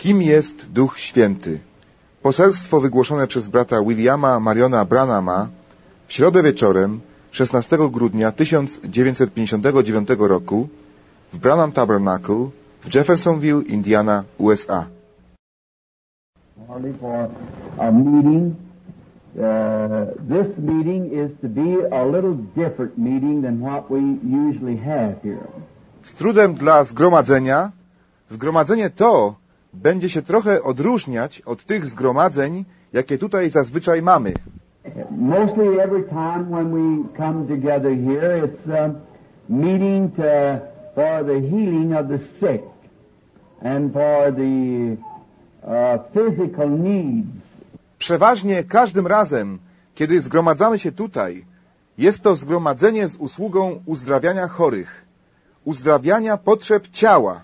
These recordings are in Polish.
Kim jest Duch Święty? Poselstwo wygłoszone przez brata Williama Mariona Branhama w środę wieczorem 16 grudnia 1959 roku w Branham Tabernacle w Jeffersonville, Indiana, USA. For a meeting. This meeting is to be a little different meeting than what we usually have here. Z trudem dla zgromadzenia. Zgromadzenie to będzie się trochę odróżniać od tych zgromadzeń, jakie tutaj zazwyczaj mamy. Mostly every time when we come together here, it's a meeting for the healing of the sick and for the physical needs. Przeważnie każdym razem, kiedy zgromadzamy się tutaj, jest to zgromadzenie z usługą uzdrawiania chorych, uzdrawiania potrzeb ciała.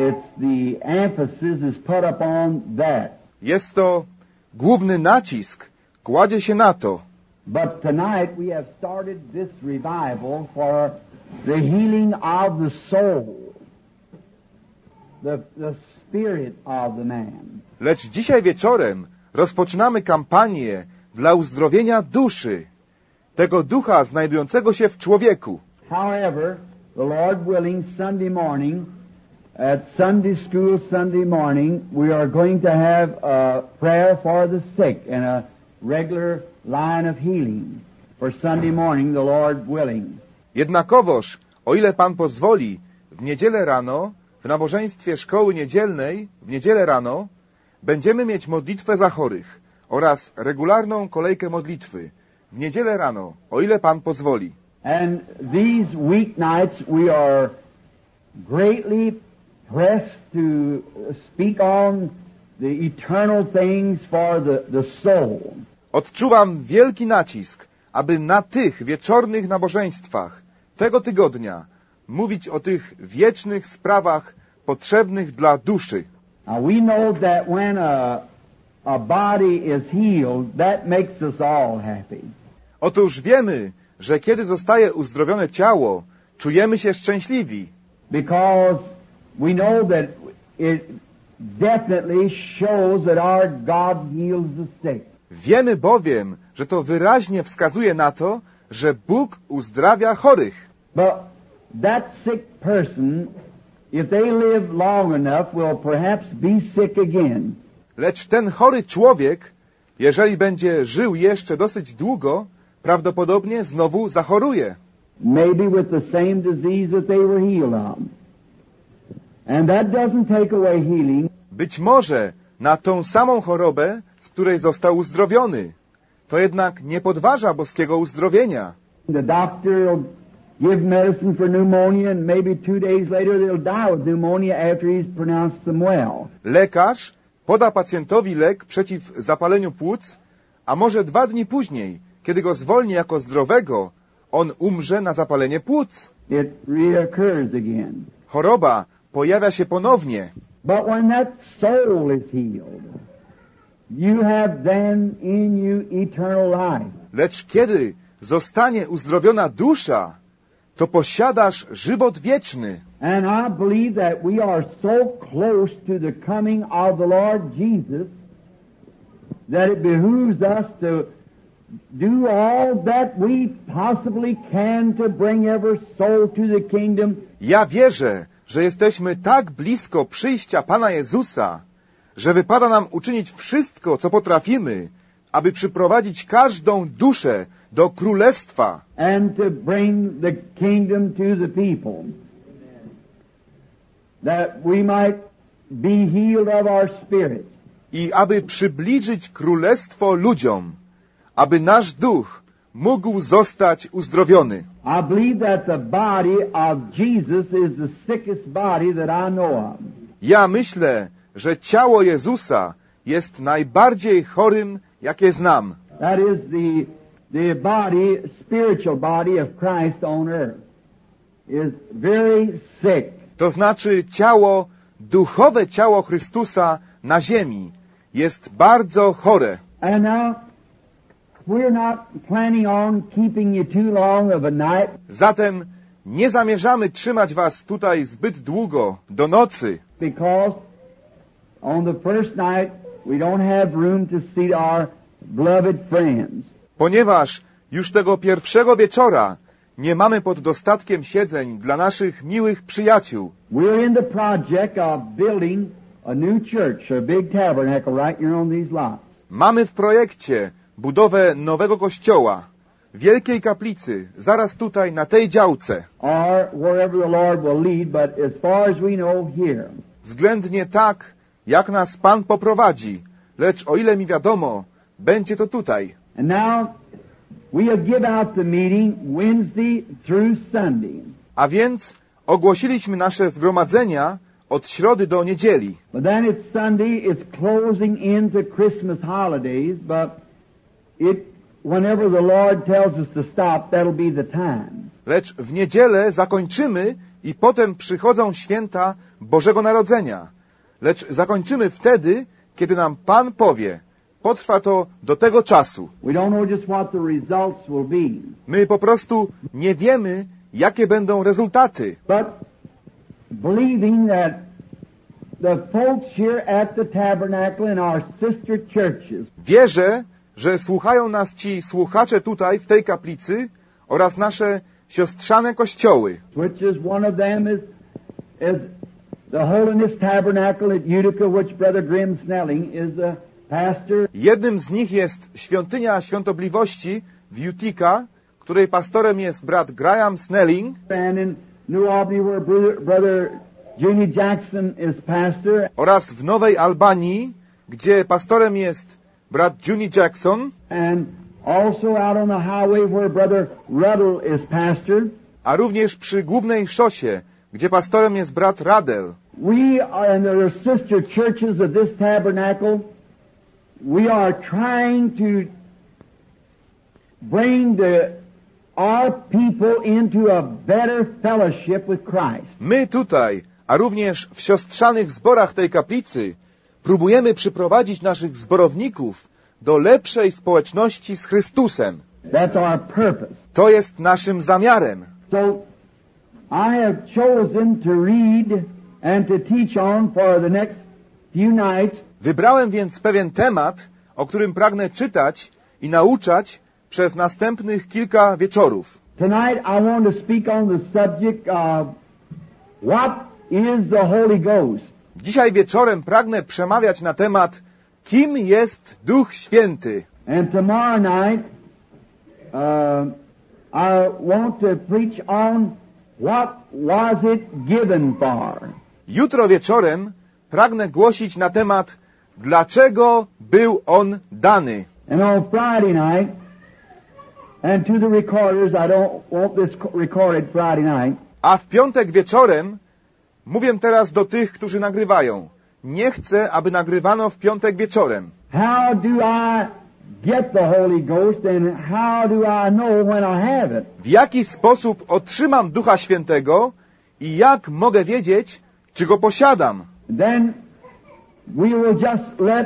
Jest to główny nacisk, kładzie się na to. But tonight we have started this revival for the healing of the soul, the spirit of the man. Lecz dzisiaj wieczorem rozpoczynamy kampanię dla uzdrowienia duszy, tego ducha znajdującego się w człowieku. However, the Lord willing, Sunday morning, at Sunday school Sunday morning, we are going to have a prayer for the sick and a regular line of healing for Sunday morning, the Lord willing. Jednakowoż, o ile Pan pozwoli, w niedzielę rano, w nabożeństwie szkoły niedzielnej, w niedzielę rano, będziemy mieć modlitwę za chorych oraz regularną kolejkę modlitwy w niedzielę rano, o ile Pan pozwoli. And these weeknights we are greatly pressed to speak on the eternal things for the soul. Odczuwam wielki nacisk, aby na tych wieczornych nabożeństwach tego tygodnia mówić o tych wiecznych sprawach potrzebnych dla duszy. Now we know that when a body is healed, that makes us all happy. Otóż wiemy, że kiedy zostaje uzdrowione ciało, czujemy się szczęśliwi. Because we know that it definitely shows that our God heals the sick. Wiemy bowiem, że to wyraźnie wskazuje na to, że Bóg uzdrawia chorych. But that sick person, if they live long enough, will perhaps be sick again. Lecz ten chory człowiek, jeżeli będzie żył jeszcze dosyć długo, prawdopodobnie znowu zachoruje. Maybe with the same disease that they were healed of. And that doesn't take away healing. Być może na tą samą chorobę, z której został uzdrowiony. To jednak nie podważa boskiego uzdrowienia. The doctor will give medicine for pneumonia and maybe 2 days later they'll die with pneumonia after he's pronounced them well. Lekarz poda pacjentowi lek przeciw zapaleniu płuc, a może 2 dni później, kiedy go zwolni jako zdrowego, on umrze na zapalenie płuc. It reoccurs again. Choroba pojawia się ponownie. But when that soul is healed, you have then in you eternal life. Lecz kiedy zostanie uzdrowiona dusza, to posiadasz żywot wieczny. And I believe that we are so close to the coming of the Lord Jesus that it behooves us to do all that we possibly can to bring every soul to the kingdom. Ja wierzę, że jesteśmy tak blisko przyjścia Pana Jezusa, że wypada nam uczynić wszystko, co potrafimy, aby przyprowadzić każdą duszę do Królestwa. And to bring the kingdom to the people. That we might be healed of our spirits. I aby przybliżyć Królestwo ludziom, aby nasz duch mógł zostać uzdrowiony. I believe that the body of Jesus is the sickest body that I know of. Ja myślę, że ciało Jezusa jest najbardziej chorym, jakie znam. That is the body, spiritual body of Christ on earth is very sick. To znaczy duchowe ciało Chrystusa na ziemi jest bardzo chore. And now we're not planning on keeping you too long of a night. Zatem nie zamierzamy trzymać was tutaj zbyt długo, do nocy. Because on the first night we don't have room to seat our beloved friends. Ponieważ już tego pierwszego wieczora nie mamy pod dostatkiem siedzeń dla naszych miłych przyjaciół. We're in the project of building a new church, a big tabernacle right here on these lots. Mamy w projekcie budowę nowego kościoła, wielkiej kaplicy, zaraz tutaj na tej działce. Or wherever the Lord will lead, but as far as we know, here. Względnie tak, jak nas Pan poprowadzi, lecz o ile mi wiadomo, będzie to tutaj. And now we give out the meeting Wednesday through Sunday. A więc ogłosiliśmy nasze zgromadzenia od środy do niedzieli. But then it's Sunday, it's closing into Christmas holidays, but whenever the Lord tells us to stop, that'll be the time. Lecz w niedzielę zakończymy i potem przychodzą święta Bożego Narodzenia. Lecz zakończymy wtedy, kiedy nam Pan powie. Potrwa to do tego czasu. We don't know just what the results will be. My po prostu nie wiemy, jakie będą rezultaty. But believing that the folks here at the tabernacle and our sister churches Wierzę, że słuchają nas ci słuchacze tutaj w tej kaplicy oraz nasze siostrzane kościoły. which is one of them is the Holiness Tabernacle at Utica, which Brother Grim Snelling is the pastor. Jednym z nich jest Świątynia Świątobliwości w Utica, której pastorem jest brat Graham Snelling, And in New Albany, where Brother Junior Jackson is pastor. oraz w Nowej Albanii, gdzie pastorem jest brat Juni Jackson, And also out on the highway where Brother Ruddle is pastor. a również przy głównej szosie, gdzie pastorem jest brat Radel. We are, and there are sister churches of this tabernacle. We are trying to bring our people into a better fellowship with Christ. My tutaj, a również w siostrzanych zborach tej kaplicy, próbujemy przyprowadzić naszych zborowników do lepszej społeczności z Chrystusem. That's our purpose. To jest naszym zamiarem. So I have chosen to read and to teach on for the next few nights. Wybrałem więc pewien temat, o którym pragnę czytać i nauczać przez następnych kilka wieczorów. Tonight I want to speak on the subject of what is the Holy Ghost. Dzisiaj wieczorem pragnę przemawiać na temat, kim jest Duch Święty. And tomorrow night I want to preach on what was it given for. Jutro wieczorem pragnę głosić na temat, dlaczego był on dany. And on Friday night, and to the recorders, I don't want this recorded Friday night. A w piątek wieczorem, mówię teraz do tych, którzy nagrywają, nie chcę, aby nagrywano w piątek wieczorem. How do I get the Holy Ghost and how do I know when I have it? W jaki sposób otrzymam Ducha Świętego i jak mogę wiedzieć, czy go posiadam? Then we will just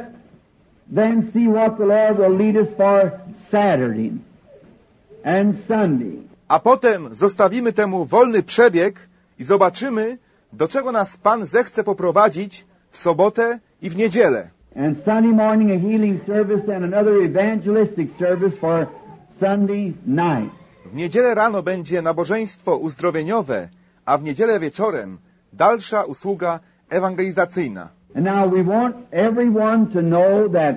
then see what the Lord will lead us for Saturday and Sunday. A potem zostawimy temu wolny przebieg i zobaczymy, do czego nas Pan zechce poprowadzić w sobotę i w niedzielę. And Sunday morning a healing service and another evangelistic service for Sunday night. W niedzielę rano będzie nabożeństwo uzdrowieniowe, a w niedzielę wieczorem dalsza usługa ewangelizacyjna. And now we want everyone to know that,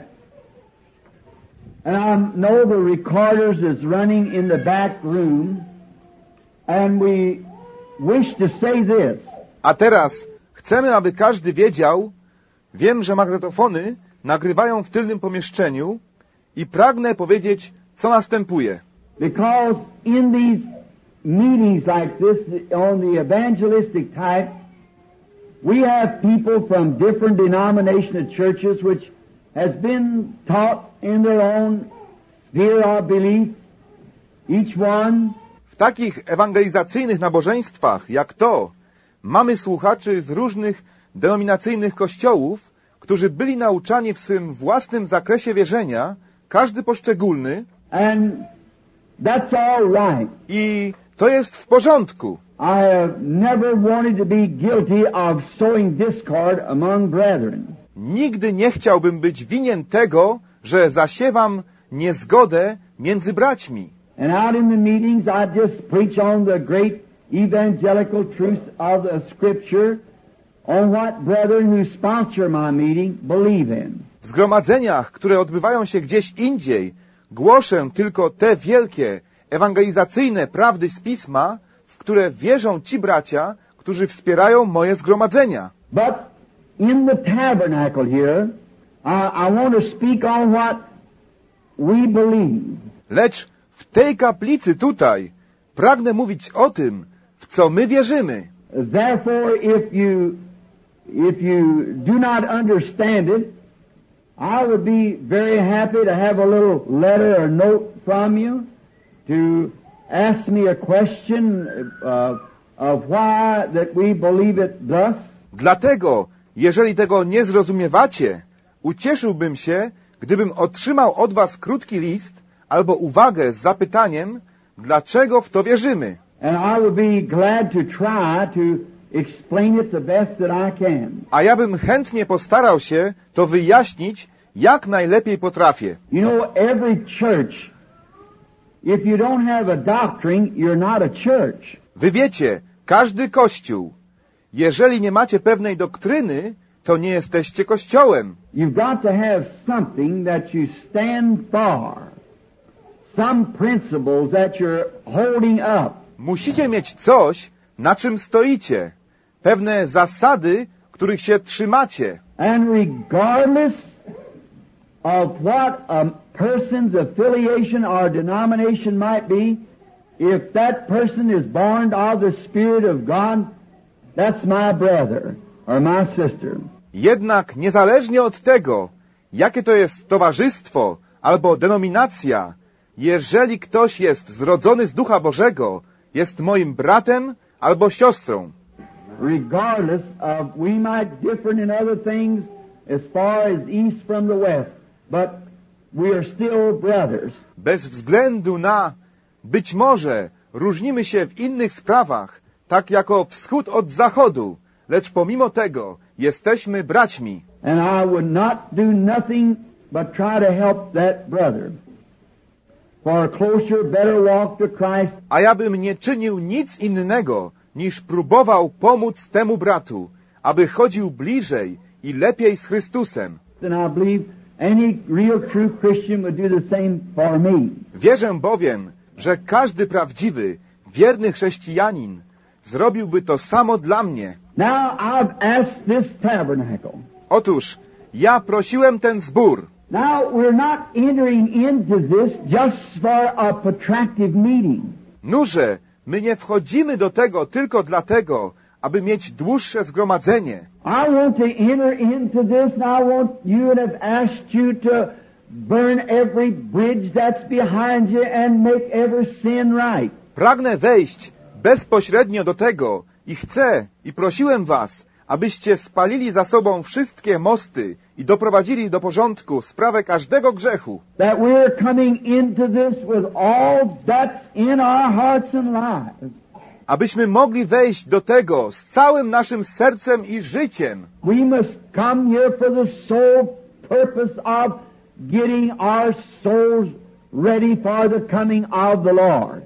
and I know the recorders is running in the back room, and we wish to say this. A teraz chcemy, aby każdy wiedział, wiem, że magnetofony nagrywają w tylnym pomieszczeniu i pragnę powiedzieć, co następuje. Because in these meetings like this, on the evangelistic type, we have people from different denominational churches which has been taught in their own sphere of belief, each one. W takich ewangelizacyjnych nabożeństwach jak to mamy słuchaczy z różnych denominacyjnych kościołów, którzy byli nauczani w swym własnym zakresie wierzenia, każdy poszczególny, And that's all right. i to jest w porządku. I have never wanted to be guilty of sowing discord among brethren. Nigdy nie chciałbym być winien tego, że zasiewam niezgodę między braćmi. And out in the meetings, I just preach on the great evangelical truths of the Scripture, on what brethren who sponsor my meeting believe in. W zgromadzeniach, które odbywają się gdzieś indziej, głoszę tylko te wielkie, ewangelizacyjne prawdy z Pisma, w które wierzą ci bracia, którzy wspierają moje zgromadzenia. But in the tabernacle here, I want to speak on what we believe. Lecz w tej kaplicy tutaj pragnę mówić o tym, w co my wierzymy. Therefore, if you do not understand it, I would be very happy to have a little letter or note from you to ask me a question of why that we believe it thus. Dlatego, jeżeli tego nie zrozumiewacie, ucieszyłbym się, gdybym otrzymał od was krótki list albo uwagę z zapytaniem, dlaczego w to wierzymy. And I would be glad to try to explain it the best that I can. A ja bym chętnie postarał się to wyjaśnić, jak najlepiej potrafię. You know, every church, if you don't have a doctrine, you're not a church. Wy wiecie, każdy kościół, jeżeli nie macie pewnej doktryny, to nie jesteście kościołem. You've got to have something that you stand for. Some principles that you're holding up. Musicie mieć coś, na czym stoicie. Pewne zasady, których się trzymacie. And regardless of what a person's affiliation or denomination might be, if that person is born of the Spirit of God, that's my brother or my sister. Jednak niezależnie od tego, jakie to jest towarzystwo albo denominacja, jeżeli ktoś jest zrodzony z Ducha Bożego, jest moim bratem albo siostrą. Regardless of, we might differ in other things as far as east from the west, but we are still brothers. Bez względu na, być może, różnimy się w innych sprawach, tak jako wschód od zachodu, lecz pomimo tego jesteśmy braćmi. And I would not do nothing but try to help that brother for a closer, better walk to Christ. A ja bym nie czynił nic innego, niż próbował pomóc temu bratu, aby chodził bliżej i lepiej z Chrystusem. And I believe any real true Christian would do the same for me. Wierzę bowiem, że każdy prawdziwy, wierny chrześcijanin zrobiłby to samo dla mnie. Now I've asked this tabernacle. Otóż, ja prosiłem ten zbór. Now we're not entering into this just for a protracted meeting. Nurze, my nie wchodzimy do tego tylko dlatego, aby mieć dłuższe zgromadzenie. I want to enter into this, and I want you and have asked you to burn every bridge that's behind you and make every sin right. Pragnę wejść bezpośrednio do tego i chcę i prosiłem was, abyście spalili za sobą wszystkie mosty i doprowadzili do porządku sprawę każdego grzechu. That we're coming into this with all that's in our hearts and lives. Abyśmy mogli wejść do tego z całym naszym sercem i życiem. We must come here for the sole purpose of getting our souls ready for the coming of the Lord.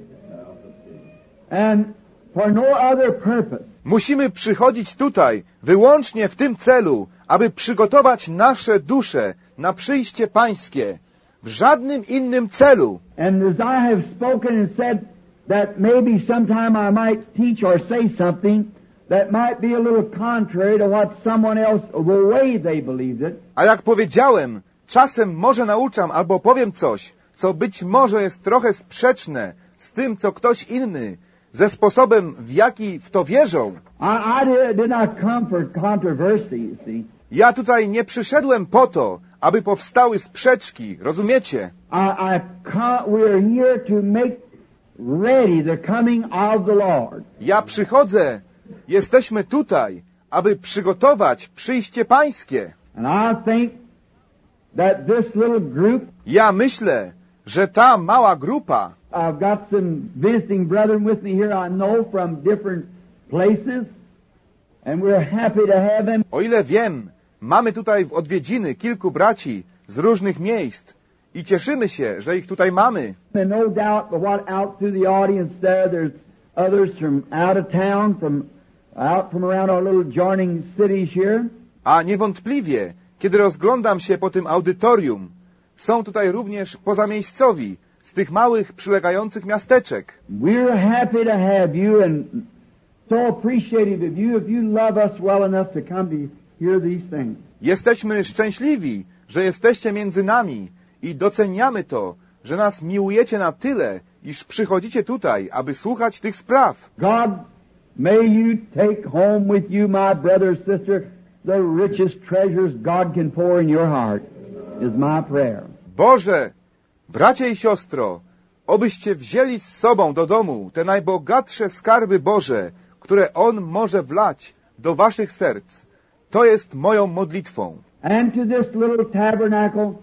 And for no other purpose. Musimy przychodzić tutaj wyłącznie w tym celu, aby przygotować nasze dusze na przyjście Pańskie. W żadnym innym celu. And as I have spoken and said that maybe sometime I might teach or say something that might be a little contrary to what someone else, the way they believed it. A jak powiedziałem, czasem może nauczam albo powiem coś, co być może jest trochę sprzeczne z tym, co ktoś inny, ze sposobem, w jaki w to wierzą. I did not come for controversy, you see. Ja tutaj nie przyszedłem po to, aby powstały sprzeczki, rozumiecie? We're here to make ready the coming of the Lord. Ja przychodzę, jesteśmy tutaj, aby przygotować przyjście Pańskie. And I think that this little group, ja myślę, że ta mała grupa, I've got some visiting brethren with me here I know from different places, and we're happy to have them. O ile wiem, Mamy tutaj w odwiedziny kilku braci z różnych miejsc i cieszymy się, że ich tutaj mamy. And no doubt but what out through the audience there, there's others from out of town, out from around our little joining cities here. A niewątpliwie, kiedy rozglądam się po tym audytorium, są tutaj również pozamiejscowi z tych małych, przylegających miasteczek. We're happy to have you and so appreciative of you if you love us well enough to come to hear these things. Jesteśmy szczęśliwi, że jesteście między nami i doceniamy to, że nas miłujecie na tyle, iż przychodzicie tutaj, aby słuchać tych spraw. God, may you take home with you, my brother, sister, the richest treasures God can pour in your heart, is my prayer. Boże, bracie i siostro, obyście wzięli z sobą do domu te najbogatsze skarby Boże, które On może wlać do waszych serc. To jest moją modlitwą. And to this little tabernacle,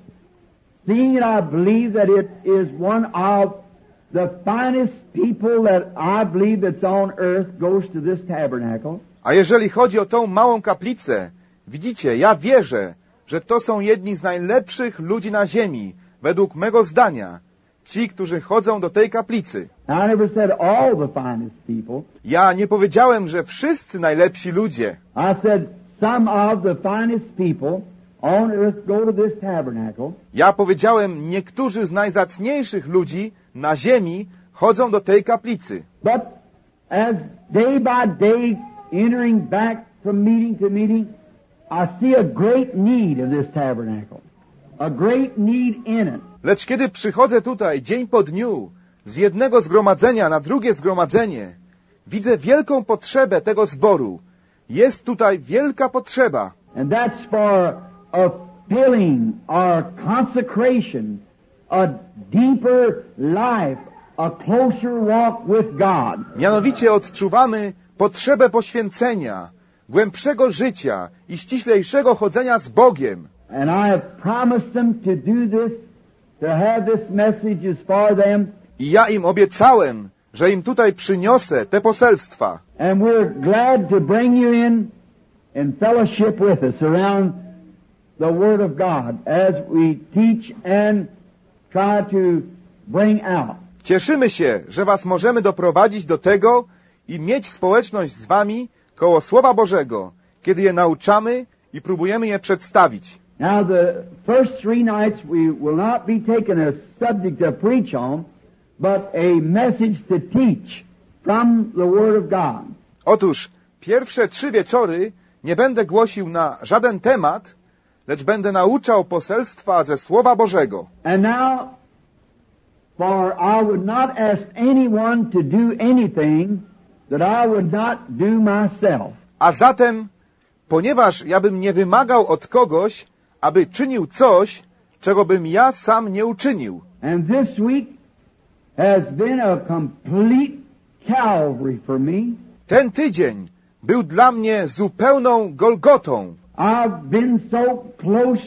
seeing that I believe that it is one of the finest people that I believe that's on earth goes to this tabernacle. A jeżeli chodzi o tą małą kaplicę, widzicie, ja wierzę, że to są jedni z najlepszych ludzi na ziemi, według mego zdania, ci, którzy chodzą do tej kaplicy. I never said all the finest people. Ja nie powiedziałem, że wszyscy najlepsi ludzie. I said some of the finest people on earth go to this tabernacle. Ja powiedziałem, niektórzy z najzacniejszych ludzi na ziemi chodzą do tej kaplicy. But as day by day entering back from meeting to meeting, I see a great need of this tabernacle. A great need in it. Lecz kiedy przychodzę tutaj dzień po dniu, z jednego zgromadzenia na drugie zgromadzenie, widzę wielką potrzebę tego zboru. Jest tutaj wielka potrzeba. And that's for a filling or consecration, a deeper life, a closer walk with God. Mianowicie odczuwamy potrzebę poświęcenia, głębszego życia i ściślejszego chodzenia z Bogiem. And I have promised them to do this, to have this message as for them. I ja im obiecałem, że im tutaj przyniosę te poselstwa. And we're glad to bring you in fellowship with us around the Word of God as we teach and try to bring out. Cieszymy się, że was możemy doprowadzić do tego i mieć społeczność z wami koło Słowa Bożego, kiedy je nauczamy i próbujemy je przedstawić. Now the first 3 nights we will not be taking a subject to preach on, but a message to teach from the Word of God. Otóż pierwsze 3 wieczory nie będę głosił na żaden temat, lecz będę nauczał poselstwa ze Słowa Bożego. And now, for I would not ask anyone to do anything that I would not do myself. A zatem, ponieważ ja bym nie wymagał od kogoś, aby czynił coś, czego bym ja sam nie uczynił. And this week has been a complete Calvary for me. Ten tydzień był dla mnie zupełną Golgotą. I've been so close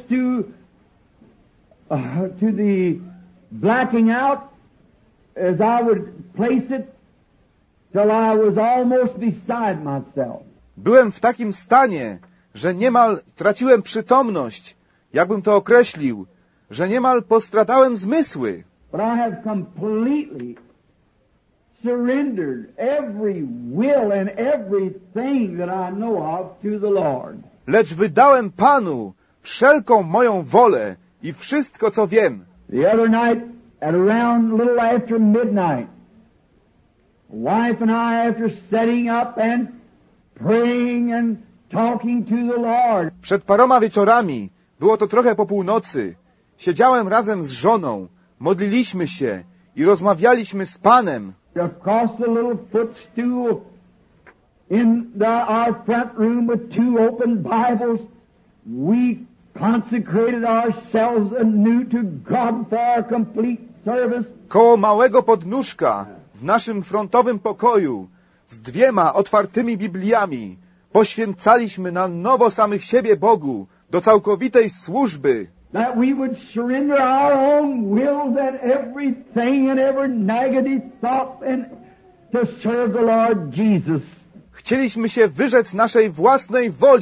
to the blacking out as I would place it till I was almost beside myself. Byłem w takim stanie, że niemal traciłem przytomność, jakbym to określił, że niemal postradałem zmysły. But I have completely surrendered every will and everything that I know of to the Lord. Lecz wydałem Panu wszelką moją wolę i wszystko, co wiem. The other night, at around a little after midnight, wife and I, after setting up and praying and talking to the Lord, Przed paroma wieczorami, było to trochę po północy, siedziałem razem z żoną, modliliśmy się i rozmawialiśmy z Panem. across the little footstool in our front room with 2 open Bibles, we consecrated ourselves anew to God for our complete service. Koło małego podnóżka w naszym frontowym pokoju z 2 otwartymi Bibliami poświęcaliśmy na nowo samych siebie Bogu do całkowitej służby. That we would surrender our own wills and everything and every negative thought and to serve the Lord Jesus. Chcieliśmy się wyrzec naszej własnej woli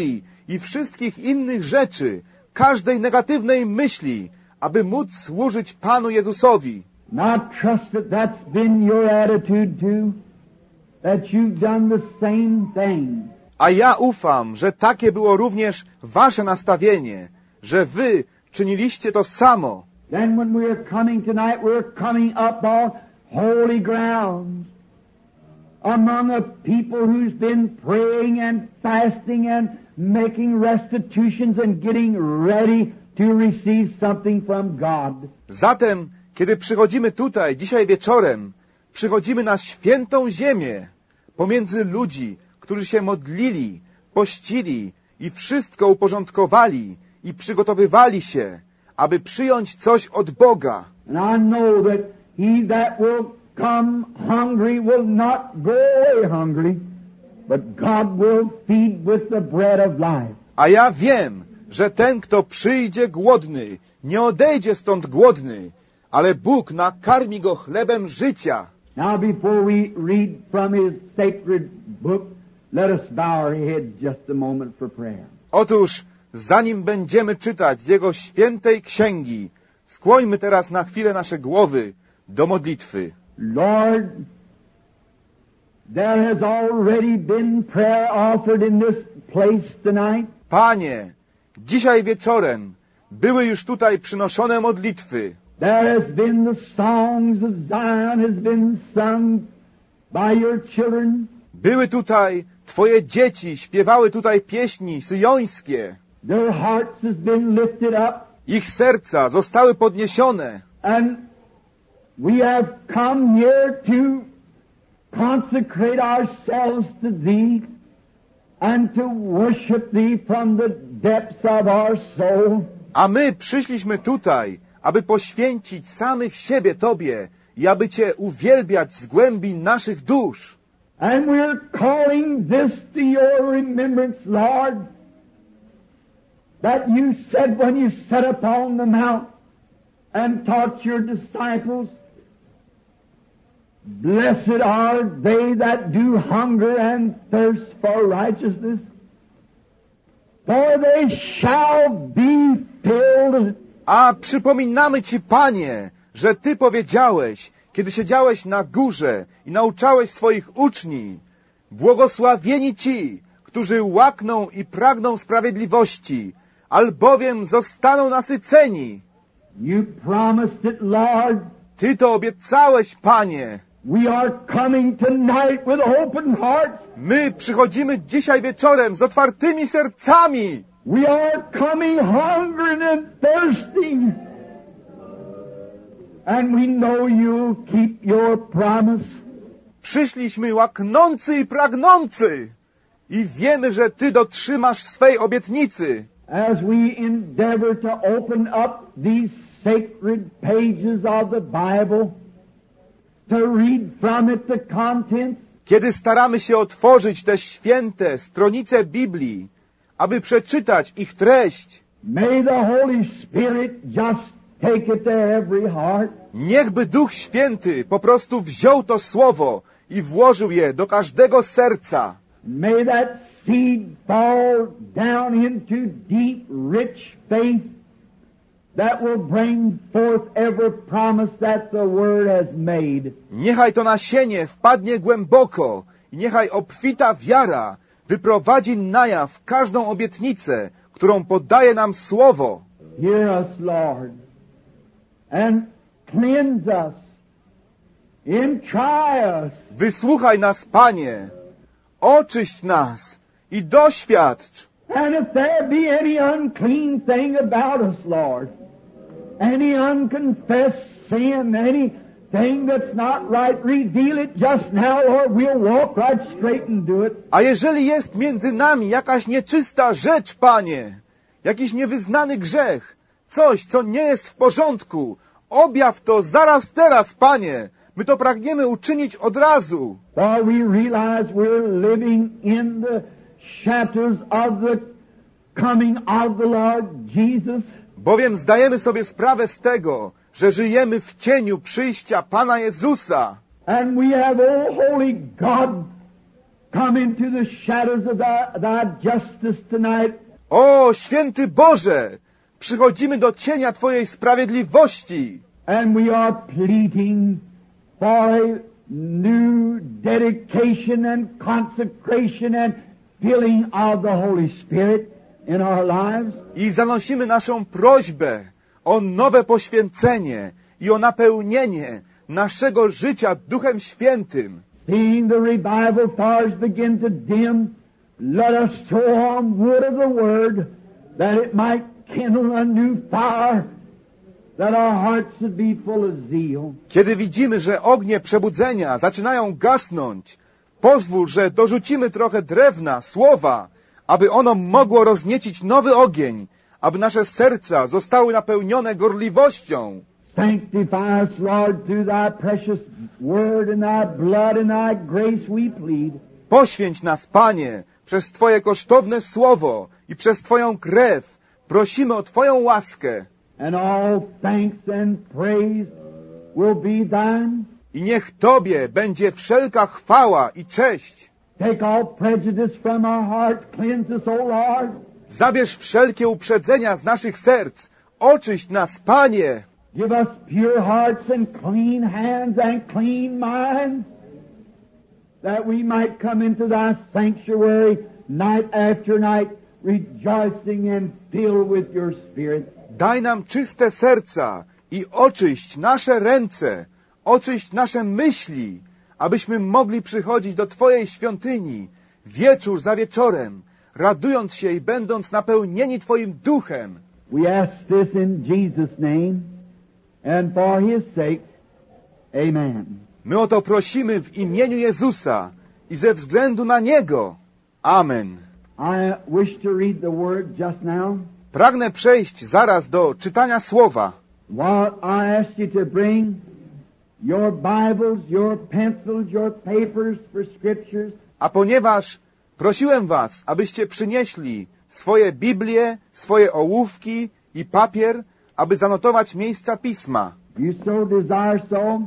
i wszystkich innych rzeczy, każdej negatywnej myśli, aby móc służyć Panu Jezusowi. And I trust that that's been your attitude too, that you've done the same thing. A ja ufam, że takie było również wasze nastawienie, że wy czyniliście to samo. Then when we're coming tonight, we're coming up on holy ground, among a people who's been praying and fasting and making restitutions and getting ready to receive something from God. Zatem, kiedy przychodzimy tutaj, dzisiaj wieczorem, przychodzimy na świętą ziemię, pomiędzy ludzi, którzy się modlili, pościli i wszystko uporządkowali i przygotowywali się, aby przyjąć coś od Boga. And I know that he that will come hungry will not go away hungry, but God will feed with the bread of life. A ja wiem, że ten, kto przyjdzie głodny, nie odejdzie stąd głodny, ale Bóg nakarmi go chlebem życia. Now before we read from his sacred book, let us bow our heads just a moment for prayer. Otóż, zanim będziemy czytać z Jego świętej księgi, skłońmy teraz na chwilę nasze głowy do modlitwy. Lord, there has already been prayer offered in this place tonight. Panie, dzisiaj wieczorem były już tutaj przynoszone modlitwy. There has been the songs of Zion has been sung by your children. Były tutaj Twoje dzieci, śpiewały tutaj pieśni syjońskie. Their hearts has been lifted up. Ich serca zostały podniesione. And we have come here to consecrate ourselves to Thee and to worship Thee from the depths of our soul. A my przyszliśmy tutaj, aby poświęcić samych siebie Tobie i aby Cię uwielbiać z głębi naszych dusz. And we're calling this to your remembrance, Lord, that you said when you sat upon the mount and taught your disciples, blessed are they that do hunger and thirst for righteousness, for they shall be filled. A przypominamy Ci, Panie, że Ty powiedziałeś, kiedy siedziałeś na górze i nauczałeś swoich uczniów, błogosławieni ci, którzy łakną i pragną sprawiedliwości, albowiem zostaną nasyceni. You promised it, Lord. Ty to obiecałeś, Panie. We are coming tonight with open hearts. My przychodzimy dzisiaj wieczorem z otwartymi sercami. We are coming hungry and thirsting. And we know you'll keep your promise. Przyszliśmy łaknący i pragnący i wiemy, że Ty dotrzymasz swej obietnicy. As we endeavor to open up these sacred pages of the Bible, to read from it the contents, Kiedy staramy się otworzyć te święte stronice Biblii, aby przeczytać ich treść, may the Holy Spirit just take it to every heart. niechby Duch Święty po prostu wziął to słowo i włożył je do każdego serca. May that seed fall down into deep, rich faith that will bring forth every promise that the Word has made. Niechaj to nasienie wpadnie głęboko i niechaj obfita wiara wyprowadzi na jaw każdą obietnicę, którą podaje nam Słowo. Hear us, Lord, and cleanse us, and try us. Wysłuchaj nas, Panie, oczyść nas i doświadcz. And if there be any unclean thing about us, Lord, any unconfessed sin, anything that's not right, reveal it just now, Lord. We'll walk right straight and do it. A jeżeli jest między nami jakaś nieczysta rzecz, Panie, jakiś niewyznany grzech, coś, co nie jest w porządku, objaw to zaraz teraz, Panie. My to pragniemy uczynić od razu. For we realize we're living in the shadows of the coming of the Lord Jesus. Bowiem zdajemy sobie sprawę z tego, że żyjemy w cieniu przyjścia Pana Jezusa. And we have, O Holy God, come into the shadows of thy justice tonight. O, święty Boże, przychodzimy do cienia Twojej sprawiedliwości. And we are pleading for a new dedication and consecration and filling of the Holy Spirit in our lives. I zanosimy naszą prośbę o nowe poświęcenie i o napełnienie naszego życia Duchem Świętym. Seeing the revival fires begin to dim, let us throw on wood of the Word, that it might kindle a new fire, that our hearts should be full of zeal. Kiedy widzimy, że ognie przebudzenia zaczynają gasnąć, pozwól, że dorzucimy trochę drewna, słowa, aby ono mogło rozniecić nowy ogień, aby nasze serca zostały napełnione gorliwością. Sanctify us, Lord, through Thy precious Word and Thy blood and Thy grace we plead. Poświęć nas, Panie, przez Twoje kosztowne słowo i przez Twoją krew. Prosimy o Twoją łaskę. And all thanks and praise will be Thine. I niech Tobie będzie wszelka chwała i cześć. Take all prejudice from our hearts, cleanse us, O Lord. Zabierz wszelkie uprzedzenia z naszych serc. Oczyść nas, Panie. Give us pure hearts and clean hands and clean minds, that we might come into Thy sanctuary night after night, rejoicing and filled with Your Spirit. Daj nam czyste serca i oczyść nasze ręce, oczyść nasze myśli, abyśmy mogli przychodzić do Twojej świątyni wieczór za wieczorem, radując się i będąc napełnieni Twoim duchem. We ask this in Jesus' name and for His sake. Amen. My o to prosimy w imieniu Jezusa i ze względu na Niego. Amen. I wish to read the Word just now. Pragnę przejść zaraz do czytania słowa. While I ask you to bring your Bibles, your pencils, your papers for Scriptures, A ponieważ prosiłem was, abyście przynieśli swoje Biblie, swoje ołówki i papier, aby zanotować miejsca Pisma. you so desire so,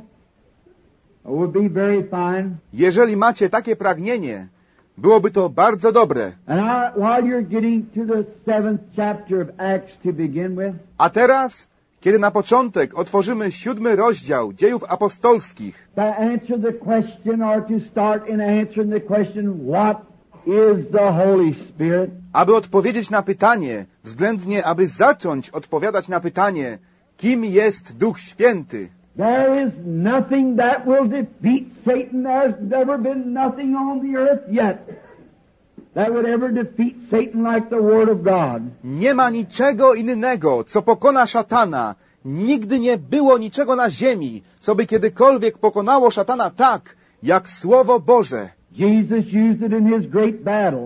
it would be very fine. Jeżeli macie takie pragnienie, byłoby to bardzo dobre. And while you're getting to the 7th chapter of Acts to begin with, A teraz, kiedy na początek otworzymy 7 rozdział Dziejów Apostolskich, to answer the question or to start in answering the question, what is the Holy Spirit? aby odpowiedzieć na pytanie, względnie aby zacząć odpowiadać na pytanie, kim jest Duch Święty. There is nothing that will defeat Satan. There's never been nothing on the earth yet that would ever defeat Satan like the Word of God. Nie ma niczego innego, co pokona szatana. Nigdy nie było niczego na ziemi, co by kiedykolwiek pokonało szatana tak, jak Słowo Boże. Jesus used it in His great battle.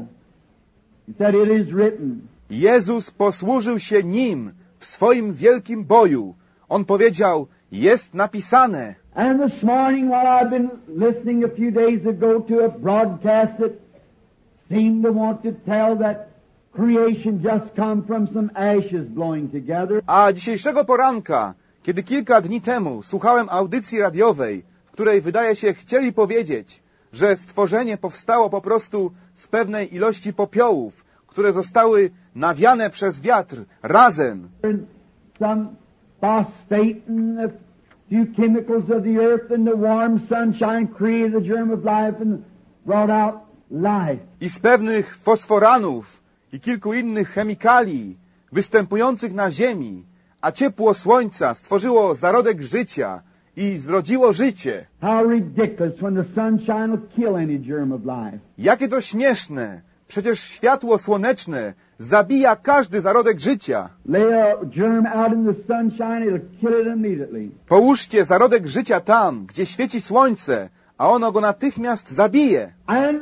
He said, it is written. Jezus posłużył się nim w swoim wielkim boju. On powiedział, jest napisane. And this morning, while I've been listening a few days ago to a broadcast that seemed to want to tell that creation just come from some ashes blowing together, A dzisiejszego poranka, kiedy kilka dni temu słuchałem audycji radiowej, w której wydaje się chcieli powiedzieć, że stworzenie powstało po prostu z pewnej ilości popiołów, które zostały nawiane przez wiatr razem. and some phosphate and a few chemicals of the earth and the warm sunshine created the germ of life and brought out life. I z pewnych fosforanów i kilku innych chemikali występujących na ziemi, a ciepło słońca stworzyło zarodek życia i zrodziło życie. How ridiculous when the sunshine will kill any germ of life. Jakie to śmieszne! Przecież światło słoneczne zabija każdy zarodek życia. Lay a germ out in the sunshine, it'll kill it immediately. Połóżcie zarodek życia tam, gdzie świeci słońce, a ono go natychmiast zabije. And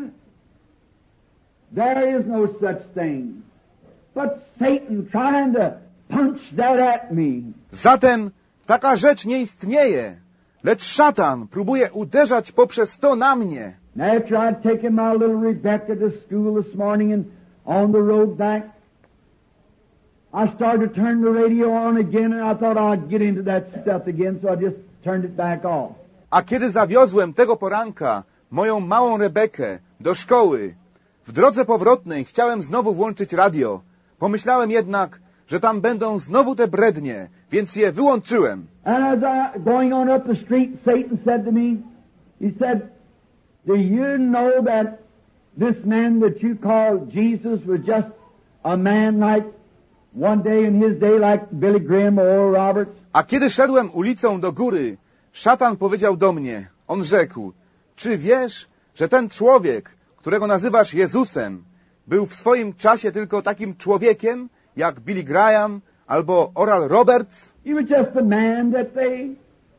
there is no such thing. But Satan trying to punch that at me. Zatem taka rzecz nie istnieje, lecz szatan próbuje uderzać poprzez to na mnie. And after I'd taken my little Rebecca to school this morning and on the road back, I started to turn the radio on again and I thought I'd get into that stuff again, so I just turned it back off. A kiedy zawiozłem tego poranka moją małą Rebekę do szkoły, w drodze powrotnej chciałem znowu włączyć radio, Pomyślałem jednak, że tam będą znowu te brednie, więc je wyłączyłem. And as I going on up the street, Satan said to me, he said, do you know that this man that you call Jesus was just a man like one day in his day like Billy Graham or Oral Roberts? A kiedy szedłem ulicą do góry, szatan powiedział do mnie, on rzekł, czy wiesz, że ten człowiek, którego nazywasz Jezusem, był w swoim czasie tylko takim człowiekiem, jak Billy Graham albo Oral Roberts? He was just a man that they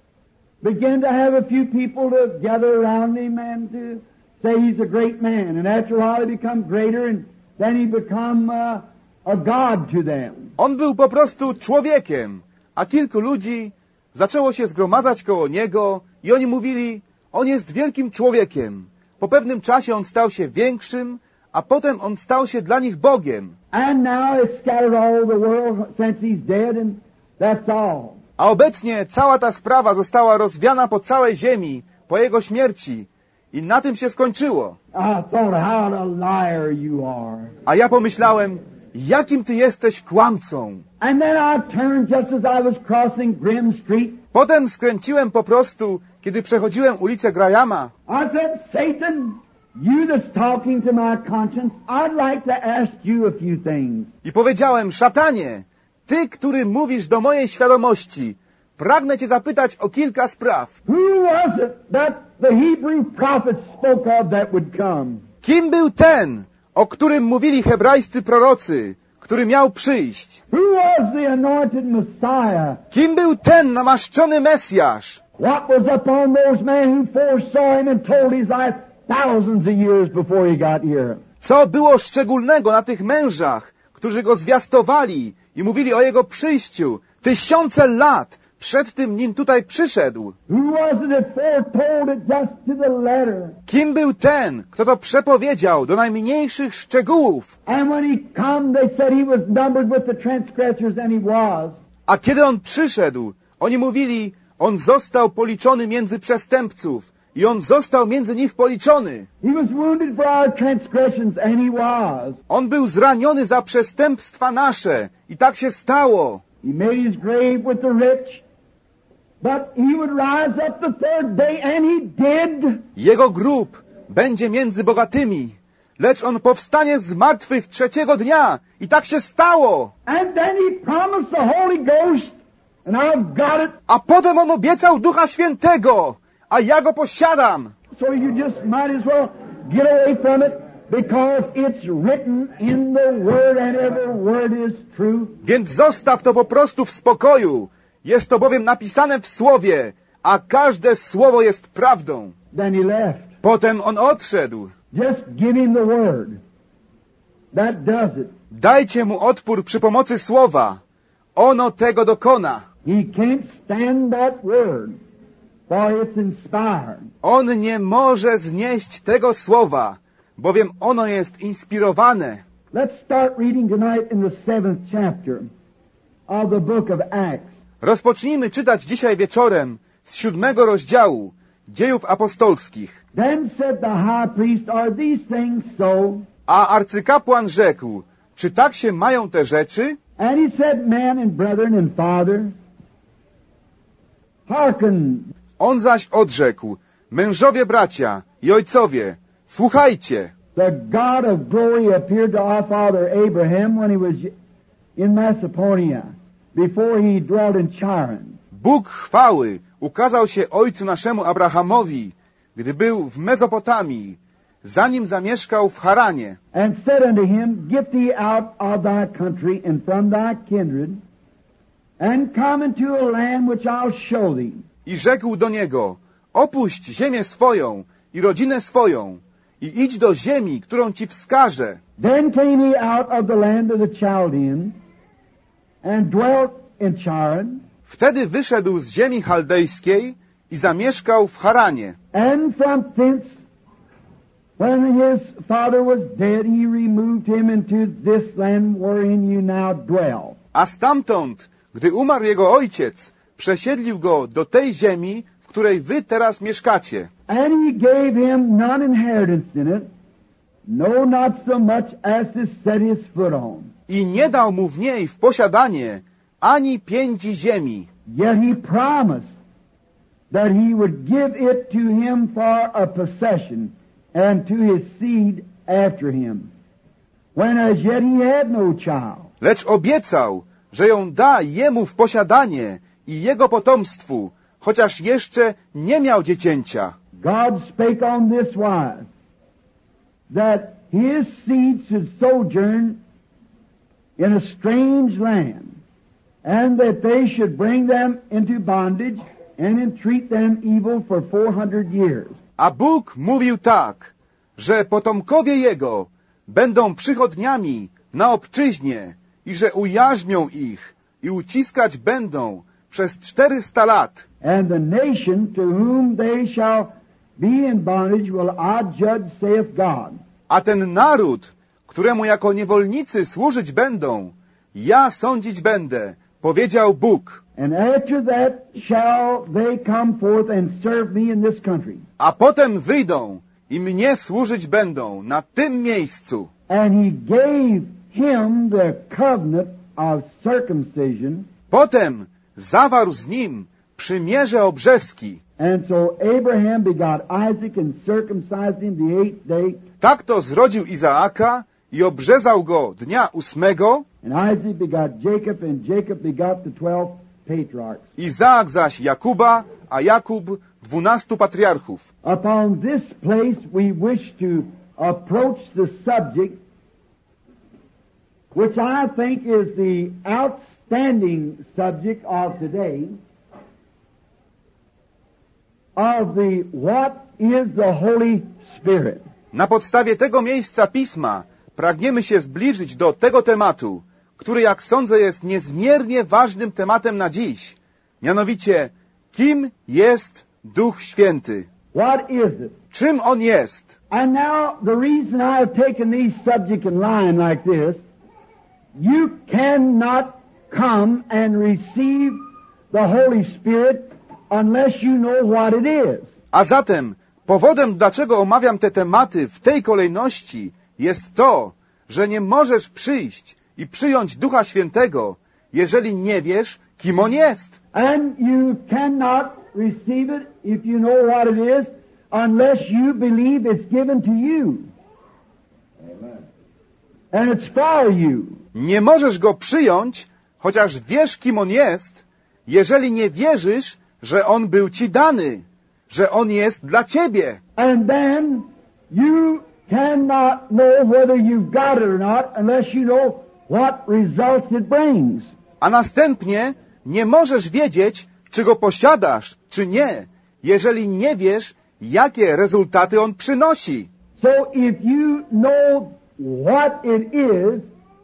began to have a few people to gather around him and to say he's a great man. And after a while he become greater and then he become a god to them. On był po prostu człowiekiem, a kilku ludzi zaczęło się zgromadzać koło niego i oni mówili, on jest wielkim człowiekiem. Po pewnym czasie on stał się większym, a potem on stał się dla nich Bogiem. And now it's scattered all over the world since he's dead and that's all. A obecnie cała ta sprawa została rozwiana po całej ziemi po jego śmierci i na tym się skończyło. I thought, how a liar you are. A ja pomyślałem, jakim ty jesteś kłamcą. And then I turned just as I was crossing Grimm Street. Potem skręciłem po prostu, kiedy przechodziłem ulicę Grahama. I said, Satan, you that's talking to my conscience, I'd like to ask you a few things. I powiedziałem, szatanie, ty, który mówisz do mojej świadomości, pragnę cię zapytać o kilka spraw. Who was it that the Hebrew prophets spoke of that would come? Kim był ten, o którym mówili hebrajscy prorocy, który miał przyjść? Who was the anointed Messiah? Kim był ten namaszczony Mesjasz? What was upon those men who foresaw him and told his life thousands of years before he got here? Co było szczególnego na tych mężach, którzy go zwiastowali i mówili o jego przyjściu tysiące lat przed tym, nim tutaj przyszedł? Who was it that foretold it just to the letter? Kim był ten, kto to przepowiedział do najmniejszych szczegółów? And when he come, they said he was numbered with the transgressors, and he was. A kiedy on przyszedł, oni mówili, on został policzony między przestępców i on został między nich policzony. He was wounded for our transgressions, and he was. On był zraniony za przestępstwa nasze i tak się stało. He made his grave with the rich, but he would rise up the third day, and he did. Jego grób będzie między bogatymi, lecz on powstanie z martwych trzeciego dnia i tak się stało. And then he promised the Holy Ghost, and I've got it. A potem on obiecał Ducha Świętego, a ja go posiadam. So you just might as well get away from it, because it's written in the Word, and every word is true. Więc zostaw to po prostu w spokoju. Jest to bowiem napisane w Słowie, a każde słowo jest prawdą. Then he left. Potem on odszedł. Just give him the Word. That does it. Dajcie mu odpór przy pomocy Słowa. Ono tego dokona. He can't stand that Word, for it's inspired. On nie może znieść tego Słowa, bowiem ono jest inspirowane. Let's start reading tonight in the 7th chapter of the book of Acts. Rozpocznijmy czytać dzisiaj wieczorem z 7 rozdziału Dziejów Apostolskich. Then said the high priest, are these things so? A arcykapłan rzekł, czy tak się mają te rzeczy? And he said, men and brethren and father, hearken. On zaś odrzekł, mężowie bracia i ojcowie, słuchajcie. The God of glory appeared to our father Abraham when he was in Macedonia, before he dwelt in Charan. Bóg chwały ukazał się ojcu naszemu Abrahamowi, gdy był w Mezopotamii, zanim zamieszkał w Haranie. And said unto him, get thee out of thy country and from thy kindred, and come into a land which I'll show thee. I rzekł do niego, opuść ziemię swoją i rodzinę swoją i idź do ziemi, którą ci wskażę. Then came he out of the land of the Chaldeans, and dwelt in Charan. Wtedy wyszedł z ziemi chaldejskiej i zamieszkał w Haranie. And from thence, when his father was dead, he removed him into this land wherein you now dwell. A stamtąd, gdy umarł jego ojciec, przesiedlił go do tej ziemi, w której wy teraz mieszkacie. And he gave him none inheritance in it, no, not so much as to set his foot on. i nie dał mu w niej w posiadanie ani piędzi ziemi. Yet he promised that he would give it to him for a possession and to his seed after him, when as yet he had no child. Lecz obiecał, że ją da jemu w posiadanie i jego potomstwu, chociaż jeszcze nie miał dziecięcia. God spake on this wise, that his seed should sojourn in a strange land, and that they should bring them into bondage and entreat them evil for 400 years. A Bóg mówił tak, że potomkowie jego będą przychodniami na obczyźnie i że ujarzmią ich i uciskać będą przez 400 lat. And the nation to whom they shall be in bondage will I judge, saith God. A ten naród, któremu jako niewolnicy służyć będą, ja sądzić będę, powiedział Bóg. And after that shall they come forth and serve me in this country. A potem wyjdą i mnie służyć będą na tym miejscu. And he gave him the covenant of circumcision. Potem zawarł z nim przymierze obrzeski. And so Abraham begot Isaac and circumcised him the 8th day. Tak to zrodził Izaaka i obrzezał go dnia 8. And Isaac begot Jacob and Jacob begot the 12 patriarchs. Izaak zaś Jakuba, a Jakub 12 patriarchów. Upon this place we wish to approach the subject which I think is the outstanding subject of today, of the what is the Holy Spirit. Na podstawie tego miejsca Pisma pragniemy się zbliżyć do tego tematu, który, jak sądzę, jest niezmiernie ważnym tematem na dziś. Mianowicie, kim jest Duch Święty? What is it? Czym On jest? And now the reason I have taken these subjects in line like this, you cannot come and receive the Holy Spirit unless you know what it is. A zatem, powodem, dlaczego omawiam te tematy w tej kolejności, jest to, że nie możesz przyjść i przyjąć Ducha Świętego, jeżeli nie wiesz, kim On jest. And you cannot receive it if you know what it is unless you believe it's given to you. Amen. And it's for you. Nie możesz Go przyjąć, chociaż wiesz, kim On jest, jeżeli nie wierzysz, że On był Ci dany, że On jest dla Ciebie. And then you cannot know whether you've got it or not unless you know what results it brings. A następnie nie możesz wiedzieć, czy Go posiadasz, czy nie, jeżeli nie wiesz, jakie rezultaty On przynosi. So if you know what it is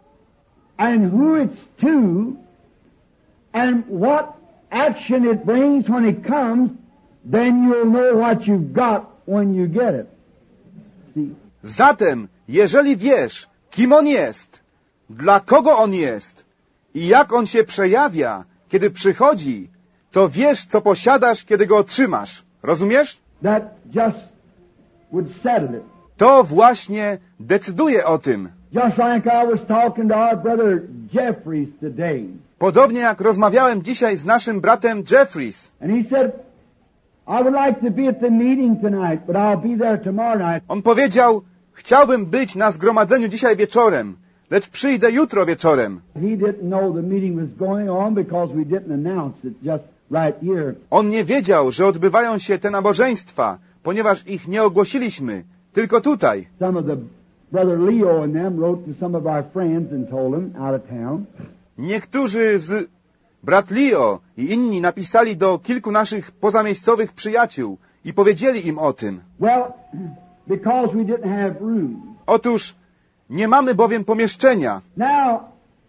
and who it's to and what action it brings when it comes, then you'll know what you've got when you get it. See? Zatem, jeżeli wiesz, kim On jest, dla kogo On jest i jak On się przejawia, kiedy przychodzi, to wiesz, co posiadasz, kiedy Go otrzymasz. Rozumiesz? That just would settle it. To właśnie decyduje o tym. Just like I was talking to our brother Jeffries today. Podobnie jak rozmawiałem dzisiaj z naszym bratem Jeffries. And he said, I would like to be at the meeting tonight, but I'll be there tomorrow night. On powiedział, chciałbym być na zgromadzeniu dzisiaj wieczorem, lecz przyjdę jutro wieczorem. He didn't know the meeting was going on because we didn't announce it just right here. On nie wiedział, że odbywają się te nabożeństwa, ponieważ ich nie ogłosiliśmy, tylko tutaj. Some of the brother Leo and them wrote to some of our friends and told them out of town. Niektórzy z brat Leo i inni napisali do kilku naszych pozamiejscowych przyjaciół i powiedzieli im o tym. Well, because we didn't have room. Otóż nie mamy bowiem pomieszczenia. Now,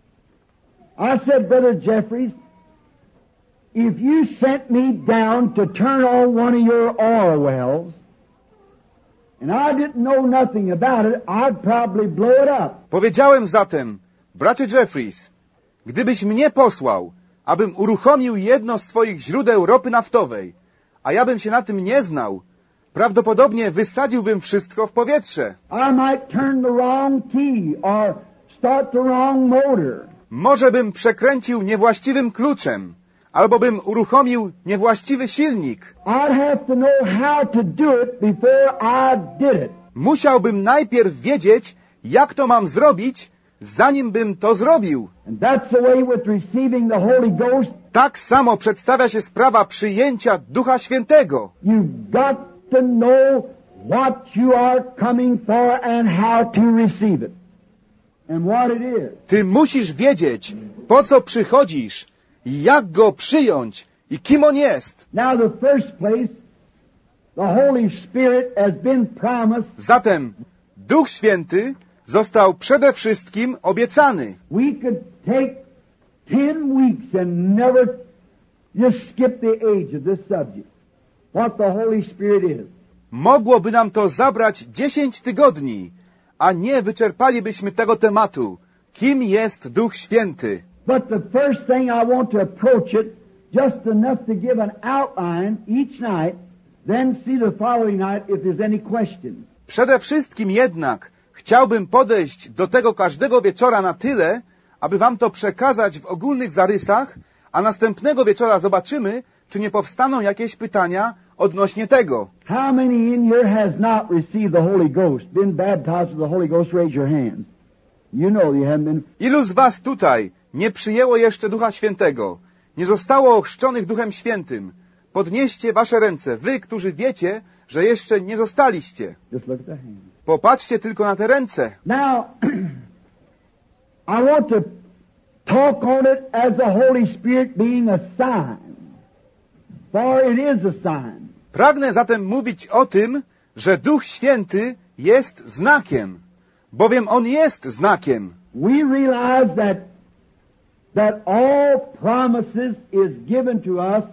I said, Brother Jeffries, if you sent me down to turn on one of your oil wells, and I didn't know nothing about it, I'd probably blow it up. Powiedziałem zatem, bracie Jeffries, gdybyś mnie posłał, abym uruchomił jedno z twoich źródeł ropy naftowej, a ja bym się na tym nie znał, prawdopodobnie wysadziłbym wszystko w powietrze. I might turn the wrong key or start the wrong motor. Może bym przekręcił niewłaściwym kluczem, albo bym uruchomił niewłaściwy silnik. I'd have to know how to do it before I did it. Musiałbym najpierw wiedzieć, jak to mam zrobić, zanim bym to zrobił. And that's the way with receiving the Holy Ghost. Tak samo przedstawia się sprawa przyjęcia Ducha Świętego. You've got to know what you are coming for and how to receive it. And what it is. Ty musisz wiedzieć, po co przychodzisz, i jak go przyjąć i kim on jest. Now the first place, the Holy Spirit has been promised. Zatem Duch Święty został przede wszystkim obiecany. We could take 10 weeks and never just skip the age of this subject. What the Holy Spirit is. Mogłoby nam to zabrać 10 tygodni, a nie wyczerpalibyśmy tego tematu. Kim jest Duch Święty? But the first thing I want to approach it, just enough to give an outline each night, then see the following night if there's any questions. Przede wszystkim jednak chciałbym podejść do tego każdego wieczora na tyle, aby wam to przekazać w ogólnych zarysach, a następnego wieczora zobaczymy, czy nie powstaną jakieś pytania odnośnie tego. How many in here has not received the Holy Ghost, been baptized with the Holy Ghost? Raise your hands. You know you haven't been. Ilu z was tutaj nie przyjęło jeszcze Ducha Świętego, nie zostało ochrzczonych Duchem Świętym? Podnieście wasze ręce, wy, którzy wiecie, że jeszcze nie zostaliście. Just look at the hands. Popatrzcie tylko na te ręce. Now, I want to talk on it as the Holy Spirit being a sign. For it is a sign. Pragnę zatem mówić o tym, że Duch Święty jest znakiem, bowiem On jest znakiem. We realize that all promises is given to us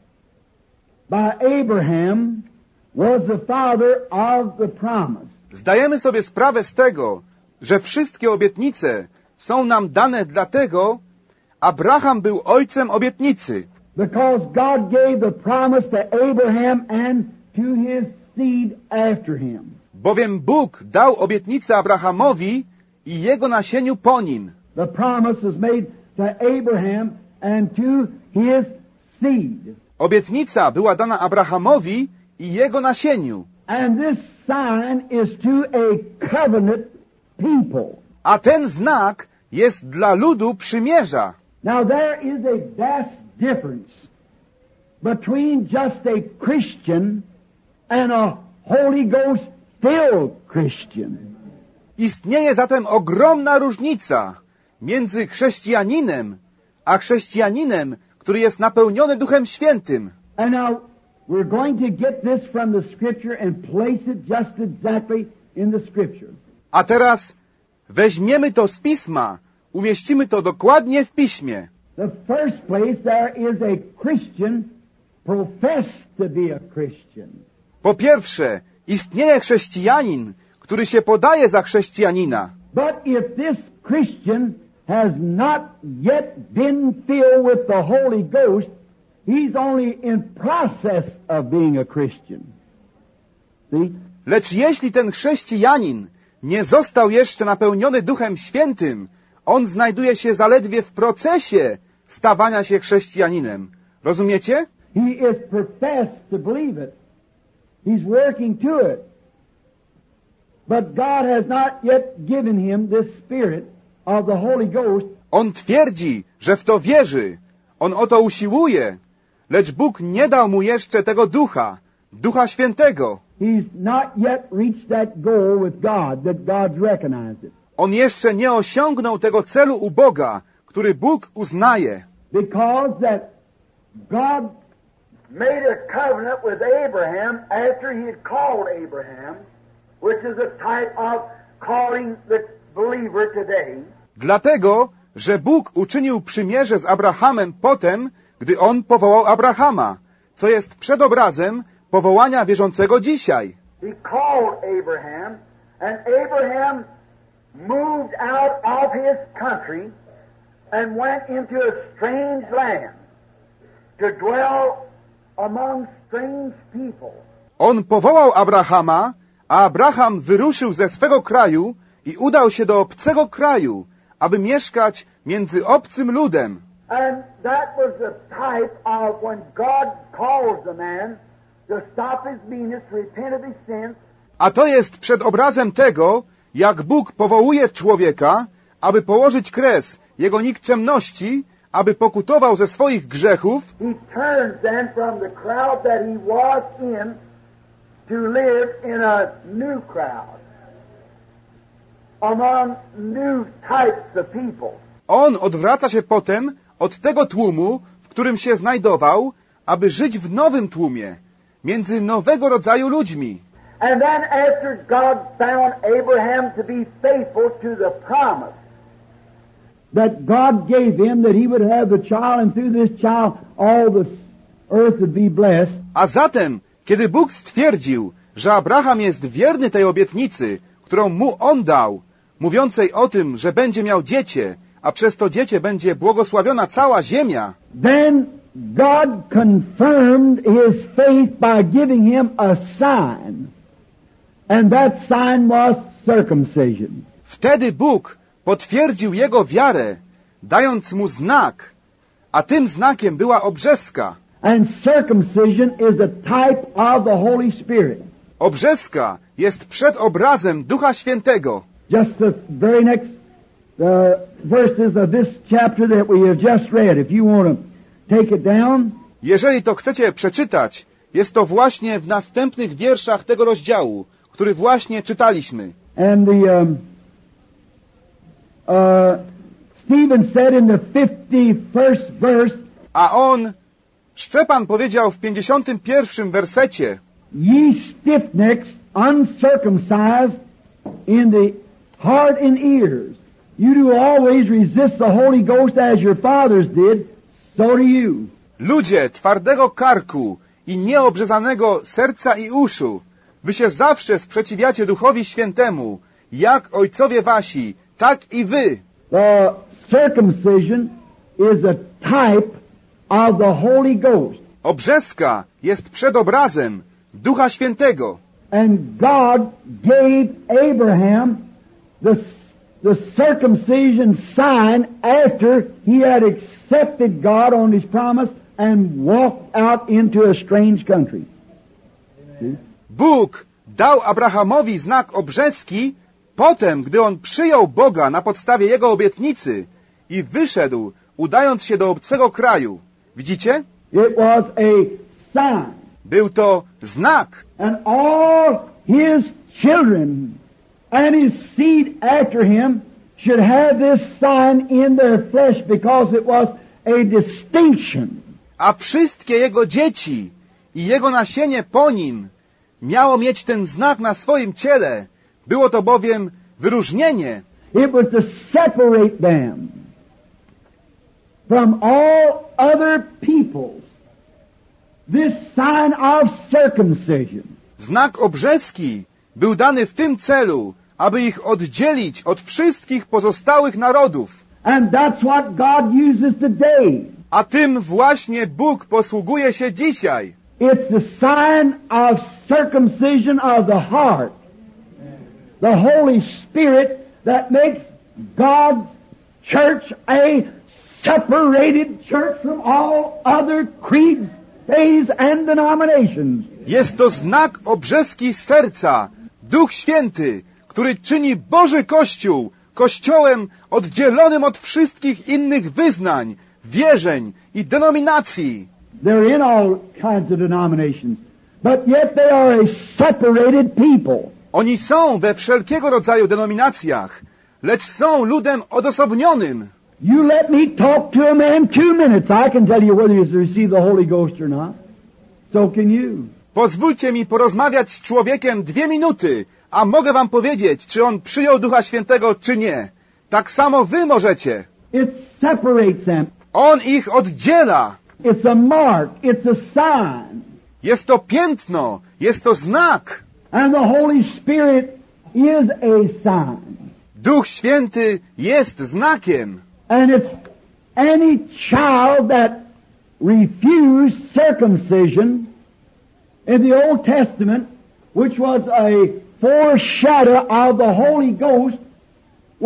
by Abraham, was the father of the promise. Zdajemy sobie sprawę z tego, że wszystkie obietnice są nam dane dlatego, Abraham był ojcem obietnicy. Because God gave the promise to Abraham and to his seed after him. Bowiem Bóg dał obietnicę Abrahamowi i jego nasieniu po nim. The promise was made to Abraham and to his seed. Obietnica była dana Abrahamowi i jego nasieniu. And this sign is to a covenant people. A ten znak jest dla ludu przymierza. Now there is a vast difference between just a Christian and a Holy Ghost filled Christian. Istnieje zatem ogromna różnica między chrześcijaninem a chrześcijaninem, który jest napełniony Duchem Świętym. And now we're going to get this from the Scripture and place it just exactly in the Scripture. A teraz weźmiemy to z Pisma, umieścimy to dokładnie w Piśmie. The first place there is a Christian professed to be a Christian. Po pierwsze, istnieje chrześcijanin, który się podaje za chrześcijanina. But if this Christian has not yet been filled with the Holy Ghost, he's only in process of being a Christian. See? Lecz jeśli ten chrześcijanin nie został jeszcze napełniony Duchem Świętym, on znajduje się zaledwie w procesie stawania się chrześcijaninem. Rozumiecie? He is professed to believe it. He's working to it. But God has not yet given him this spirit of the Holy Ghost. On twierdzi, że w to wierzy. On o to usiłuje. Lecz Bóg nie dał mu jeszcze tego Ducha, Ducha Świętego. He's not yet reached that goal with God, that God's recognized it. On jeszcze nie osiągnął tego celu u Boga, który Bóg uznaje. Because that God made a covenant with Abraham after he had called Abraham, which is a type of calling the believer today. Dlatego, że Bóg uczynił przymierze z Abrahamem potem, gdy On powołał Abrahama, co jest przedobrazem powołania wierzącego dzisiaj. He called Abraham, and Abraham moved out of his country and went into a strange land to dwell among strange people. On powołał Abrahama, a Abraham wyruszył ze swego kraju i udał się do obcego kraju, aby mieszkać między obcym ludem. And that was the type of when God calls a man to stop his meanness, repent of his sins. A to jest przedobrazem tego, jak Bóg powołuje człowieka, aby położyć kres jego nikczemności, aby pokutował ze swoich grzechów. He turns then from the crowd that he was in to live in a new crowd, among new types of people. On odwraca się potem od tego tłumu, w którym się znajdował, aby żyć w nowym tłumie, między nowego rodzaju ludźmi. And then after God found Abraham to be faithful to the promise that God gave him, that he would have a child, and through this child all the earth would be blessed. A zatem, kiedy Bóg stwierdził, że Abraham jest wierny tej obietnicy, którą mu on dał, mówiącej o tym, że będzie miał dziecię, a przez to dziecię będzie błogosławiona cała ziemia, Then God confirmed his faith by giving him a sign. And that sign was circumcision. wtedy Bóg potwierdził jego wiarę, dając mu znak, a tym znakiem była obrzeska. And circumcision is a type of the Holy Spirit. Obrzeska jest przedobrazem Ducha Świętego. Just the very next verses of this chapter that we have just read. If you want to take it down. Jeżeli to chcecie przeczytać, jest to właśnie w następnych wierszach tego rozdziału, który właśnie czytaliśmy. And Stephen said in the 51st verse, A on, Szczepan powiedział w 51 wersecie, Ye stiff-necks, uncircumcised in the heart and ears, you do always resist the Holy Ghost as your fathers did, so do you. ludzie twardego karku i nieobrzezanego serca i uszu, wy się zawsze sprzeciwiacie Duchowi Świętemu, jak ojcowie wasi, tak i wy. The circumcision is a type of the Holy Ghost. Obrzeska jest przedobrazem Ducha Świętego. And God gave Abraham the circumcision sign after he had accepted God on his promise and walked out into a strange country. Bóg dał Abrahamowi znak obrzeski potem, gdy on przyjął Boga na podstawie jego obietnicy i wyszedł, udając się do obcego kraju. Widzicie? It was a sign. Był to znak. And all his children and his seed after him should have this sign in their flesh because it was a distinction. A wszystkie jego dzieci i jego nasienie po nim miało mieć ten znak na swoim ciele. Było to bowiem wyróżnienie. It was to separate them from all other peoples. This sign of circumcision. Znak obrzeski był dany w tym celu, aby ich oddzielić od wszystkich pozostałych narodów. And that's what God uses today. A tym właśnie Bóg posługuje się dzisiaj. It's the sign of circumcision of the heart. The Holy Spirit that makes God's church a separated church from all other creeds, faiths and denominations. Jest to znak obrzeski serca, Duch Święty, który czyni Boży Kościół Kościołem oddzielonym od wszystkich innych wyznań, wierzeń i denominacji. They're in all kinds of denominations, but yet they are a separated people. Oni są we wszelkiego rodzaju denominacjach, lecz są ludem odosobnionym. You let me talk to a man 2 minutes, I can tell you whether he's received the Holy Ghost or not. So can you. Pozwólcie mi porozmawiać z człowiekiem 2 minuty, a mogę wam powiedzieć, czy on przyjął Ducha Świętego, czy nie. Tak samo wy możecie. It separates them. On ich oddziela. It's a mark. It's a sign. Jest to piętno, jest to znak. And the Holy Spirit is a sign. Duch Święty jest znakiem. And it's any child that refused circumcision in the Old Testament, which was a foreshadow of the Holy Ghost, was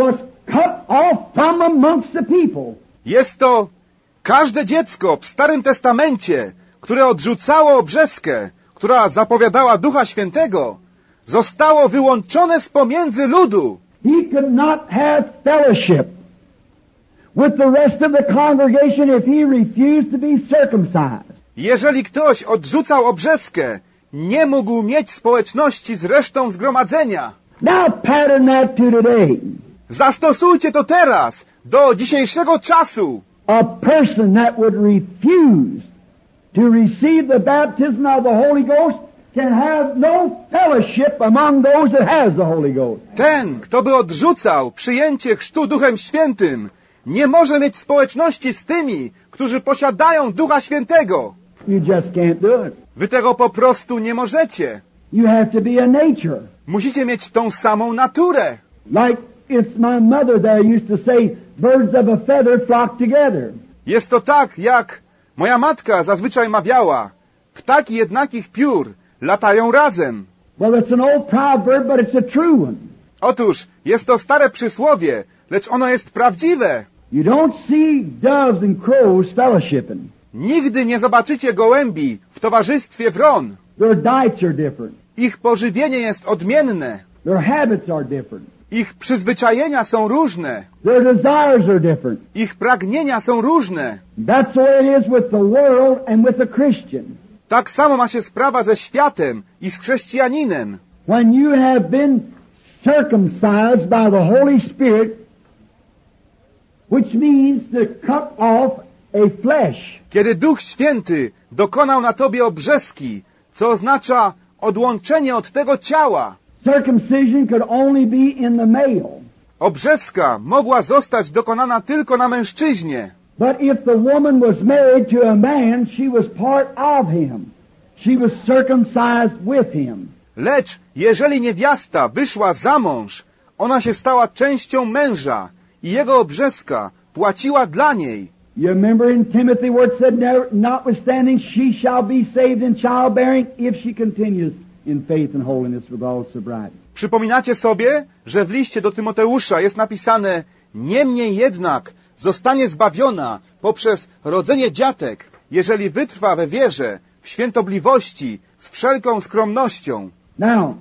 cut off from amongst the people. Jest to każde dziecko w Starym Testamencie, które odrzucało obrzeskę, która zapowiadała Ducha Świętego, zostało wyłączone z pomiędzy ludu. He could not have fellowship with the rest of the congregation if he refused to be circumcised. Jeżeli ktoś odrzucał obrzeskę, nie mógł mieć społeczności z resztą zgromadzenia. Now pattern that to today. Zastosujcie to teraz, do dzisiejszego czasu. A person that would refuse to receive the baptism of the Holy Ghost can have no fellowship among those that has the Holy Ghost. Ten, kto by odrzucał przyjęcie chrztu Duchem Świętym, nie może mieć społeczności z tymi, którzy posiadają Ducha Świętego. You just can't do it. Wy tego po prostu nie możecie. You have to be a nature. Musicie mieć tą samą naturę. Like it's my mother there used to say, birds of a feather flock together. Jest to tak, jak moja matka zazwyczaj mawiała. Ptaki jednakich piór latają razem. Well, it's an old proverb, but it's a true one. Otóż jest to stare przysłowie, lecz ono jest prawdziwe. You don't see doves and crows fellowshipping. Nigdy nie zobaczycie gołębi w towarzystwie wron. Their diets are different. Ich pożywienie jest odmienne. Their habits are different. Ich przyzwyczajenia są różne. Their desires are different. Ich pragnienia są różne. That's the way it is with the world and with the Christian. Tak samo ma się sprawa ze światem i z chrześcijaninem. When you have been circumcised by the Holy Spirit, which means to cut off a flesh. Kiedy Duch Święty dokonał na tobie obrzeski, co oznacza odłączenie od tego ciała. Circumcision could only be in the male. Obrzeska mogła zostać dokonana tylko na mężczyźnie. But if the woman was married to a man, she was part of him. She was circumcised with him. Lecz jeżeli niewiasta wyszła za mąż, ona się stała częścią męża i jego obrzeska płaciła dla niej. You remember in Timothy where it said, notwithstanding she shall be saved in childbearing if she continues in faith and holiness with all sobriety. Przypominacie sobie, że w liście do Tymoteusza jest napisane: niemniej jednak zostanie zbawiona poprzez rodzenie dziatek, jeżeli wytrwa we wierze, w świętobliwości, z wszelką skromnością. Now,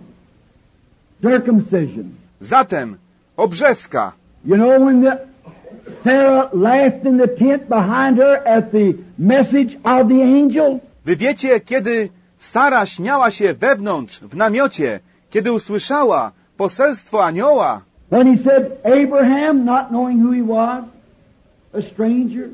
circumcision. Zatem obrzeska. You know when Sarah laughed in the tent behind her at the message of the angel? Wy wiecie, kiedy Sara śmiała się wewnątrz, w namiocie, kiedy usłyszała poselstwo anioła. When he said, Abraham, not knowing who he was, a stranger,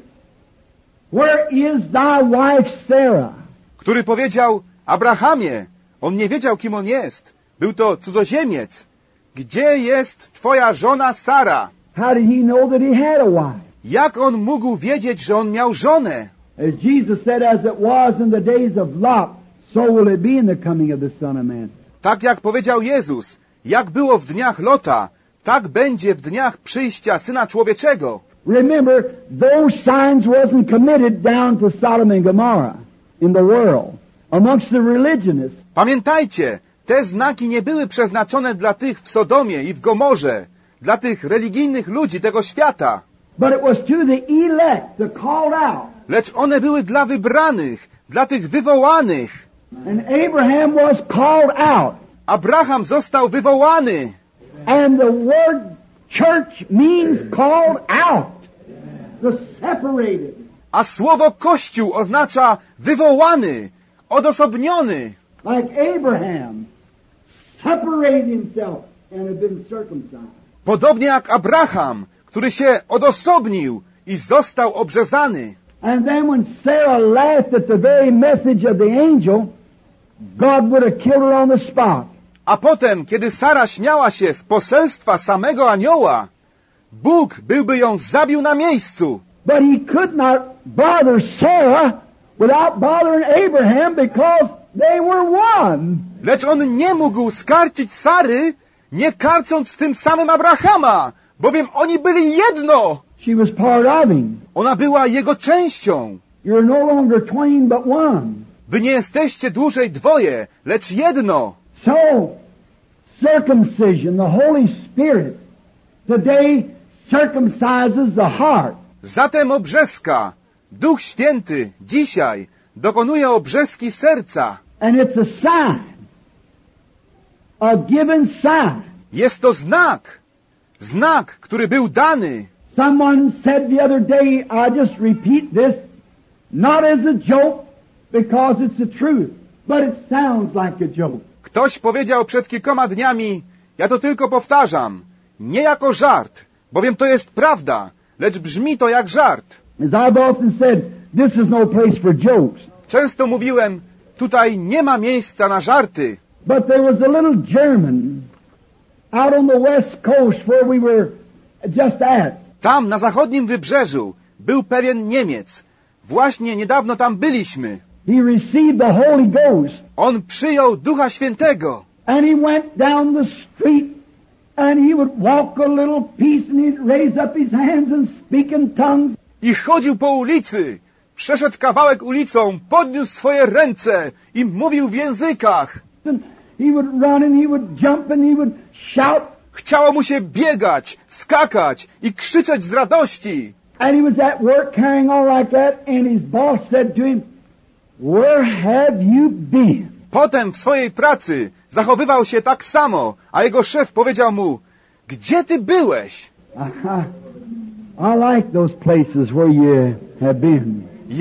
where is thy wife Sarah? Który powiedział: Abrahamie, on nie wiedział, kim on jest. Był to cudzoziemiec. Gdzie jest twoja żona Sara? How did he know that he had a wife? Jak on mógł wiedzieć, że on miał żonę? As Jesus said, as it was in the days of Lot, so will it be in the coming of the Son of Man. Tak jak powiedział Jezus, jak było w dniach Lota, tak będzie w dniach przyjścia Syna Człowieczego. Remember, those signs wasn't committed down to Sodom and Gomorrah in the world, amongst the religionists. Pamiętajcie, te znaki nie były przeznaczone dla tych w Sodomie i w Gomorze, dla tych religijnych ludzi tego świata. But it was to the elect, the called out. Lecz one były dla wybranych, dla tych wywołanych. And Abraham was called out. Abraham został wywołany. And the word church means called out. The separated. A słowo Kościół oznacza wywołany, odosobniony. Like Abraham separated himself and had been circumcised. Podobnie jak Abraham, który się odosobnił i został obrzezany. And then when Sarah laughed at the very message of the angel, God would have killed her on the spot. A potem, kiedy Sara śmiała się z poselstwa samego anioła, Bóg byłby ją zabił na miejscu. But he could not bother Sarah without bothering Abraham because they were one. Lecz on nie mógł skarcić Sary, nie karcąc tym samym Abrahama, bowiem oni byli jedno. She was part of him. Ona była jego częścią. You're no longer twain but one. Wy nie jesteście dłużej dwoje, lecz jedno. So, circumcision, the Holy Spirit, today circumcises the heart. Zatem obrzeska. Duch Święty dzisiaj dokonuje obrzeski serca. And it's a sign. A given sign. Jest to znak. Znak, który był dany. Someone said the other day, I just repeat this, not as a joke, because it's the truth, but it sounds like a joke. Ktoś powiedział przed kilkoma dniami, ja to tylko powtarzam, nie jako żart, bowiem to jest prawda, lecz brzmi to jak żart. As I've often said, this is no place for jokes. Często mówiłem, tutaj nie ma miejsca na żarty. But there was a little German out on the west coast where we were just at. Tam, na zachodnim wybrzeżu, był pewien Niemiec. Właśnie niedawno tam byliśmy. He received the Holy Ghost. On przyjął Ducha Świętego. And he went down the street and he would walk a little piece and he'd raise up his hands and speak in tongues. I chodził po ulicy. Przeszedł kawałek ulicą, podniósł swoje ręce i mówił w językach. And he would run and he would jump and he would shout. Chciało mu się biegać, skakać i krzyczeć z radości. And he was at work carrying on like that and his boss said to him, "Where have you been?" Potem w swojej pracy zachowywał się tak samo, a jego szef powiedział mu, gdzie ty byłeś? I like those places where you have been.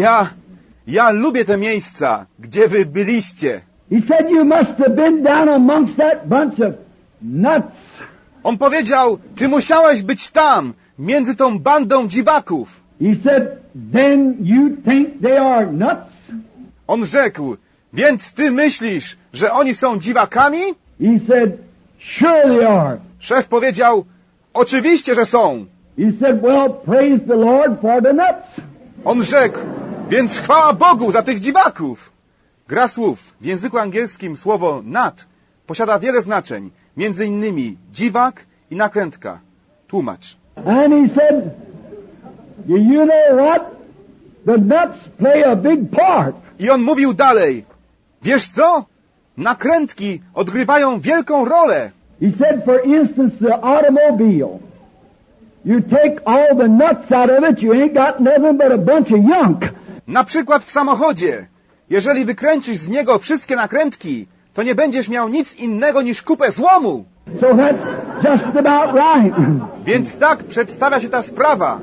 Ja lubię te miejsca, gdzie wy byliście. He said you must have been down amongst that bunch of nuts. On powiedział, ty musiałeś być tam, między tą bandą dziwaków. He said, then you think they are nuts? On rzekł, więc ty myślisz, że oni są dziwakami? He said, sure they are. Szef powiedział, oczywiście, że są. He said, well, praise the Lord for the nuts. On rzekł, więc chwała Bogu za tych dziwaków. Gra słów. W języku angielskim słowo nut posiada wiele znaczeń. Między innymi dziwak i nakrętka. Tłumacz. And he said, you know what? The nuts play a big part. I on mówił dalej. Wiesz co? Nakrętki odgrywają wielką rolę. He said, for instance, the automobile. You take all the nuts out of it, you ain't got nothing but a bunch of junk. Na przykład w samochodzie. Jeżeli wykręcisz z niego wszystkie nakrętki, to nie będziesz miał nic innego niż kupę złomu. So that's just about right. Więc tak przedstawia się ta sprawa.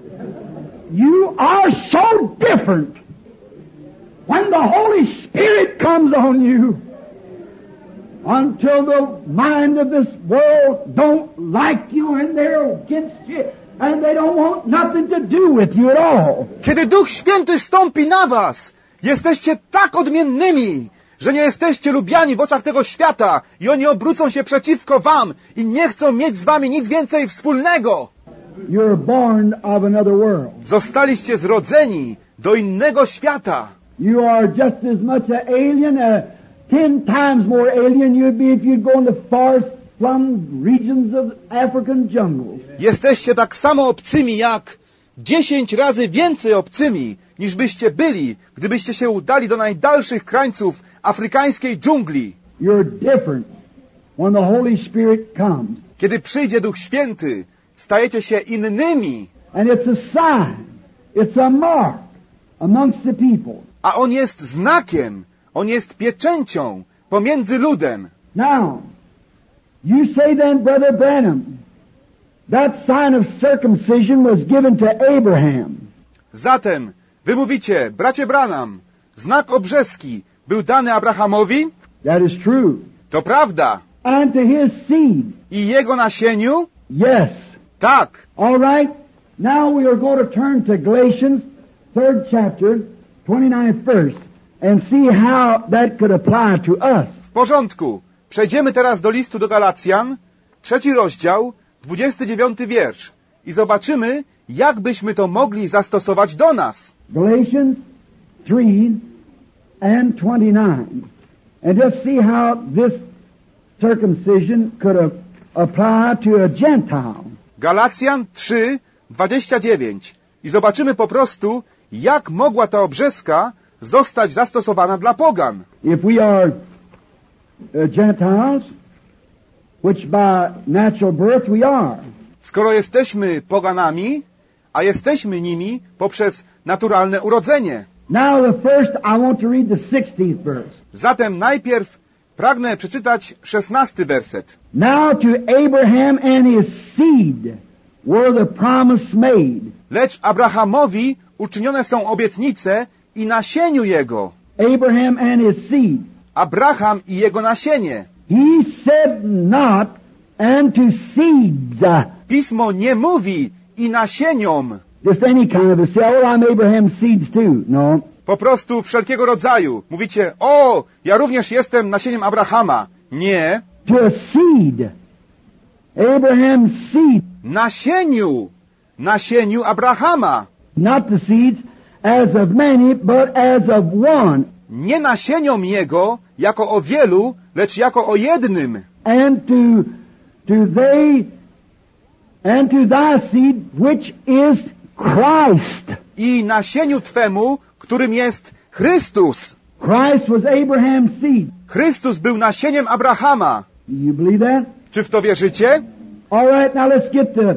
You are so different when the Holy Spirit comes on you until the mind of this world don't like you and they're against you and they don't want nothing to do with you at all. Kiedy Duch Święty stąpi na was, jesteście tak odmiennymi, że nie jesteście lubiani w oczach tego świata i oni obrócą się przeciwko wam i nie chcą mieć z wami nic więcej wspólnego. You're born of another world. Zostaliście zrodzeni do innego świata. You are just as much an alien, 10 times more alien you'd be if you'd go in the forest flung regions of African jungle. Jesteście tak samo obcymi jak 10 razy więcej obcymi, niż byście byli, gdybyście się udali do najdalszych krańców afrykańskiej dżungli. You're different when the Holy Spirit comes. Kiedy przyjdzie Duch Święty, stajecie się innymi. And it's a sign, it's a mark amongst the people. A On jest znakiem, On jest pieczęcią pomiędzy ludem. Now, you say then, Brother Branham, that sign of circumcision was given to Abraham. Zatem, wy mówicie, bracie Branham, znak obrzeski był dany Abrahamowi? That is true. To prawda. And to his seed. I jego nasieniu? Yes. Tak. All right. Now we are going to turn to Galatians, 3rd chapter, 29th verse, and see how that could apply to us. W porządku. Przejdziemy teraz do listu do Galacjan, 3 rozdział, 29 wiersz i zobaczymy, jak byśmy to mogli zastosować do nas. Galatians 3 and 29. And just see how this circumcision could apply to a Gentile. Galacjan 3, 29. I zobaczymy po prostu, jak mogła ta obrzeska zostać zastosowana dla pogan. If we are Gentiles, which by natural birth we are. skoro jesteśmy poganami, a jesteśmy nimi poprzez naturalne urodzenie. Now the first, I want to read the 16th verse. Zatem najpierw pragnę przeczytać 16 werset. Now to Abraham and his seed were the promise made. Lecz Abrahamowi uczynione są obietnice i nasieniu jego. Abraham and his seed. Abraham i jego nasienie. He said not unto seeds. Pismo nie mówi i nasieniom. Just any kind of a seed. Oh, I'm Abraham's seeds too. No. Po prostu wszelkiego rodzaju. Mówicie, o, ja również jestem nasieniem Abrahama. Nie. To a seed. Abraham's seed. Nasieniu Abrahama. Not the seeds as of many, but as of one. Nie nasieniom jego, jako o wielu, lecz jako o jednym. And to thy seed, which is Christ. I nasieniu twemu, którym jest Chrystus. Christ was Abraham's seed. Chrystus był nasieniem Abrahama. Do you believe that? Czy w to wierzycie? All right, now let's get the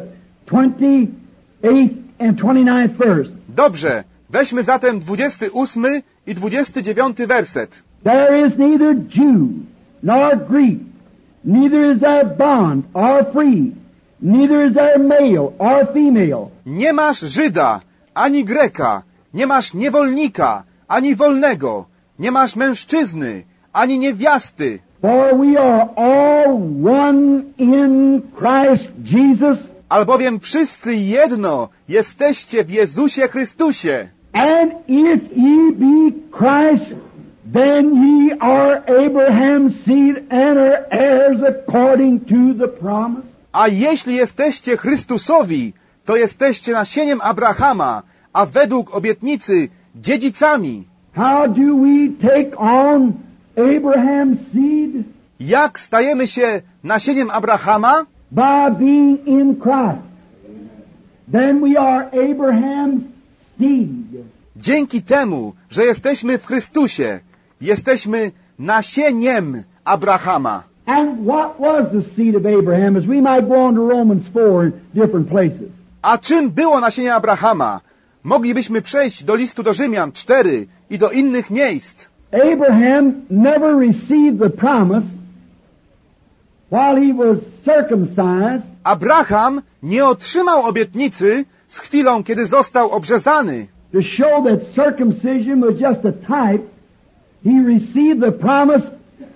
28th and 29th verse. Dobrze, weźmy zatem 28 i 29 werset. There is neither Jew nor Greek, neither is there bond or free, neither is there male or female. Nie masz Żyda, ani Greka, nie masz niewolnika, ani wolnego, nie masz mężczyzny, ani niewiasty. For we are all one in Christ Jesus. Albowiem wszyscy jedno jesteście w Jezusie Chrystusie. And if ye be Christ, then ye are Abraham's seed and are heirs according to the promise. A jeśli jesteście Chrystusowi, to jesteście nasieniem Abrahama, a według obietnicy dziedzicami. How do we take on Abraham's seed? Jak stajemy się nasieniem Abrahama? By being in Christ. Then we are Abraham's seed. Dzięki temu, że jesteśmy w Chrystusie, jesteśmy nasieniem Abrahama. And what was the seed of Abraham? As we might go on to Romans 4 in different places. A czym było nasienie Abrahama? Moglibyśmy przejść do listu do Rzymian 4 i do innych miejsc. Abraham never received the promise while he was circumcised. Abraham nie otrzymał obietnicy z chwilą, kiedy został obrzezany. To show that circumcision was just a type, he received the promise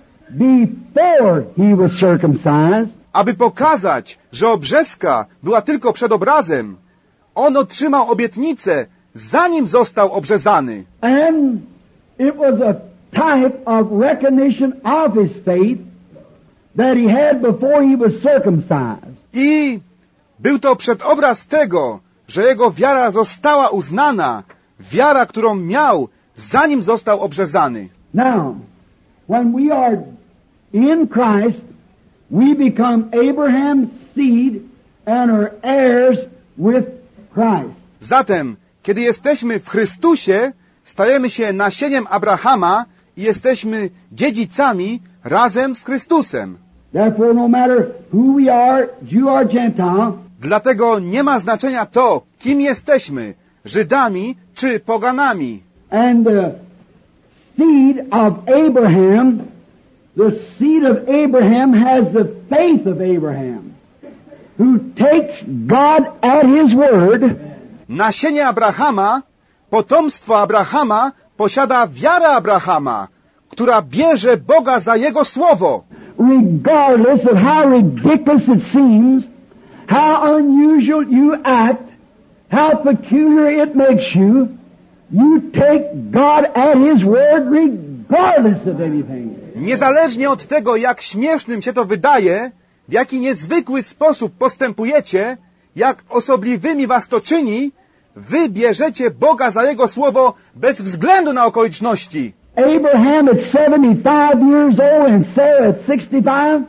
before he was circumcised. Aby pokazać, że obrzezka była tylko przedobrazem, on otrzymał obietnicę, zanim został obrzezany. And it was a type of recognition of his faith that he had before he was circumcised. I był to przedobraz tego, że jego wiara została uznana, wiara, którą miał, zanim został obrzezany. Now, when we are in Christ, we become Abraham's seed and are heirs with Christ. Zatem, kiedy jesteśmy w Chrystusie, stajemy się nasieniem Abrahama i jesteśmy dziedzicami razem z Chrystusem. Therefore, no matter who we are, Jew or Gentile, Dlatego nie ma znaczenia to, kim jesteśmy, Żydami czy poganami. and the seed of Abraham, the seed of Abraham has the faith of Abraham, who takes God at His word. Nasienie Abrahama, potomstwo Abrahama posiada wiarę Abrahama, która bierze Boga za Jego słowo. Regardless of how ridiculous it seems, how unusual you act, how peculiar it makes you, you take God at His word regardless of anything. Niezależnie od tego, jak śmiesznym się to wydaje, w jaki niezwykły sposób postępujecie, jak osobliwymi was to czyni, wy bierzecie Boga za Jego słowo bez względu na okoliczności. Abraham at 75 years old and Sarah at 65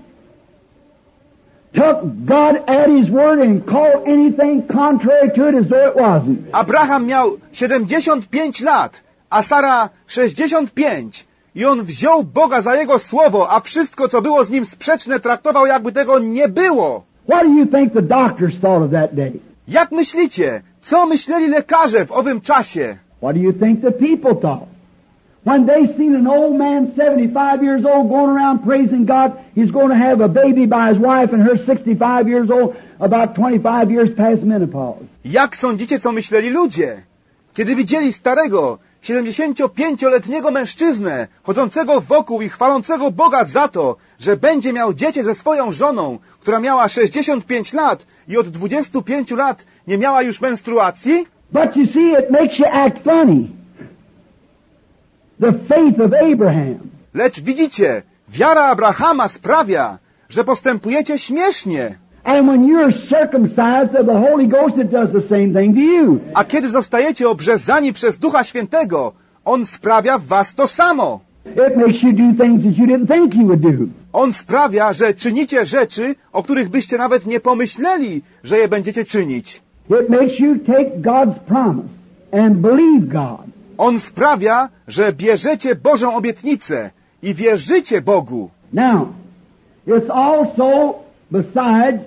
took God at His word and called anything contrary to it as though it wasn't. Abraham miał 75 lat, a Sara 65 i on wziął Boga za Jego słowo, a wszystko, co było z nim sprzeczne, traktował, jakby tego nie było. What do you think the doctors thought of that day? Jak myślicie, co myśleli lekarze w owym czasie? What do you think the people thought? When they seen an old man, 75 years old, going around praising God, he's going to have a baby by his wife and her 65 years old, about 25 years past menopause. Jak sądzicie, co myśleli ludzie? Kiedy widzieli starego, 75-letniego mężczyznę, chodzącego wokół i chwalącego Boga za to, że będzie miał dziecię ze swoją żoną, która miała 65 lat i od 25 lat nie miała już menstruacji? But you see, it makes you act funny. The faith of Abraham. Lecz widzicie, wiara Abrahama sprawia, że postępujecie śmiesznie. And when you're circumcised of the Holy Ghost, it does the same thing to you. A kiedy zostajecie obrzezani przez Ducha Świętego, On sprawia w was to samo. It makes you do things that you didn't think you would do. On sprawia, że czynicie rzeczy, o których byście nawet nie pomyśleli, że je będziecie czynić. It makes you take God's promise and believe God. On sprawia, że bierzecie Bożą obietnicę i wierzycie Bogu. Now, it's also, besides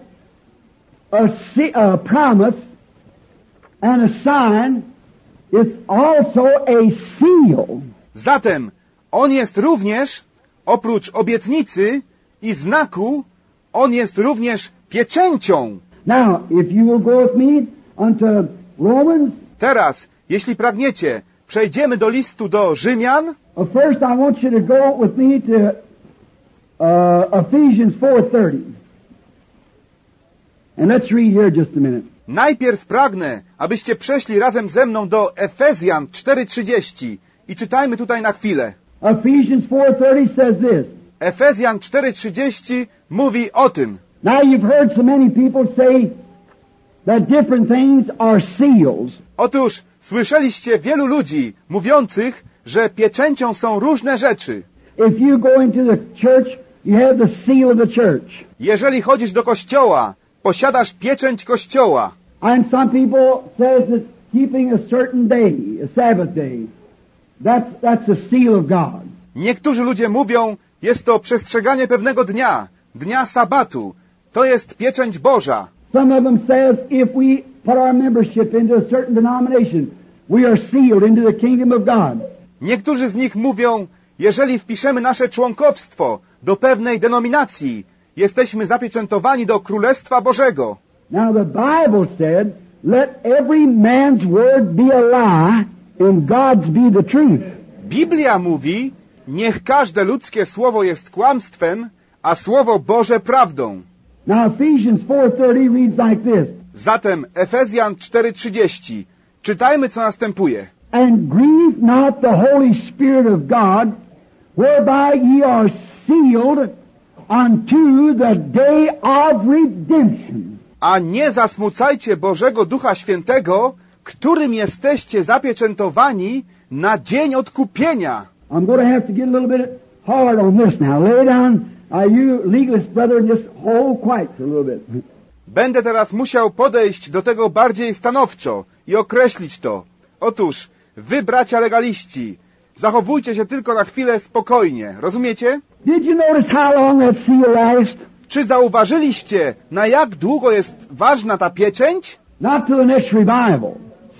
a promise and a sign, it's also a seal. Zatem On jest również, oprócz obietnicy i znaku, On jest również pieczęcią. Now, if you will go with me unto Romans, Teraz, jeśli pragniecie, przejdziemy do listu do Rzymian. first I want you to go with me to Ephesians 4:30. And let's read here just a minute. Najpierw pragnę, abyście przeszli razem ze mną do Efezjan 4:30 i czytajmy tutaj na chwilę. Ephesians 4:30 says this. Efezjan 4:30 mówi o tym. Now you've heard so many people say that different things are seals. Otóż słyszeliście wielu ludzi mówiących, że pieczęcią są różne rzeczy. If you go into the church, you have the seal of the church. Jeżeli chodzisz do kościoła, posiadasz pieczęć kościoła. And some people says that keeping a certain day, a Sabbath day, that's the seal of God. Niektórzy ludzie mówią, jest to przestrzeganie pewnego dnia, dnia sabatu. To jest pieczęć Boża. Some of them says if we put our membership into a certain denomination, we are sealed into the kingdom of God. Niektórzy z nich mówią, jeżeli wpiszemy nasze członkowstwo do pewnej denominacji, jesteśmy zapieczętowani do Królestwa Bożego. Now the Bible said, let every man's word be a lie and God's be the truth. Biblia mówi, niech każde ludzkie słowo jest kłamstwem, a Słowo Boże prawdą. Now Ephesians 4:30 reads like this. Zatem Efezjan 4:30. Czytajmy, co następuje. And grieve not the Holy Spirit of God, whereby ye are sealed unto the day of redemption. A nie zasmucajcie Bożego Ducha Świętego, którym jesteście zapieczętowani na dzień odkupienia. I'm going to have to get a little bit hard on this now. Lay down, you legalist brother, just hold quiet for a little bit. Będę teraz musiał podejść do tego bardziej stanowczo i określić to. Otóż, wy bracia legaliści, zachowujcie się tylko na chwilę spokojnie, rozumiecie? Did you notice how long that seal lasts? Czy zauważyliście, na jak długo jest ważna ta pieczęć? Not to the next revival.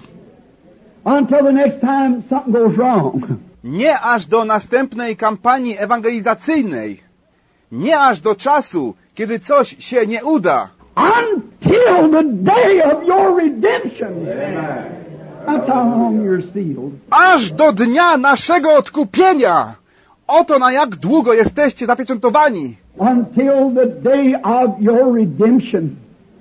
Until the next time something goes wrong. Nie aż do następnej kampanii ewangelizacyjnej. Nie aż do czasu, kiedy coś się nie uda. Until the day of your redemption. That's how long you're sealed. Aż do dnia naszego odkupienia. Oto na jak długo jesteście zapieczętowani. Until the day of your redemption.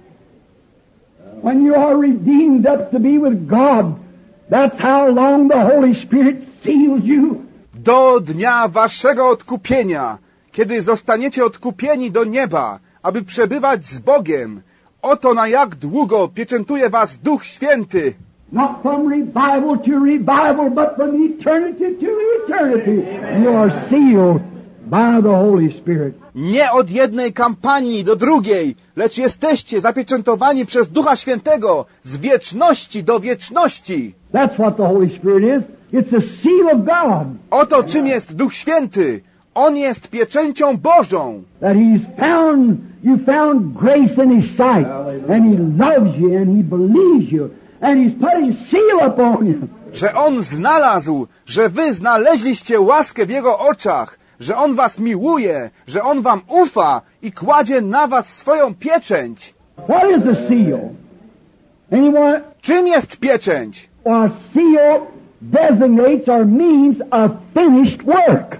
When you are redeemed up to be with God, that's how long the Holy Spirit seals you. Do dnia waszego odkupienia, kiedy zostaniecie odkupieni do nieba, aby przebywać z Bogiem. Oto na jak długo pieczętuje was Duch Święty. Not from revival to revival, but from eternity to eternity. You are sealed by the Holy Spirit. Nie od jednej kampanii do drugiej, lecz jesteście zapieczętowani przez Ducha Świętego z wieczności do wieczności. That's what the Holy Spirit is. It's a seal of God. Oto czym jest Duch Święty. On jest pieczęcią Bożą. That you found grace in His sight, and He loves you, and He believes you, and He's put His seal upon you. Że On znalazł, że wy znaleźliście łaskę w Jego oczach, że On was miłuje, że On wam ufa i kładzie na was swoją pieczęć. What is a seal? Anyone? Czym jest pieczęć? A seal designates or means a finished work.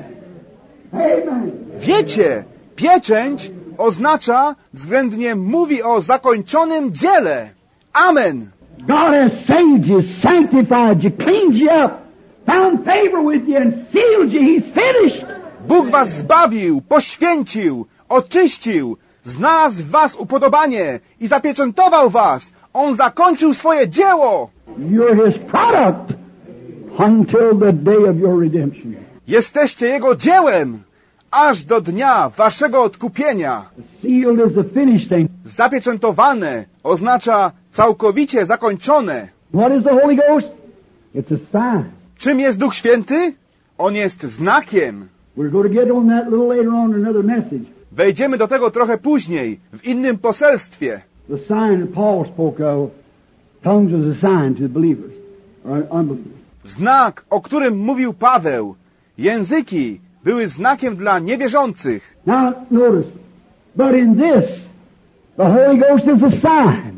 Amen. Wiecie, pieczęć oznacza, względnie mówi o zakończonym dziele. Amen. God has saved you, sanctified you, cleaned you up, found favor with you and sealed you. He's finished. Bóg was zbawił, poświęcił, oczyścił, znalazł w was upodobanie i zapieczętował was. On zakończył swoje dzieło. You're His product until the day of your redemption. Jesteście Jego dziełem, aż do dnia waszego odkupienia. Sealed is the finished thing. Zapieczętowane oznacza całkowicie zakończone. What is the Holy Ghost? It's a sign. Czym jest Duch Święty? On jest znakiem. We're going to get on that a little later on in another message. Wejdziemy do tego trochę później, w innym poselstwie. The sign that Paul spoke of, tongues was a sign to the believers, or unbelievers. Znak, o którym mówił Paweł. Języki były znakiem dla niewierzących. Now, notice, but in this, the Holy Ghost is a sign.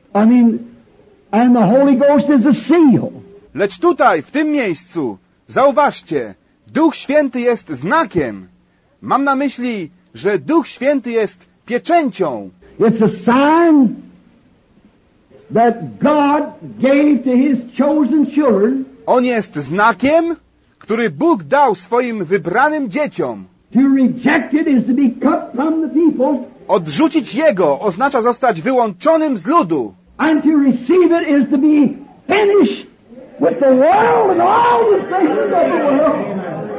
And the Holy Ghost is a seal. Lecz tutaj, w tym miejscu, zauważcie, Duch Święty jest znakiem. Mam na myśli, że Duch Święty jest pieczęcią. It's a sign that God gave to His chosen children. On jest znakiem, który Bóg dał swoim wybranym dzieciom. To reject it is to be cut from the people. Odrzucić Jego oznacza zostać wyłączonym z ludu. And to receive it is to be finished with the world and all the things of the world.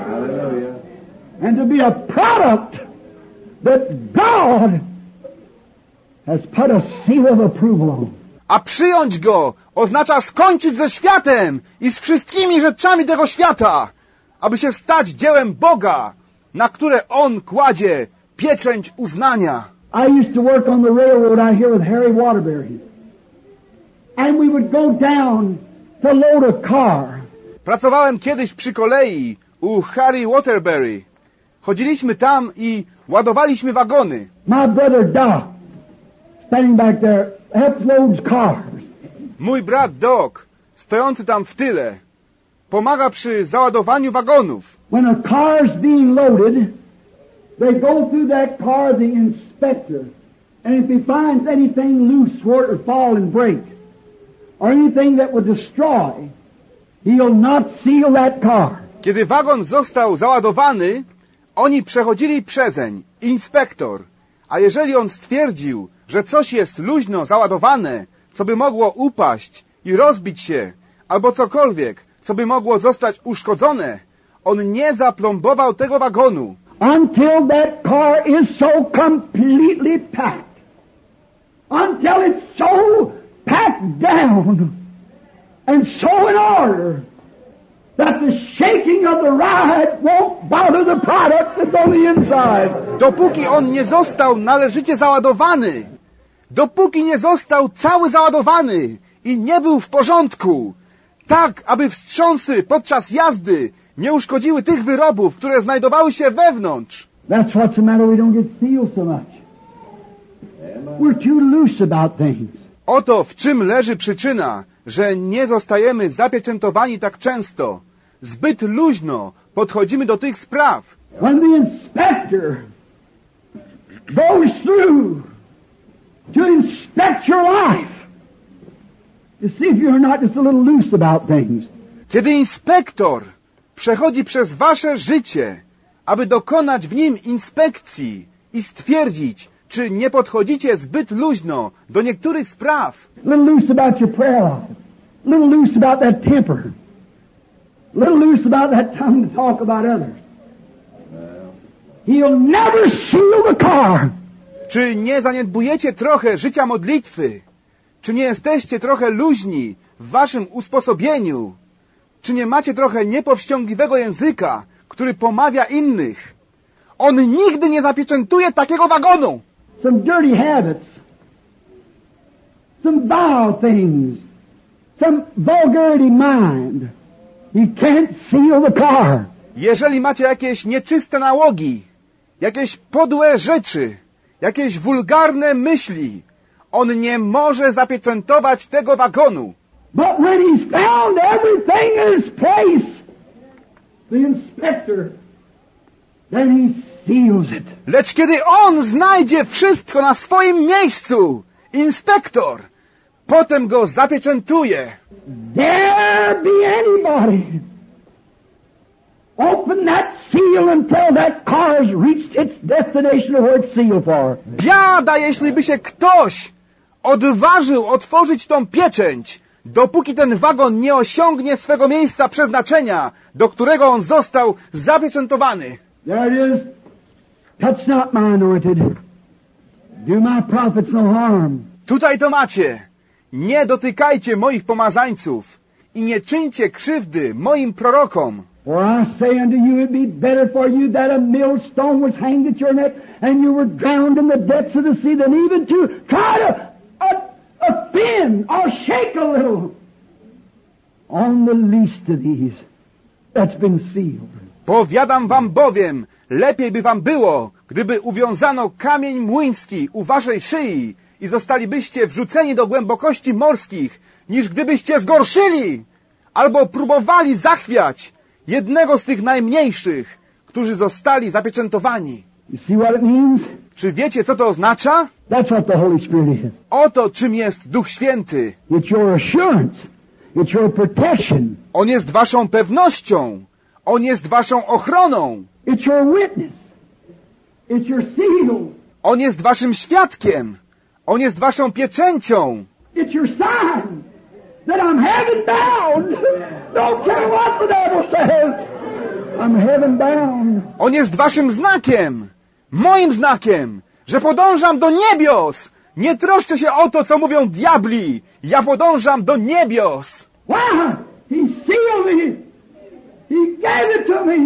And to be a product that God has put a seal of approval on. A przyjąć Go oznacza skończyć ze światem i z wszystkimi rzeczami tego świata, aby się stać dziełem Boga, na które On kładzie pieczęć uznania. I used to work on the railroad out here with Harry Waterbury. And we would go down to load a car. Pracowałem kiedyś przy kolei u Harry Waterbury. Chodziliśmy tam i ładowaliśmy wagony. My brother Doc, standing back there, helps load cars. Mój brat Doc, stojący tam w tyle, pomaga przy załadowaniu wagonów. When a car's being loaded, they go through that car, the inspector, and if he finds anything loose where it would fall and break, or anything that would destroy, he'll not seal that car. Kiedy wagon został załadowany, oni przechodzili przezeń, inspektor, a jeżeli on stwierdził, że coś jest luźno załadowane, co by mogło upaść i rozbić się, albo cokolwiek, co by mogło zostać uszkodzone, on nie zaplombował tego wagonu. Until that car is so completely packed. Until it's so packed down and so in order that the shaking of the ride won't bother the product that's on the inside. Dopóki on nie został należycie załadowany, dopóki nie został cały załadowany i nie był w porządku, tak aby wstrząsy podczas jazdy nie uszkodziły tych wyrobów, które znajdowały się wewnątrz. That's what's the matter, we don't get sealed so much. We're too loose about things. Oto w czym leży przyczyna, że nie zostajemy zapieczętowani tak często. Zbyt luźno podchodzimy do tych spraw. When the inspector goes through to inspect your life, to see if you're not just a little loose about things. Kiedy inspektor przechodzi przez wasze życie, aby dokonać w nim inspekcji i stwierdzić, czy nie podchodzicie zbyt luźno do niektórych spraw. A little loose about your prayer life. A little loose about that temper. A little loose about that tongue to talk about others. He'll never seal the car. Czy nie zaniedbujecie trochę życia modlitwy? Czy nie jesteście trochę luźni w waszym usposobieniu? Czy nie macie trochę niepowściągliwego języka, który pomawia innych. On nigdy nie zapieczętuje takiego wagonu. Some dirty habits, some vile things, some vulgarity mind. He can't seal the car. Jeżeli macie jakieś nieczyste nałogi, jakieś podłe rzeczy, jakieś wulgarne myśli, on nie może zapieczętować tego wagonu. But when he's found everything in its place, the inspector, then he seals it. Lecz kiedy on znajdzie wszystko na swoim miejscu, inspektor, potem go zapieczętuje. Dare be anybody. Open that seal until that car's reached its destination of where it's sealed for. Biada, jeśli by się ktoś odważył otworzyć tą pieczęć, dopóki ten wagon nie osiągnie swego miejsca przeznaczenia, do którego on został zapieczętowany. There it is. Touch not my anointed. Do my prophets no harm. Tutaj to macie. Nie dotykajcie moich pomazańców i nie czyńcie krzywdy moim prorokom. For I say unto you, it'd be better for you that a millstone was hanged at your neck and you were drowned in the depths of the sea than even to try to offend or shake a little on the least of these that's been sealed. Powiadam wam bowiem, lepiej by wam było, gdyby uwiązano kamień młyński u waszej szyi i zostalibyście wrzuceni do głębokości morskich, niż gdybyście zgorszyli albo próbowali zachwiać jednego z tych najmniejszych, którzy zostali zapieczętowani. You see what it means? Czy wiecie, co to oznacza? That's what the Holy Spirit is. Oto czym jest Duch Święty. It's your assurance. It's your protection. On jest waszą pewnością. On jest waszą ochroną. It's your witness. It's your seal. On jest waszym świadkiem. On jest waszą pieczęcią. It's your sign that I'm heaven bound. Don't care what the devil says. I'm heaven bound. On jest waszym znakiem. Moim znakiem, że podążam do niebios. Nie troszczę się o to, co mówią diabli. Ja podążam do niebios. Wow! He sealed me. He gave it to me.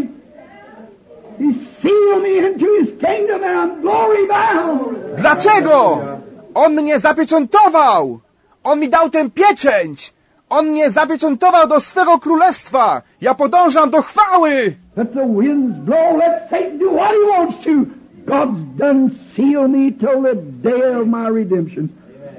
He sealed me into His kingdom and I'm glory bound. Dlaczego? On mnie zapieczętował. On mi dał tę pieczęć. On mnie zapieczętował do swego królestwa. Ja podążam do chwały. Let the winds blow, let Satan do what he wants to. God's done seal me till the day of my redemption.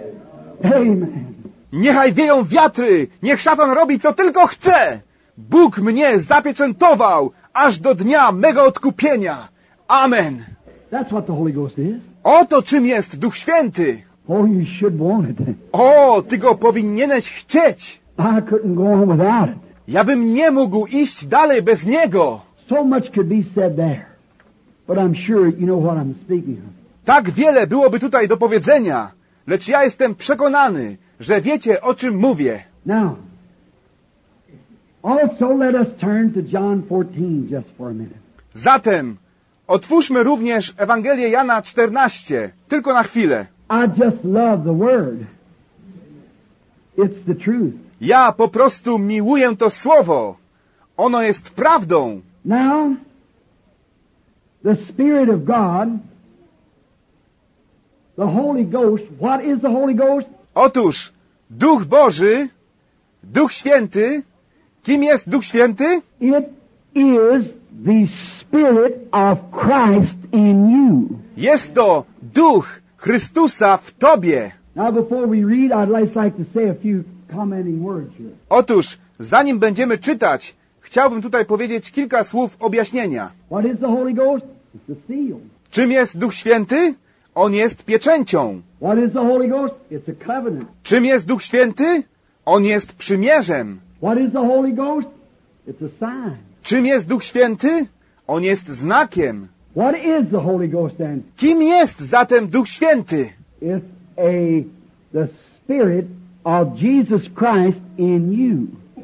Amen. Niechaj wieją wiatry, niech szatan robi co tylko chce. Bóg mnie zapieczętował aż do dnia mego odkupienia. Amen. That's what the Holy Ghost is. Oto czym jest Duch Święty. Oh, you should want it. O, ty go powinieneś chcieć. I couldn't go on without it. Ja bym nie mógł iść dalej bez niego. So much could be said there. But I'm sure you know what I'm speaking of. Tak wiele byłoby tutaj do powiedzenia, lecz ja jestem przekonany, że wiecie, o czym mówię. Now, also let us turn to John 14 just for a minute. Zatem otwórzmy również Ewangelię Jana 14, tylko na chwilę. I just love the Word. It's the truth. Ja po prostu miłuję to słowo. Ono jest prawdą. Now, the Spirit of God, the Holy Ghost, what is the Holy Ghost? Otóż Duch Boży, Duch Święty, kim jest Duch Święty? It is the Spirit of Christ in you. Jest to Duch Chrystusa w tobie. Now before we read, I'd just like to say a few commenting words here. Otóż, zanim będziemy czytać, chciałbym tutaj powiedzieć kilka słów objaśnienia. What is the Holy Ghost? It's a seal. Czym jest Duch Święty? On jest pieczęcią. What is the Holy Ghost? It's a covenant. Czym jest Duch Święty? On jest przymierzem. What is the Holy Ghost? It's a sign. Czym jest Duch Święty? On jest znakiem. What is the Holy Ghost then? Kim jest zatem Duch Święty? It's the Spirit of Jesus Christ in you.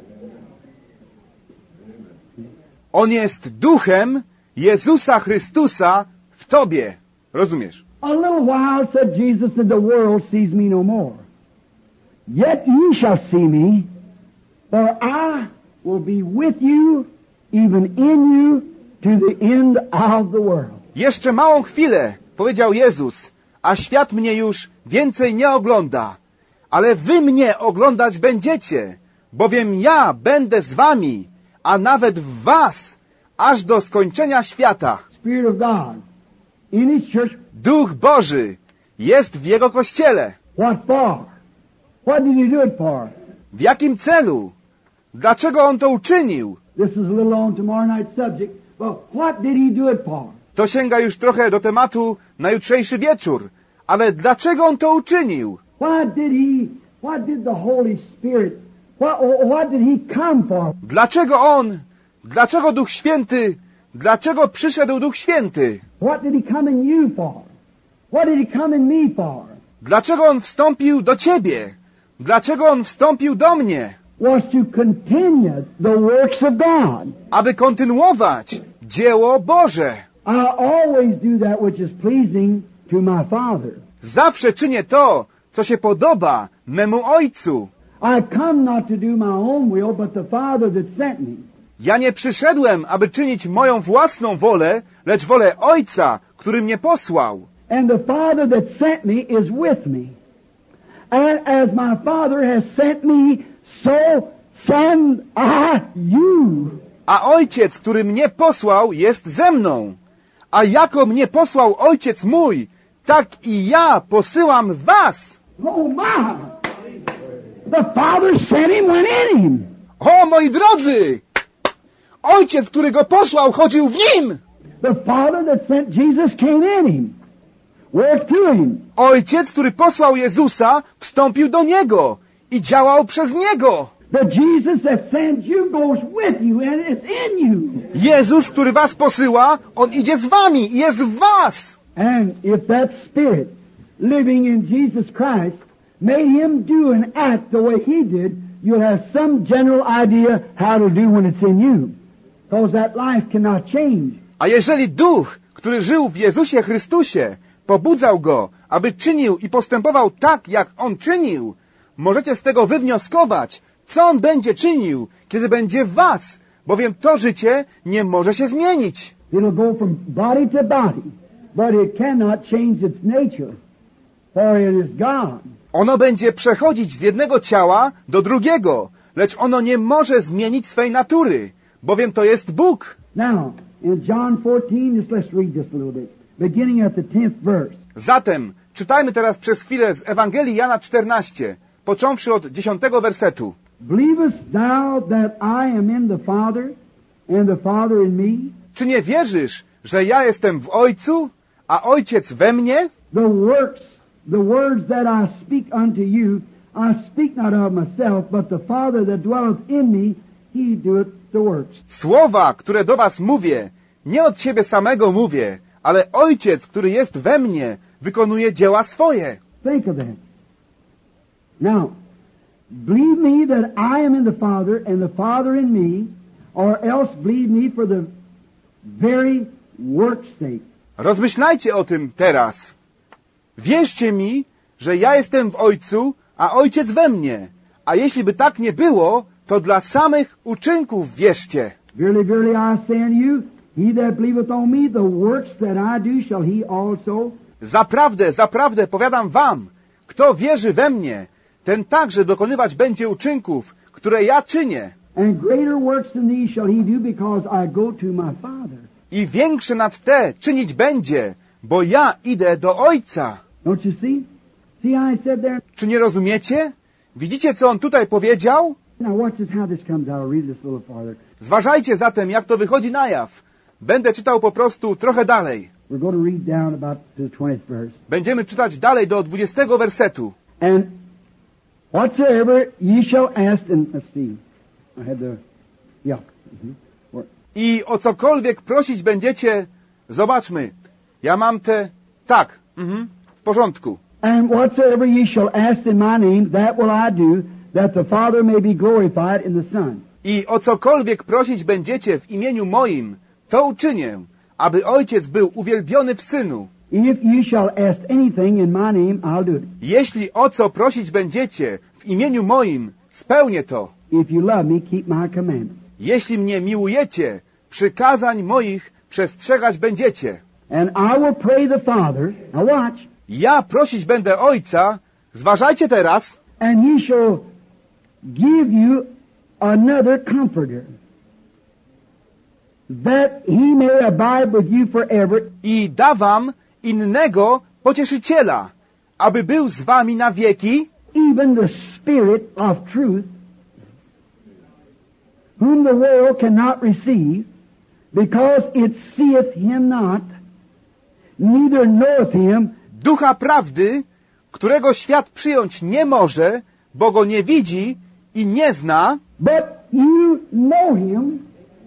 On jest duchem Jezusa Chrystusa w tobie. Rozumiesz? A little while, said Jesus, and the world sees me no more. Yet ye shall see me, for I will be with you, even in you, to the end of the world. Jeszcze małą chwilę, powiedział Jezus, a świat mnie już więcej nie ogląda, ale wy mnie oglądać będziecie, bowiem ja będę z wami, a nawet w was, aż do skończenia świata. Spirit of God in His church. Duch Boży jest w Jego Kościele. What for? What did He do it for? W jakim celu? Dlaczego On to uczynił? This is a little on tomorrow night's subject, but what did He do it for? To sięga już trochę do tematu na jutrzejszy wieczór. Ale dlaczego On to uczynił? What did the Holy Spirit, what did He come for? Dlaczego On? Dlaczego Duch Święty? Dlaczego przyszedł Duch Święty? What did He come in you for? What did He come in me for? Dlaczego On wstąpił do Ciebie? Dlaczego On wstąpił do mnie? Was to continue the works of God. Aby kontynuować dzieło Boże. I always do that which is pleasing to my Father. Zawsze czynię to, co się podoba memu Ojcu. I come not to do my own will, but the Father that sent me. Ja nie przyszedłem, aby czynić moją własną wolę, lecz wolę Ojca, który mnie posłał. And the Father that sent me is with me. And as my Father has sent me, so send I you. A Ojciec, który mnie posłał, jest ze mną. A jako mnie posłał Ojciec mój, tak i ja posyłam was. Oh my! The Father sent him, went in him. O, moi drodzy! Ojciec, który go posłał, chodził w nim. The Father that sent Jesus came in him. Worked through him. Ojciec, który posłał Jezusa, wstąpił do Niego i działał przez Niego. The Jesus that sends you goes with you and is in you. Jezus, który was posyła, On idzie z wami i jest w was. And if that Spirit living in Jesus Christ made Him do and act the way He did, you'll have some general idea how to do when it's in you. Because that life cannot change. A jeżeli Duch, który żył w Jezusie Chrystusie, pobudzał Go, aby czynił i postępował tak, jak On czynił, możecie z tego wywnioskować, co On będzie czynił, kiedy będzie w was, bowiem to życie nie może się zmienić. It'll go from body to body, but it cannot change its nature, for it is God. Ono będzie przechodzić z jednego ciała do drugiego, lecz ono nie może zmienić swej natury, bowiem to jest Bóg. Now, in John 14, let's read this a little bit, beginning at the 10th verse. Zatem czytajmy teraz przez chwilę z Ewangelii Jana 14, począwszy od 10 wersetu. Believest thou that I am in the Father, and the Father in me? Czy nie wierzysz, że ja jestem w Ojcu, a Ojciec we mnie? The words that I speak unto you, I speak not of myself, but the Father that dwelleth in me, He doeth the works. Słowa, które do was mówię, nie od siebie samego mówię, ale Ojciec, który jest we mnie, wykonuje dzieła swoje. Think of that. Now, believe me that I am in the Father, and the Father in me, or else believe me for the very work's sake. Rozmyślajcie o tym teraz. Wierzcie mi, że ja jestem w Ojcu, a Ojciec we mnie. A jeśli by tak nie było, to dla samych uczynków wierzcie. Verily, verily, I say unto you, he that believeth on me, the works that I do shall he also. Zaprawdę, zaprawdę, powiadam wam, kto wierzy we mnie, ten także dokonywać będzie uczynków, które ja czynię. And greater works than these shall he do, because I go to my Father. I większe nad te czynić będzie, bo ja idę do Ojca. Don't you see? See how I said there? Czy nie rozumiecie? Widzicie, co on tutaj powiedział? Now watch this, how this comes out. I'll read this a little farther. Zważajcie zatem, jak to wychodzi na jaw. Będę czytał po prostu trochę dalej. We're going to read down about to the 20th verse. Będziemy czytać dalej do 20 wersetu. And whatsoever ye shall ask, and let's see, I had the, yeah. I o cokolwiek prosić będziecie, zobaczmy. Ja mam te, tak, w porządku. And whatsoever ye shall ask in my name, that will I do, that the Father may be glorified in the Son. I o cokolwiek prosić będziecie w imieniu moim, to uczynię, aby Ojciec był uwielbiony w Synu. If ye shall ask anything in my name, I'll do it. Jeśli o co prosić będziecie w imieniu moim, spełnię to. If you love me, keep my commandments. Jeśli mnie miłujecie, przykazań moich przestrzegać będziecie. And I will pray the Father, now watch, Ja prosić będę Ojca, zważajcie teraz, and He shall give you another Comforter, that He may abide with you forever. i da wam innego pocieszyciela, aby był z wami na wieki, Even the Spirit of truth, whom the world cannot receive, because it seeth Him not, neither knoweth Him, Ducha Prawdy, którego świat przyjąć nie może, bo go nie widzi i nie zna, but you know Him.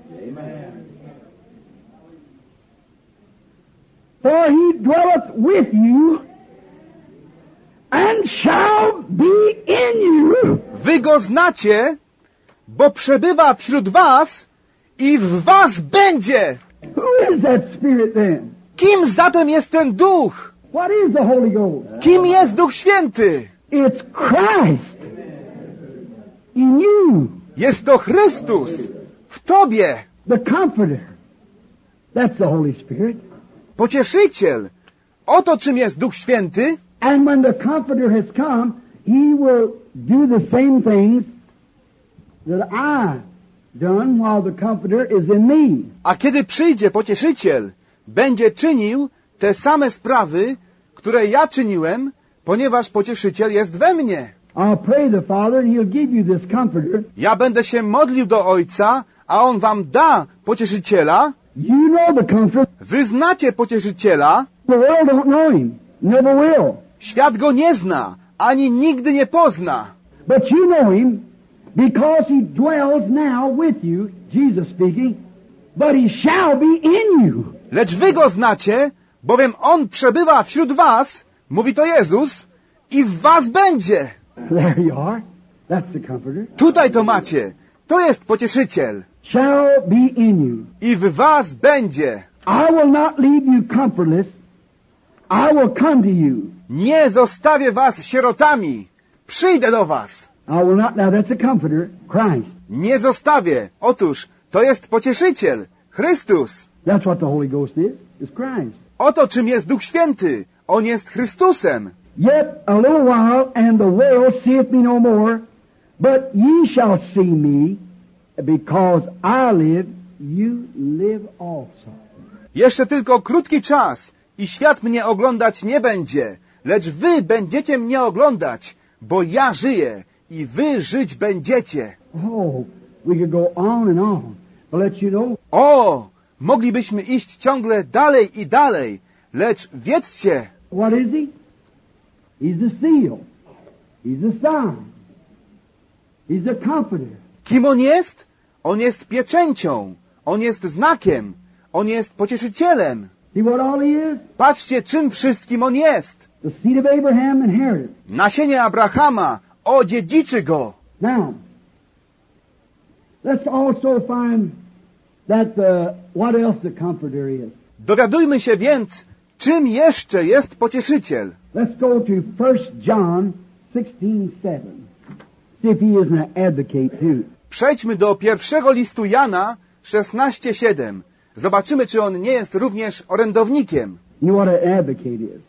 For He dwelleth with you, and shall be in you. wy go znacie, bo przebywa wśród was i w was będzie. Who is that Spirit then? Kim zatem jest ten Duch? What is the Holy Ghost? Kim jest Duch Święty? It's Christ in you, Jest to Chrystus w tobie, the Comforter. That's the Holy Spirit. Pocieszyciel. Oto czym jest Duch Święty. And when the Comforter has come, He will do the same things that I done while the Comforter is in me. A kiedy przyjdzie Pocieszyciel, będzie czynił te same sprawy, które ja czyniłem, ponieważ Pocieszyciel jest we mnie. I'll pray the Father and He'll give you this Comforter. Ja będę się modlił do Ojca, a On wam da Pocieszyciela. You know the Comforter. Wy znacie Pocieszyciela. The world don't know Him. Never will. Świat go nie zna, ani nigdy nie pozna. But you know Him because He dwells now with you, Jesus speaking, but He shall be in you. Lecz wy go znacie, bowiem On przebywa wśród was, mówi to Jezus, i w was będzie. There you are. That's the Comforter. Tutaj to macie. To jest Pocieszyciel. Shall be in you. I w was będzie. I will not leave you comfortless. I will come to you. Nie zostawię was sierotami. Przyjdę do was. I will not. Now that's a Comforter, Christ. Nie zostawię. Otóż to jest Pocieszyciel, Chrystus. That's what the Holy Ghost is Christ. Oto czym jest Duch Święty. On jest Chrystusem. Yet a little while, and the world seeth me no more, but ye shall see me, because I live, you live also. Jeszcze tylko krótki czas i świat mnie oglądać nie będzie, lecz wy będziecie mnie oglądać, bo ja żyję i wy żyć będziecie. Oh, we could go on and on, but let you know, O, moglibyśmy iść ciągle dalej i dalej, lecz wiedzcie, what is He? He's the seal. He's the sign. He's the Comforter. kim on jest? On jest pieczęcią, on jest znakiem, on jest pocieszycielem. See what all He is? Patrzcie, czym wszystkim on jest. The seed of Abraham inherited. Nasienie Abrahama odziedziczy go. Now, let's also find that what else the Comforter is. Dowiadujmy się więc, czym jeszcze jest pocieszyciel. Let's go to 1 John 16:7. See if he isn't an advocate too. Przejdźmy do pierwszego listu Jana 16:7. Zobaczymy, czy on nie jest również orędownikiem. You know what an advocate is?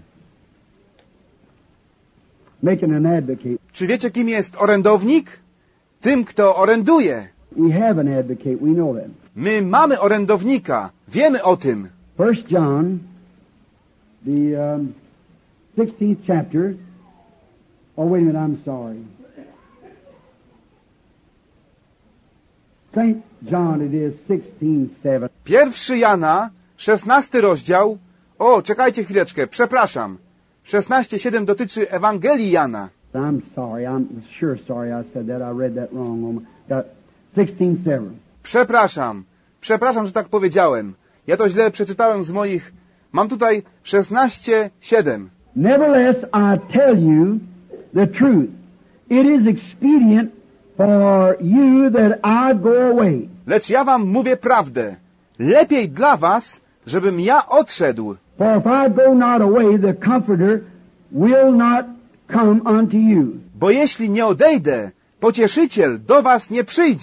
Making an advocate. Czy wiecie, kim jest orędownik? Tym, kto oręduje. We have an advocate, we know that. My mamy orędownika, wiemy o tym. 1 John, the 16th chapter. Oh, wait a minute, I'm sorry. St. John, it is 16:7. 1 Jana, 16 rozdział. O, czekajcie chwileczkę, przepraszam. 16:7 dotyczy Ewangelii Jana. I'm sorry. I'm sure sorry I said that. I read that wrong. Got 16:7. Przepraszam, że tak powiedziałem. Ja to źle przeczytałem z moich... Mam tutaj 16:7. Nevertheless, I tell you the truth. It is expedient for you that I go away. Lecz ja wam mówię prawdę. Lepiej dla was, żebym ja odszedł. For if I go not away, the Comforter will not come unto you. Bo jeśli nie odejdę, Pocieszyciel do was nie przyjdzie.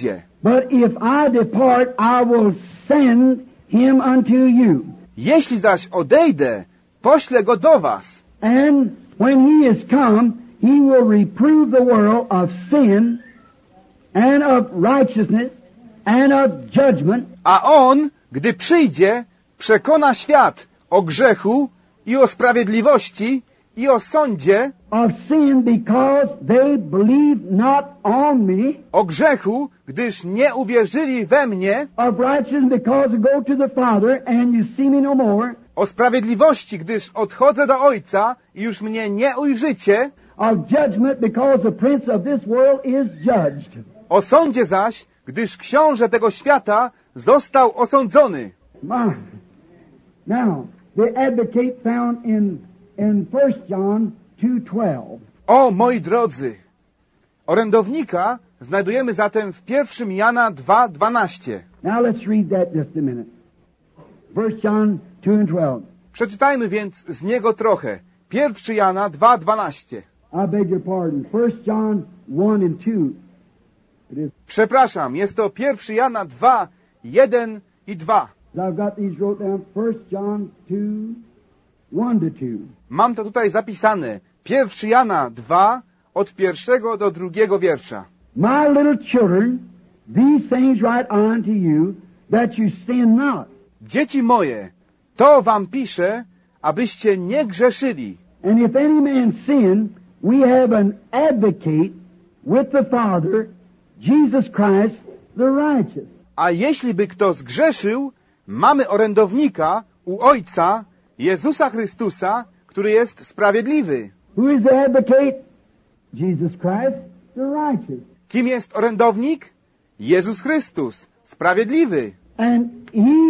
But if I depart, I will send him unto you. Jeśli zaś odejdę, poślę go do was. And when he is come, he will reprove the world of sin and of righteousness and of judgment. A on, gdy przyjdzie, przekona świat o grzechu i o sprawiedliwości i o sądzie, Of sin because they believe not on me. o grzechu, gdyż nie uwierzyli we mnie, Of righteousness because I go to the Father and you see me no more. o sprawiedliwości, gdyż odchodzę do Ojca i już mnie nie ujrzycie, Of judgment because the prince of this world is judged. o sądzie zaś, gdyż książę tego świata został osądzony. My. Now, the advocate found in 1 John 2:12. O, moi drodzy! Orędownika znajdujemy zatem w 1 Jana 2:12. Now let's read that just a minute. 1 John 2:12. Przeczytajmy więc z niego trochę. 1 Jana 2:12. I beg your pardon. 1 John 1:2. It is. Przepraszam, jest to 1 Jana 2, 1 i 2. I've got these wrote down. 1 John 2:1-2. Mam to tutaj zapisane. 1 Jana 2, od 1 do 2 wiersza. My little children, these things write I unto you, that you sin not. Dzieci moje, to wam piszę, abyście nie grzeszyli. And if any man sin, we have an advocate with the Father, Jesus Christ, the righteous. A jeśli by kto zgrzeszył, mamy orędownika u Ojca, Jezusa Chrystusa, który jest sprawiedliwy. Who is the advocate? Jesus Christ, the righteous. Kim jest orędownik? Jezus Chrystus, sprawiedliwy. And He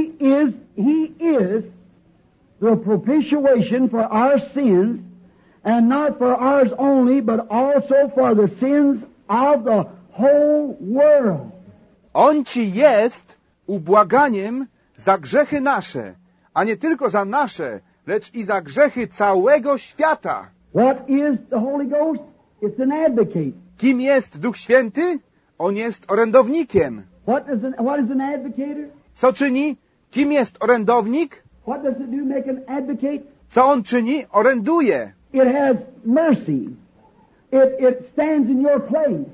is the propitiation for our sins, and not for ours only, but also for the sins of the whole world. On ci jest ubłaganiem za grzechy nasze, a nie tylko za nasze, lecz i za grzechy całego świata. What is the Holy Ghost? It's an advocate. Kim jest Duch Święty? On jest orędownikiem. What is an advocator? Co czyni? Kim jest orędownik? What does it do, make an advocate? Co on czyni? Oręduje. It has mercy. It stands in your place.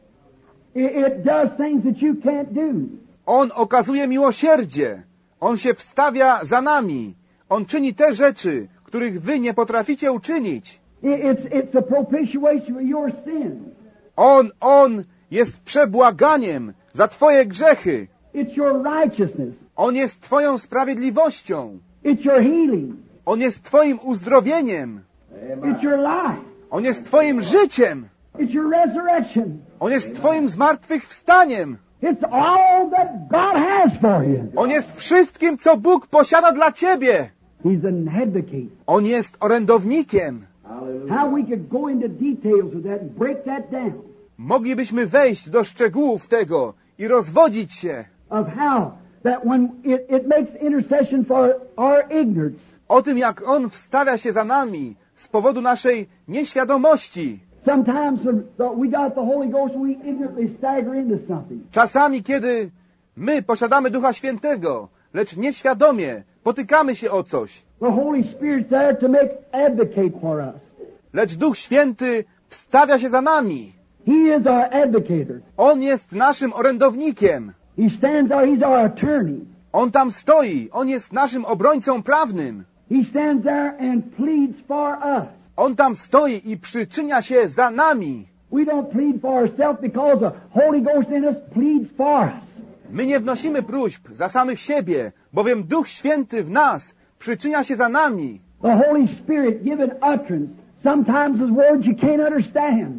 It does things that you can't do. On okazuje miłosierdzie. On się wstawia za nami. On czyni te rzeczy, których wy nie potraficie uczynić. It's a propitiation for your sins. On jest przebłaganiem za twoje grzechy. It's your righteousness. On jest twoją sprawiedliwością. It's your healing. On jest twoim uzdrowieniem. It's your life. On jest twoim życiem. It's your resurrection. On jest twoim zmartwychwstaniem. It's all that God has for you. On jest wszystkim, co Bóg posiada dla ciebie. He's an advocate. On jest orędownikiem. How we could go into details of that and break that down. Moglibyśmy wejść do szczegółów tego i rozwodzić się Of how that when it makes intercession for our ignorance. o tym, jak On wstawia się za nami z powodu naszej nieświadomości. Sometimes we got the Holy Ghost and we ignorantly stagger into something. Czasami, kiedy my posiadamy Ducha Świętego, lecz nieświadomie potykamy się o coś, The Holy Spirit's there to make advocate for us. lecz Duch Święty wstawia się za nami. He is our advocator. On jest naszym orędownikiem. He stands there, he's our attorney. On tam stoi. On jest naszym obrońcą prawnym. He stands there and pleads for us. On tam stoi i przyczynia się za nami. We don't plead for ourselves because the Holy Ghost in us pleads for us. My nie wnosimy próśb za samych siebie, bowiem Duch Święty w nas przyczynia się za nami. The Holy Spirit given utterance, sometimes his words you can't understand.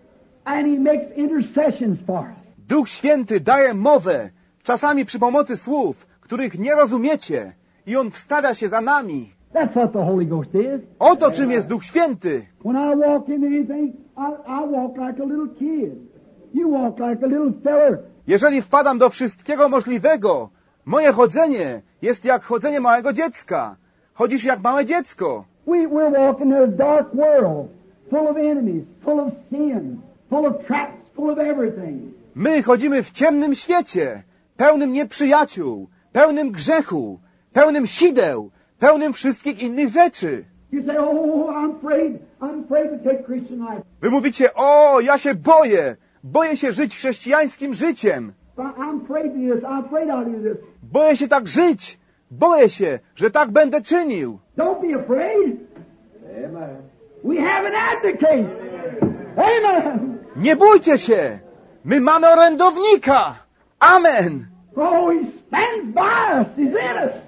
And he makes intercessions for us. Duch Święty daje mowę, czasami przy pomocy słów, których nie rozumiecie, i On wstawia się za nami. That's what the Holy Ghost is. Oto czym jest Duch Święty. When I walk into anything, I walk like a little kid. You walk like a little feller. Jeżeli wpadam do wszystkiego możliwego, moje chodzenie jest jak chodzenie małego dziecka. Chodzisz jak małe dziecko. We're walking in a dark world, full of enemies, full of sin, full of traps, full of everything. My chodzimy w ciemnym świecie, pełnym nieprzyjaciół, pełnym grzechu, pełnym sideł, pełnym wszystkich innych rzeczy. You say, oh, I'm afraid to take Christian life. Wy mówicie, ja się boję się żyć chrześcijańskim życiem. I'm afraid to do this, I'm afraid I'll do this. Boję się tak żyć, boję się, że tak będę czynił. Don't be afraid. Amen. We have an advocate. Amen. Nie bójcie się, my mamy orędownika. Amen. Oh, he stands by us, he's in us.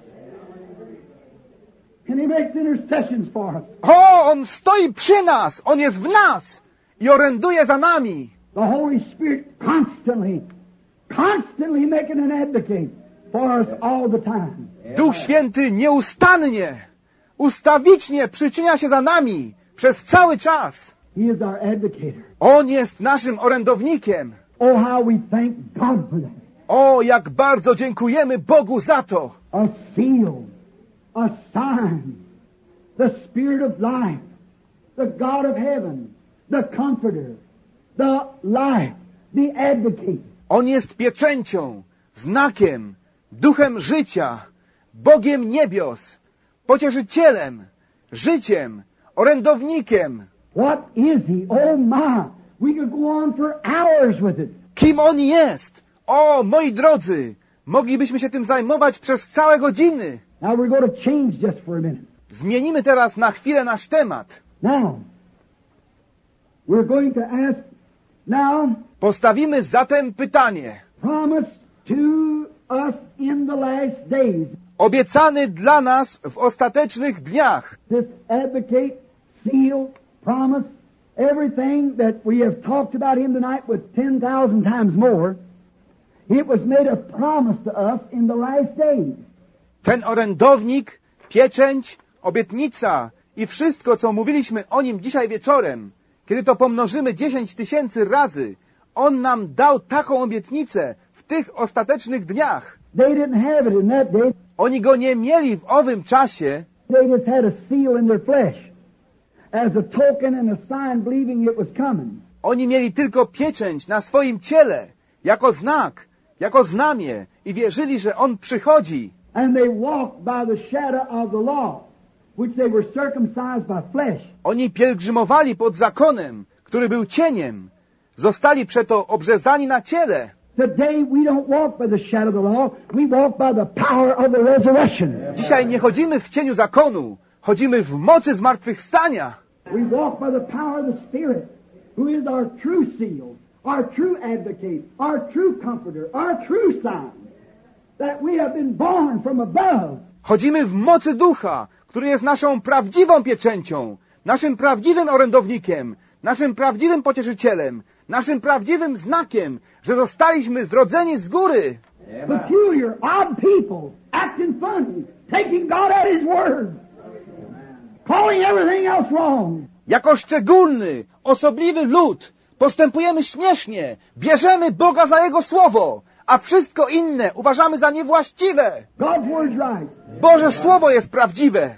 And he makes intercessions for us. On stoi przy nas, on jest w nas i oręduje za nami. The Holy Spirit constantly making an advocate for us all the time. Duch Święty nieustannie, ustawicznie przyczynia się za nami przez cały czas. He is our advocator. On jest naszym orędownikiem. Oh, how we thank God for that. Jak bardzo dziękujemy Bogu za to. A seal, a sign, the Spirit of life, the God of heaven, the Comforter, the life, the Advocate. On jest pieczęcią, znakiem, duchem życia, Bogiem niebios, pocieszycielem, życiem, orędownikiem. What is He? Oh my! We could go on for hours with it. Kim On jest? Moi drodzy, moglibyśmy się tym zajmować przez całe godziny. Now we're going to change just for a minute. Zmienimy teraz na chwilę nasz temat. Now, we're going to ask now, Postawimy zatem pytanie. promise to us in the last days. Obiecany dla nas w ostatecznych dniach. This advocate, seal, promise, everything that we have talked about Him tonight with 10,000 times more, it was made a promise to us in the last days. Ten orędownik, pieczęć, obietnica i wszystko, co mówiliśmy o nim dzisiaj wieczorem, kiedy to pomnożymy 10 000 razy, on nam dał taką obietnicę w tych ostatecznych dniach. They didn't have it in that day. Oni go nie mieli w owym czasie. They just had a seal in their flesh as a token and a sign believing it was coming. Oni mieli tylko pieczęć na swoim ciele, jako znak, jako znamię i wierzyli, że on przychodzi. And they walked by the shadow of the law, which they were circumcised by flesh. Oni pielgrzymowali pod zakonem, który był cieniem. Zostali przeto obrzezani na ciele. Today we don't walk by the shadow of the law, we walk by the power of the resurrection. Dzisiaj nie chodzimy w cieniu zakonu, chodzimy w mocy zmartwychwstania. We walk by the power of the Spirit, who is our true seal, our true advocate, our true comforter, our true sign, that we have been born from above. Chodzimy w mocy Ducha, który jest naszą prawdziwą pieczęcią, naszym prawdziwym orędownikiem, naszym prawdziwym pocieszycielem, naszym prawdziwym znakiem, że zostaliśmy zrodzeni z góry. Peculiar, odd people, acting funny, taking God at His word, calling everything else wrong. Jako szczególny, osobliwy lud postępujemy śmiesznie, bierzemy Boga za Jego słowo, a wszystko inne uważamy za niewłaściwe. God's word's right. Boże Słowo jest prawdziwe.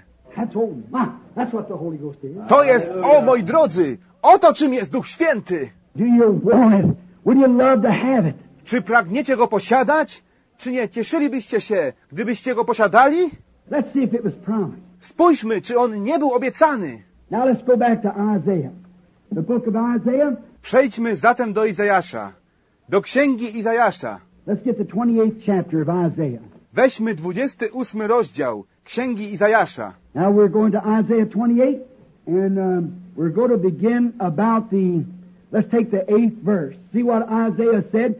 That's what the Holy Ghost is. To jest, moi drodzy, oto czym jest Duch Święty. Do you want it? Would you love to have it? Czy pragniecie Go posiadać? Czy nie cieszylibyście się, gdybyście Go posiadali? Let's see if it was promised. Spójrzmy, czy On nie był obiecany. Now let's go back to Isaiah. The book of Isaiah. Przejdźmy zatem do Izajasza. Do księgi Izajasza. Let's get the 28th chapter of Isaiah. Weźmy 28 rozdział księgi Izajasza. Now we're going to Isaiah 28, and we're going to begin about let's take the 8th verse. See what Isaiah said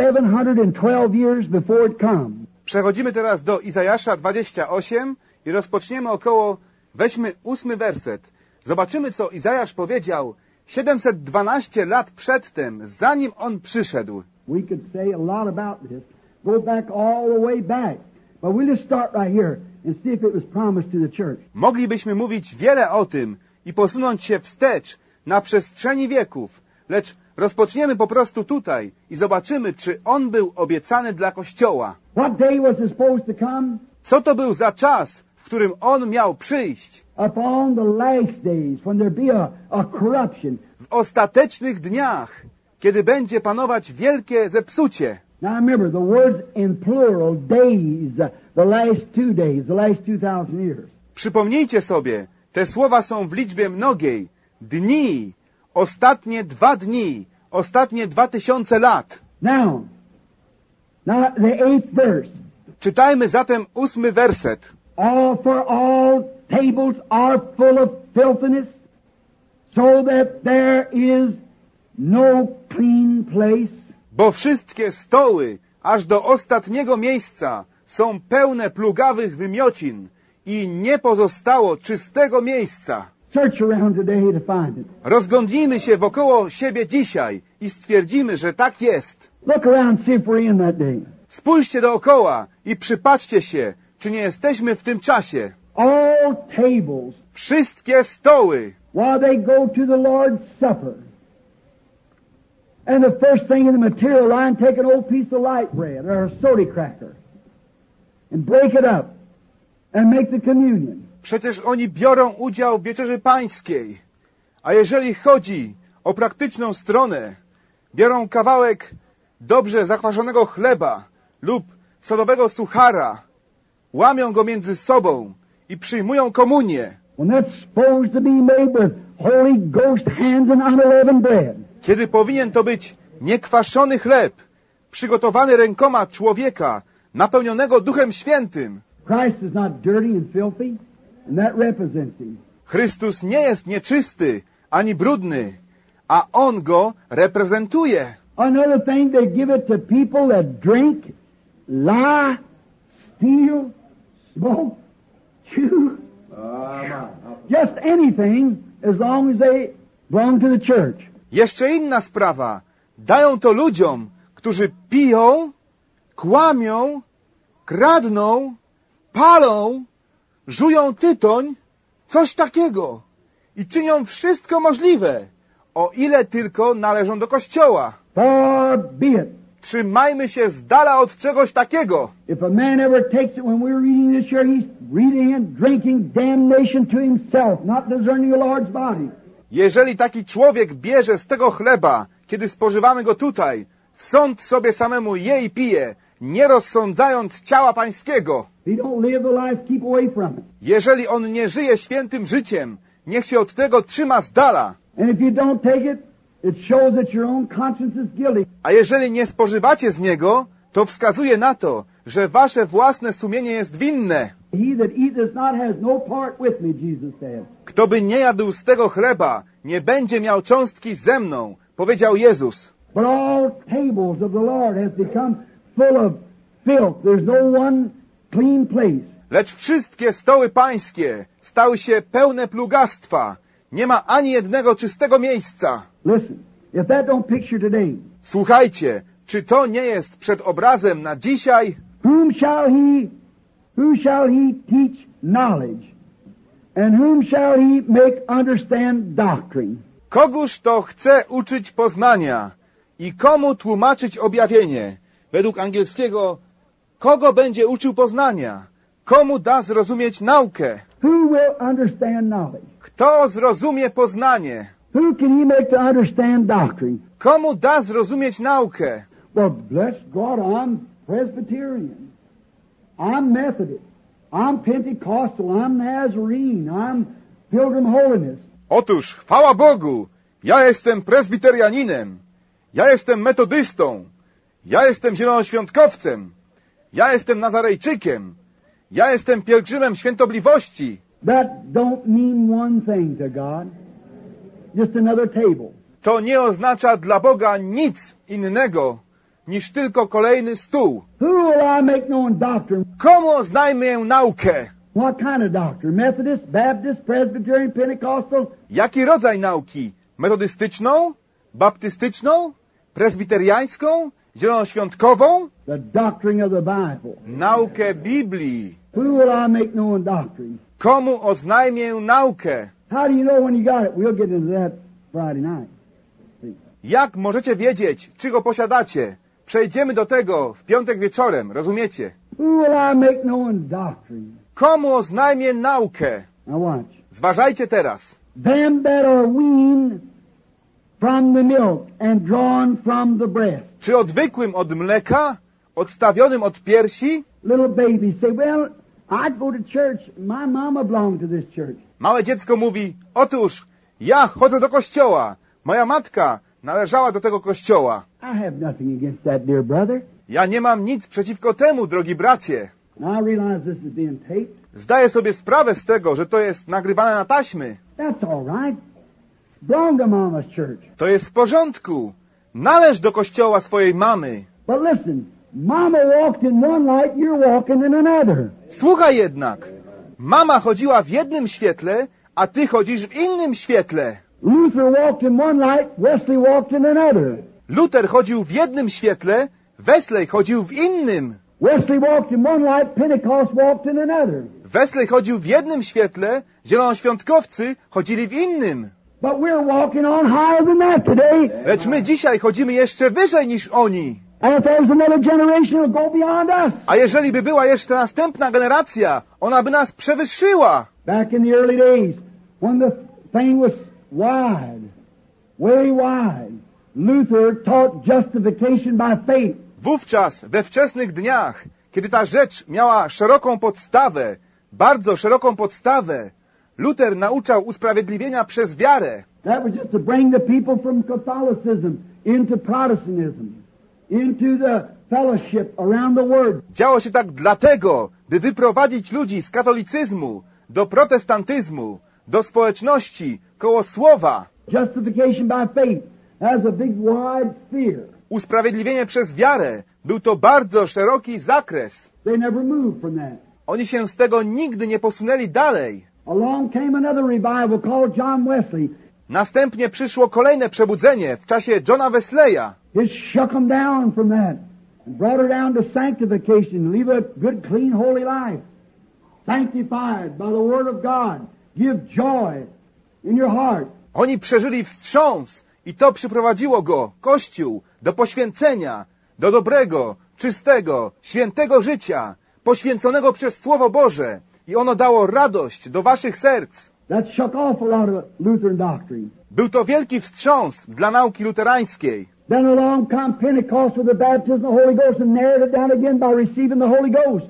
712 years before it comes. Przechodzimy teraz do Izajasza 28 i rozpoczniemy weźmy 8 werset. Zobaczymy, co Izajasz powiedział 712 lat przedtem, zanim on przyszedł. We could say a lot about this. Go back all the way back. But we'll just start right here and see if it was promised to the church. Moglibyśmy mówić wiele o tym i posunąć się wstecz na przestrzeni wieków, lecz rozpoczniemy po prostu tutaj i zobaczymy, czy on był obiecany dla Kościoła. What day was it supposed to come? Co to był za czas, w którym on miał przyjść? Upon the last days, when there be a corruption. W ostatecznych dniach, kiedy będzie panować wielkie zepsucie. Now remember, the words in plural, days, the last 2 days, the last 2,000 years. Przypomnijcie sobie, te słowa są w liczbie mnogiej. Dni, ostatnie 2 dni, ostatnie 2000 lat. Now the 8th verse. Czytajmy zatem 8 werset. For all tables are full of filthiness, so that there is no clean place. Bo wszystkie stoły, aż do ostatniego miejsca, są pełne plugawych wymiocin i nie pozostało czystego miejsca. Search around today to find it. Rozglądnijmy się wokoło siebie dzisiaj i stwierdzimy, że tak jest. Look around, see if we're in that day. Spójrzcie dookoła i przypatrzcie się, czy nie jesteśmy w tym czasie. All tables, Wszystkie stoły, while they go to the Lord's Supper, and the first thing in the material line, take an old piece of light bread or a soda cracker and break it up and make the communion. przecież oni biorą udział w wieczerzy pańskiej. A jeżeli chodzi o praktyczną stronę, biorą kawałek dobrze zakwaszonego chleba lub sodowego suchara, łamią go między sobą i przyjmują komunię. When that's supposed to be made with Holy Ghost hands and unleavened bread. Kiedy powinien to być niekwaszony chleb, przygotowany rękoma człowieka, napełnionego Duchem Świętym. Christ is not dirty and filthy, and that represents Him. Chrystus nie jest nieczysty ani brudny, a On go reprezentuje. Another thing, they give it to people that drink, lie, steal, smoke, chew, just anything as long as they belong to the church. Jeszcze inna sprawa. Dają to ludziom, którzy piją, kłamią, kradną, palą, żują tytoń, coś takiego. I czynią wszystko możliwe, o ile tylko należą do Kościoła. Far be it. Trzymajmy się z dala od czegoś takiego. If a man ever takes it when we're reading this here, he's reading and drinking damnation to himself, not discerning the Lord's body. Jeżeli taki człowiek bierze z tego chleba, kiedy spożywamy go tutaj, sąd sobie samemu je i pije, nie rozsądzając ciała pańskiego. If he don't live the life, keep away from it. Jeżeli on nie żyje świętym życiem, niech się od tego trzyma z dala. And if you don't take it, it shows that your own conscience is guilty. A jeżeli nie spożywacie z niego, to wskazuje na to, że wasze własne sumienie jest winne. He that eateth not has no part with me, Jesus said. Kto by nie jadł z tego chleba, nie będzie miał cząstki ze mną, powiedział Jezus. But all tables of the Lord has become full of filth. There's no one clean place. Lecz wszystkie stoły pańskie stały się pełne plugastwa. Nie ma ani jednego czystego miejsca. Listen, if that don't picture today, Słuchajcie, czy to nie jest przedobrazem na dzisiaj? who shall he teach knowledge? And whom shall he make understand doctrine? Kogóż to chce uczyć poznania i komu tłumaczyć objawienie? Według angielskiego, kogo będzie uczył poznania? Komu da zrozumieć naukę? Who will understand knowledge? Kto zrozumie poznanie? Who can he make to understand doctrine? Komu da zrozumieć naukę? Well, bless God, I'm Presbyterian. I'm Methodist. I'm Pentecostal. I'm Nazarene. I'm Pilgrim Holiness. Otóż, chwała Bogu, ja jestem prezbiterianinem, ja jestem metodystą, ja jestem zielonoświątkowcem, ja jestem Nazarejczykiem, ja jestem pielgrzymem świętobliwości. That don't mean one thing to God. Just another table. To nie oznacza dla Boga nic innego niż tylko kolejny stół. Who will I make known doctrine? Komu oznajmię naukę? What kind of doctrine? Methodist, Baptist, Presbyterian, Pentecostal? Jaki rodzaj nauki? Metodystyczną? Baptystyczną? Prezbiteriańską? Zielonoświątkową? The doctrine of the Bible. Naukę Biblii. Who will I make known doctrine? Komu oznajmię naukę? How do you know when you got it? We'll get into that Friday night. See. Jak możecie wiedzieć, czy go posiadacie? Przejdziemy do tego w piątek wieczorem, rozumiecie? Who will I make known doctrine? Komu oznajmię naukę? Now watch. Zważajcie teraz. Them that are weaned from the milk and drawn from the breast. Czy odwykłym od mleka, odstawionym od piersi? Little babies say, well, I'd go to church. My mama belonged to this church. Małe dziecko mówi, otóż ja chodzę do kościoła. Moja matka należała do tego kościoła. I have nothing against that, dear brother. Ja nie mam nic przeciwko temu, drogi bracie. Now I realize this is being taped. Zdaję sobie sprawę z tego, że to jest nagrywane na taśmy. That's all right. Belong to mama's church. To jest w porządku. Należ do kościoła swojej mamy. But listen, mama walked in one light, you're walking in another. Słuchaj jednak. Mama chodziła w jednym świetle, a ty chodzisz w innym świetle. Luther walked in one light, Wesley walked in another. Luther chodził w jednym świetle, Wesley chodził w innym. Wesley walked in one light, Pentecost walked in another. Wesley chodził w jednym świetle, zielonoświątkowcy chodzili w innym. But we're walking on higher than that today. Lecz my dzisiaj chodzimy jeszcze wyżej niż oni. And if there's another generation, it'll go beyond us. A jeżeli by była jeszcze następna generacja, ona by nas przewyższyła. Back in the early days, when the thing was wide, way wide, Luther taught justification by faith. Wówczas, we wczesnych dniach, kiedy ta rzecz miała szeroką podstawę, bardzo szeroką podstawę, Luther nauczał usprawiedliwienia przez wiarę. That was just to bring the people from Catholicism into Protestantism, into the fellowship around the Word. Działo się tak dlatego, by wyprowadzić ludzi z katolicyzmu do protestantyzmu, do społeczności koło Słowa. Justification by faith has a big wide sphere. Usprawiedliwienie przez wiarę był to bardzo szeroki zakres. They never moved from that. Oni się z tego nigdy nie posunęli dalej. Along came another revival called John Wesley. Następnie przyszło kolejne przebudzenie w czasie Johna Wesleya. It shook them down from that and brought her down to sanctification, live a good, clean, holy life. Sanctified by the Word of God. Give joy in your heart. Oni przeżyli wstrząs i to przyprowadziło go, Kościół, do poświęcenia, do dobrego, czystego, świętego życia, poświęconego przez Słowo Boże. I ono dało radość do waszych serc. That shook off a lot of Lutheran doctrine. Był to wielki wstrząs dla nauki luterańskiej. Then along come Pentecost with the baptism of the Holy Ghost and narrowed it down again by receiving the Holy Ghost.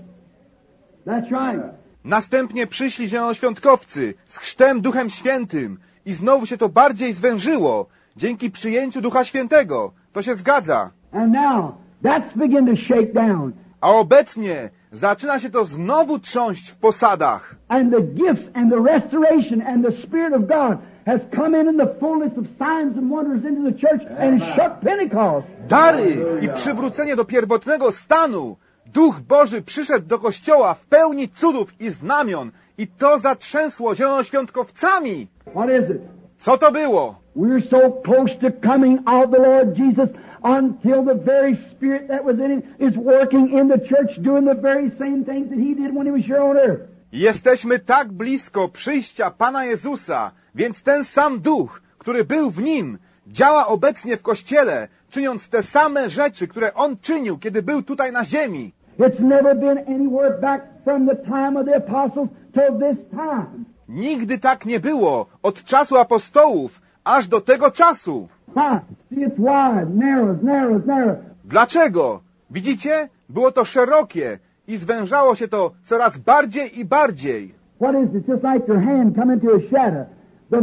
That's right. Następnie przyszli zielonoświątkowcy z chrztem Duchem Świętym i znowu się to bardziej zwężyło dzięki przyjęciu Ducha Świętego. To się zgadza. And now, that's beginning to shake down. A obecnie zaczyna się to znowu trząść w posadach. And the gifts and the restoration and the Spirit of God has come in the fullness of signs and wonders into the church and shook Pentecost. Dary i przywrócenie do pierwotnego stanu. Duch Boży przyszedł do Kościoła w pełni cudów i znamion i to zatrzęsło zielonoświątkowcami. What is it? Co to było? We're so close to coming of the Lord Jesus until the very Spirit that was in him is working in the church, doing the very same things that he did when he was here on earth. Jesteśmy tak blisko przyjścia Pana Jezusa, więc ten sam Duch, który był w Nim, działa obecnie w Kościele, czyniąc te same rzeczy, które On czynił, kiedy był tutaj na ziemi. It's never been anywhere back from the time of the apostles till this time. Nigdy tak nie było od czasu apostołów, aż do tego czasu. Why? See, it's wide, narrow. Dlaczego? Widzicie? Było to szerokie i zwężało się to coraz bardziej i bardziej. What is it? Just like your hand come into a shadow. The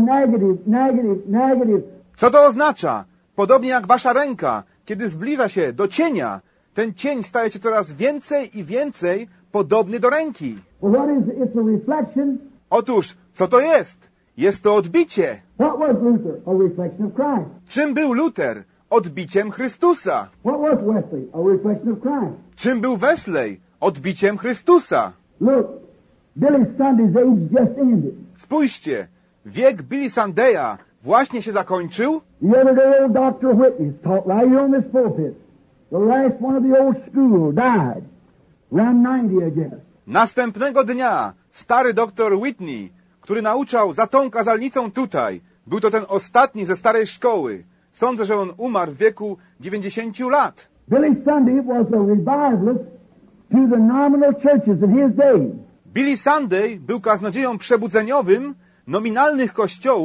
negative. Co to oznacza? Podobnie jak wasza ręka, kiedy zbliża się do cienia, ten cień staje się coraz więcej i więcej podobny do ręki. Well, what is it? It's a reflection. Otóż, co to jest? Jest to odbicie. What was Luther? A reflection of Christ. Czym był Luther? Odbiciem Chrystusa. What was Wesley? A reflection of Christ. Czym był Wesley? Odbiciem Chrystusa. Look, Billy Sunday's age just ended. Spójrzcie, wiek Billy Sundeya właśnie się zakończył. The other day, old Dr. Whitney taught right here on this pulpit. The last one of the old school died. Around 90, I guess. Następnego dnia stary doktor Whitney, który nauczał za tą kazalnicą tutaj, był to ten ostatni ze starej szkoły. Sądzę, że on umarł w wieku 90 lat. Billy Sunday was a revivalist to the nominal churches in his day. Billy Sunday był kaznodzieją przebudzeniowym nominalnych kościołów w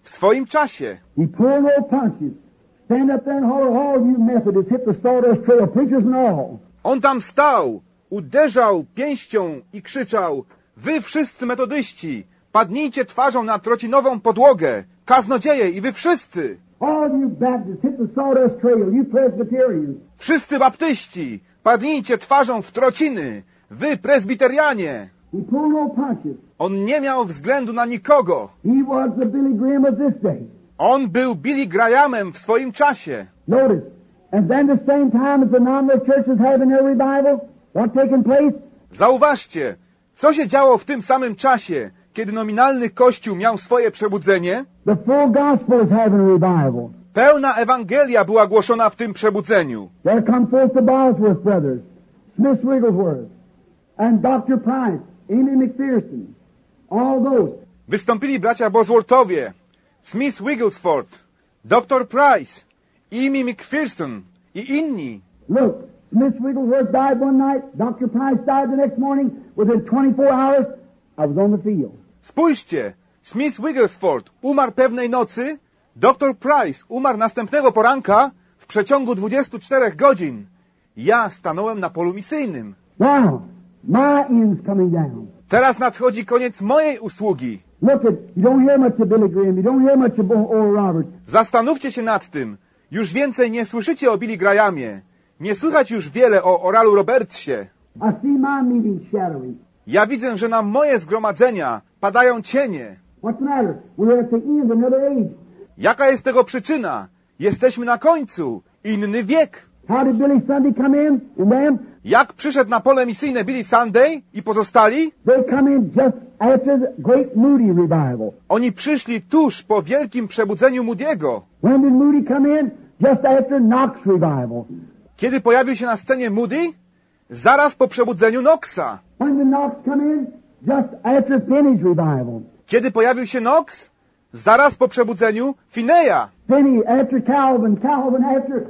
w swoim czasie. He pulled no punches. Stand up there and holler, all you Methodists hit the sawdust trail, preachers and all. On tam stał, uderzał pięścią i krzyczał: wy wszyscy metodyści, padnijcie twarzą na trocinową podłogę, kaznodzieje i wy wszyscy! All you Baptists hit the sawdust trail, you Presbyterians. Wszyscy baptyści, padnijcie twarzą w trociny, wy prezbiterianie! He pulled no punches. On nie miał względu na nikogo. He was the Billy Graham of this day. On był Billy Grahamem w swoim czasie. Notice, and then at the same time as the nominal church was having their revival, what taking place? Zauważcie, co się działo w tym samym czasie, kiedy nominalny Kościół miał swoje przebudzenie? The full gospel is having a revival. Pełna Ewangelia była głoszona w tym przebudzeniu. There come forth the Bosworth brothers, Smith Wigglesworth, and Dr. Price, Amy McPherson, all those. Wystąpili bracia Bosworthowie, Smith Wigglesworth, Dr. Price, Amy McPherson i inni. Look, Smith Wigglesworth died one night, Dr. Price died the next morning. Within 24 hours, I was on the field. Spójrzcie, Smith Wigglesworth umarł pewnej nocy, Dr. Price umarł następnego poranka, w przeciągu 24 godzin. Ja stanąłem na polu misyjnym. Now, my end's coming down. Teraz nadchodzi koniec mojej usługi. Look at, you don't hear much of Billy Graham, you don't hear much of Oral Roberts. Zastanówcie się nad tym. Już więcej nie słyszycie o Billy Grahamie. Nie słychać już wiele o Oralu Robertsie. I see my meetings shattering. Ja widzę, że na moje zgromadzenia padają cienie. What's the matter? We're at the end of another age. Jaka jest tego przyczyna? Jesteśmy na końcu. Inny wiek. How did Billy Sunday come in and them? Jak przyszedł na pole misyjne Billy Sunday i pozostali? They come in just after the Great Moody revival. Oni przyszli tuż po wielkim przebudzeniu Moody'ego. When did Moody come in? Just after Knox revival. Kiedy pojawił się na scenie Moody? Zaraz po przebudzeniu Knoxa. When did Knox come in? Just after Finney's revival. Kiedy pojawił się Knox? Zaraz po przebudzeniu Fineya. Finney after Calvin, Calvin after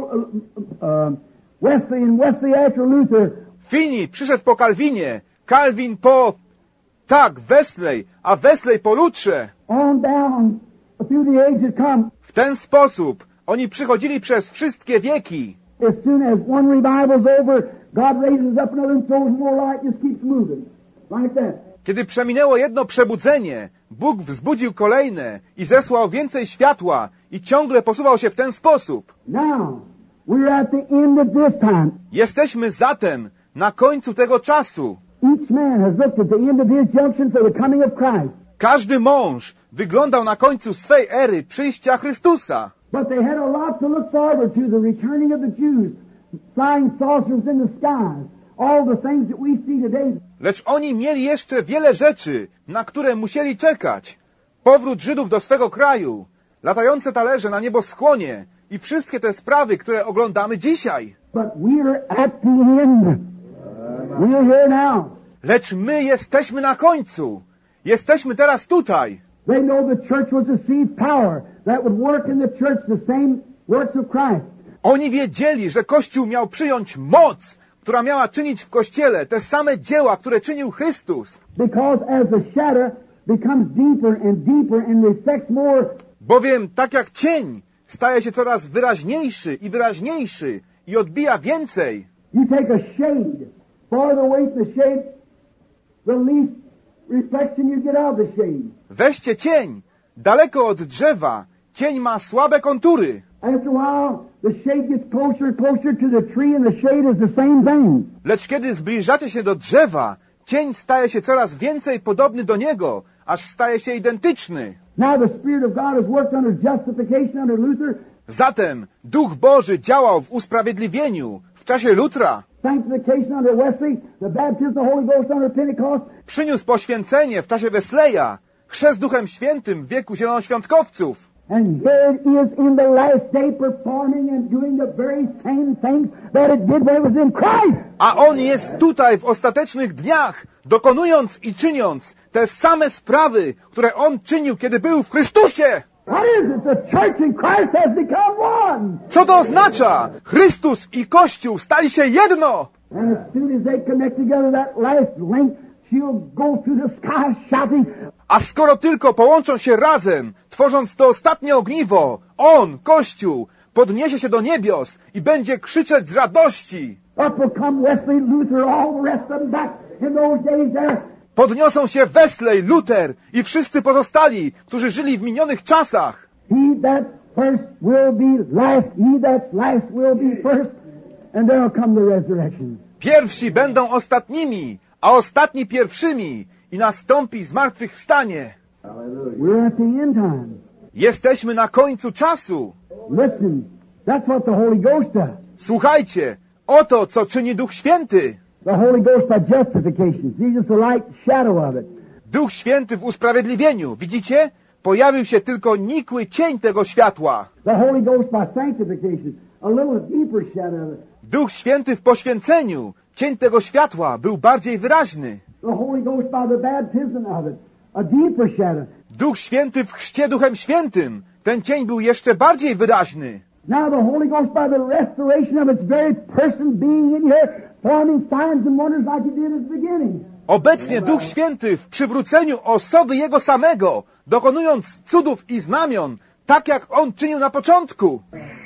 Wesley, and Wesley after Luther. Finney przyszedł po Calvinie, Calvin po... Tak, Wesley, a Wesley po Lutrze. On down through the ages come. W ten sposób oni przychodzili przez wszystkie wieki. As soon as one revival's over, God raises up another and throws more light, just keeps moving. Like that. Kiedy przeminęło jedno przebudzenie, Bóg wzbudził kolejne i zesłał więcej światła i ciągle posuwał się w ten sposób. Now, we're at the end of this time. Jesteśmy zatem na końcu tego czasu. Each man has looked at the end of his junction for the coming of Christ. Każdy mąż wyglądał na końcu swej ery przyjścia Chrystusa. But they had a lot to look forward to, the returning of the Jews, flying saucers in the skies, all the things that we see today. Lecz oni mieli jeszcze wiele rzeczy, na które musieli czekać. Powrót Żydów do swego kraju, latające talerze na nieboskłonie i wszystkie te sprawy, które oglądamy dzisiaj. But we're at the end. We're here now. Lecz my jesteśmy na końcu. Jesteśmy teraz tutaj. They know the church was to receive power that would work in the church the same works of Christ. Oni wiedzieli, że Kościół miał przyjąć moc, która miała czynić w Kościele te same dzieła, które czynił Chrystus. Because as the shadow becomes deeper and deeper and reflects more, Bowiem tak jak cień staje się coraz wyraźniejszy i wyraźniejszy i odbija więcej. you take a shade, farther away from the shade, the least reflection you get out of the shade. Weźcie cień, daleko od drzewa, cień ma słabe kontury. After a while, the shade gets closer and closer to the tree and the shade is the same thing. Lecz kiedy zbliżacie się do drzewa, cień staje się coraz więcej podobny do niego, aż staje się identyczny. Now the Spirit of God has worked under justification under Luther, Zatem Duch Boży działał w usprawiedliwieniu w czasie Lutra, sanctification under Wesley, the baptism of the Holy Ghost under Pentecost, przyniósł poświęcenie w czasie Wesleya, chrzest Duchem Świętym w wieku zielonoświątkowców. and here it is in the last day performing and doing the very same things that it did when it was in Christ. A On jest tutaj w ostatecznych dniach, dokonując i czyniąc te same sprawy, które On czynił, kiedy był w Chrystusie. What is it? The church and Christ has become one. Co to oznacza? Chrystus i Kościół stali się jedno. And as soon as they connect together, that last link she'll go through the sky shouting, A skoro tylko połączą się razem, tworząc to ostatnie ogniwo, on, Kościół, podniesie się do niebios i będzie krzyczeć z radości. up will come Wesley, Luther, all the rest of them back in those days there. Podniosą się Wesley, Luther i wszyscy pozostali, którzy żyli w minionych czasach. He that's first will be last. He that's last will be first. And then will come the resurrection. Pierwsi będą ostatnimi, a ostatni pierwszymi i nastąpi zmartwychwstanie. We're at the end time. Jesteśmy na końcu czasu. Listen, that's what the Holy Ghost does. Słuchajcie, oto co czyni Duch Święty. The Holy Ghost by justification. Jesus the light shadow of it. Duch Święty w usprawiedliwieniu. Widzicie? Pojawił się tylko nikły cień tego światła. The Holy Ghost by sanctification. A little deeper shadow of it. Duch Święty w poświęceniu. Cień tego światła był bardziej wyraźny. The Holy Ghost by the baptism of it. A deeper shadow. Duch Święty w chrzcie Duchem Świętym. Ten cień był jeszcze bardziej wyraźny. Now the Holy Ghost by the restoration of its very person being in here, forming signs and wonders like it did at the beginning. Obecnie Duch Święty w przywróceniu osoby Jego samego, dokonując cudów i znamion, tak jak On czynił na początku.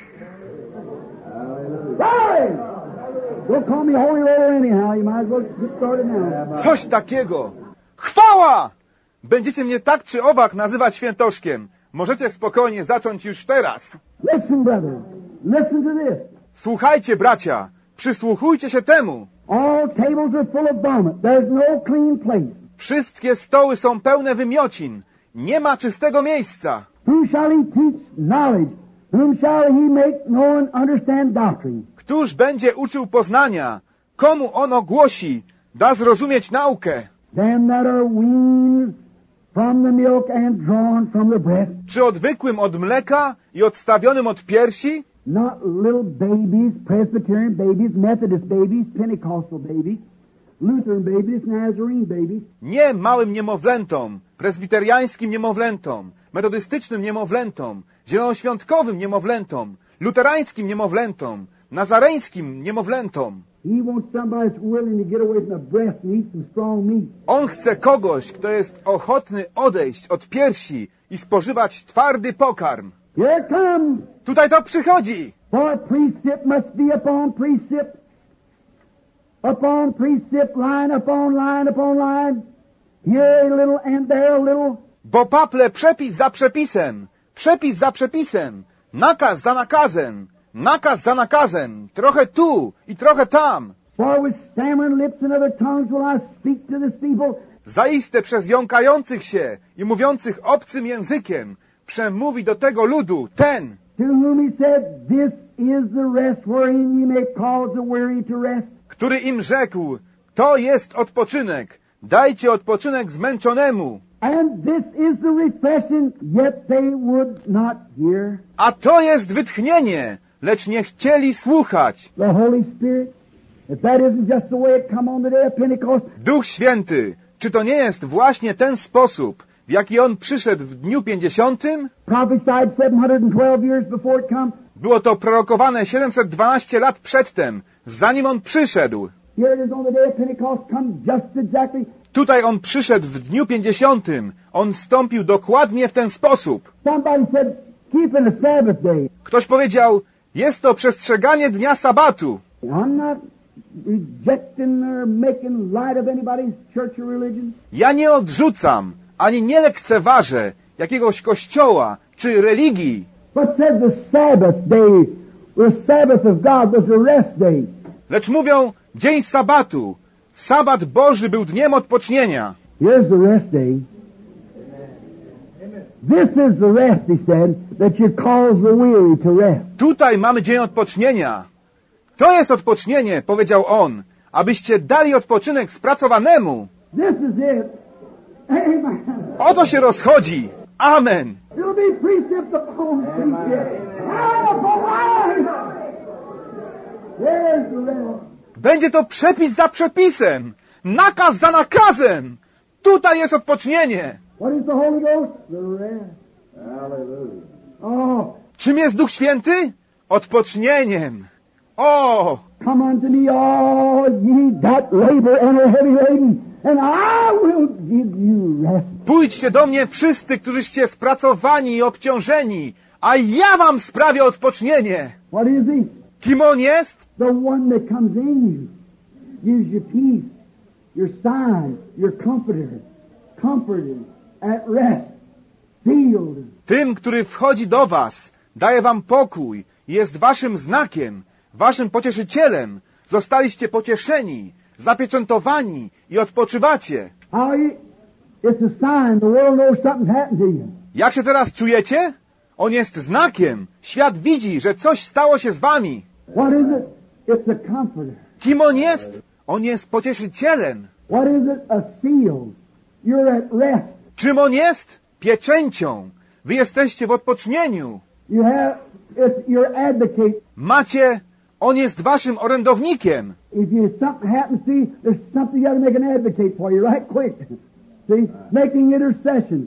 Glory! Don't call me holy roller anyhow. You might as well get started now. Coś takiego. Chwała! Będziecie mnie tak czy owak nazywać świętoszkiem. Możecie spokojnie zacząć już teraz. Listen, brother. Listen to this. Słuchajcie, bracia. Przysłuchujcie się temu. All tables are full of vomit. There's no clean place. Wszystkie stoły są pełne wymiocin. Nie ma czystego miejsca. Who shall he teach knowledge? Whom shall he make know and understand doctrine? Któż będzie uczył poznania? Komu ono głosi? Da zrozumieć naukę. Them that are weaned from the milk and drawn from the breast. Czy odwykłym od mleka i odstawionym od piersi? Not little babies, Presbyterian babies, Methodist babies, Pentecostal babies, Lutheran babies, Nazarene babies. Nie małym niemowlętom, prezbiteriańskim niemowlętom, metodystycznym niemowlętom, zielonoświątkowym niemowlętom, luterańskim niemowlętom, nazareńskim niemowlętom. He wants somebody that's willing to get away from the breast and eat some strong meat. On chce kogoś, kto jest ochotny odejść od piersi i spożywać twardy pokarm. Here it comes. Tutaj to przychodzi. For precept must be upon precept, line upon line upon line. Here a little and there a little. Bo paple przepis za przepisem, przepis za przepisem, nakaz za nakazem, nakaz za nakazem, trochę tu i trochę tam. For with stammering lips and other tongues will I speak to this people. Zaiste przez jąkających się i mówiących obcym językiem przemówi do tego ludu ten, To whom he said, this is the rest wherein ye may cause the weary to rest. który im rzekł, to jest odpoczynek, dajcie odpoczynek zmęczonemu. And this is the refreshing, yet they would not hear. A to jest wytchnienie, lecz nie chcieli słuchać. The Holy Spirit, if that isn't just the way it come on the day of Pentecost, Duch Święty, czy to nie jest właśnie ten sposób, w jaki On przyszedł w dniu 50? prophesied 712 years before it come. Było to prorokowane 712 lat przedtem, zanim On przyszedł. Here it is on the day of Pentecost, come just exactly. Tutaj On przyszedł w dniu 50. On wstąpił dokładnie w ten sposób. Somebody said, keeping the Sabbath day. Ktoś powiedział, jest to przestrzeganie dnia sabatu. I'm not rejecting or making light of anybody's church or religion. Ja nie odrzucam, ani nie lekceważę jakiegoś kościoła czy religii. But said the Sabbath day, the Sabbath of God was a rest day. Lecz mówią, dzień sabatu. Sabat Boży był dniem odpocznienia. Here's the rest day. This is the rest, he said, that you cause the weary to rest. Tutaj mamy dzień odpocznienia. To jest odpocznienie, powiedział On, abyście dali odpoczynek spracowanemu. This is it. Amen. O to się rozchodzi. Amen. It'll be precept upon precept. Line upon line. There's the rest. Będzie to przepis za przepisem. Nakaz za nakazem. Tutaj jest odpocznienie. What is the Holy Ghost? The rest. Hallelujah. Oh, Czym jest Duch Święty? Odpocznieniem. O! come unto me all ye that labor and are heavy laden, and I Pójdźcie do mnie wszyscy, którzyście spracowani i obciążeni, a ja wam sprawię odpocznienie. What is He? Kim On jest? The one that comes in you, gives you peace, your sign, your comforted, at rest, sealed. Tym, który wchodzi do was, daje wam pokój, jest waszym znakiem, waszym pocieszycielem. Zostaliście pocieszeni, zapieczętowani i odpoczywacie. It's a sign. The world knows something's happened to you. Jak się teraz czujecie? On jest znakiem. Świat widzi, że coś stało się z wami. What is it? It's a comforter. Kim On jest? On jest pocieszycielem. What is it? A seal. You're at rest. Czym On jest? Pieczęcią. Wy jesteście w odpocznieniu. It's your advocate. On jest waszym orędownikiem. If something happens to you, there's something you got to make an advocate for you right quick. See? Making intercession.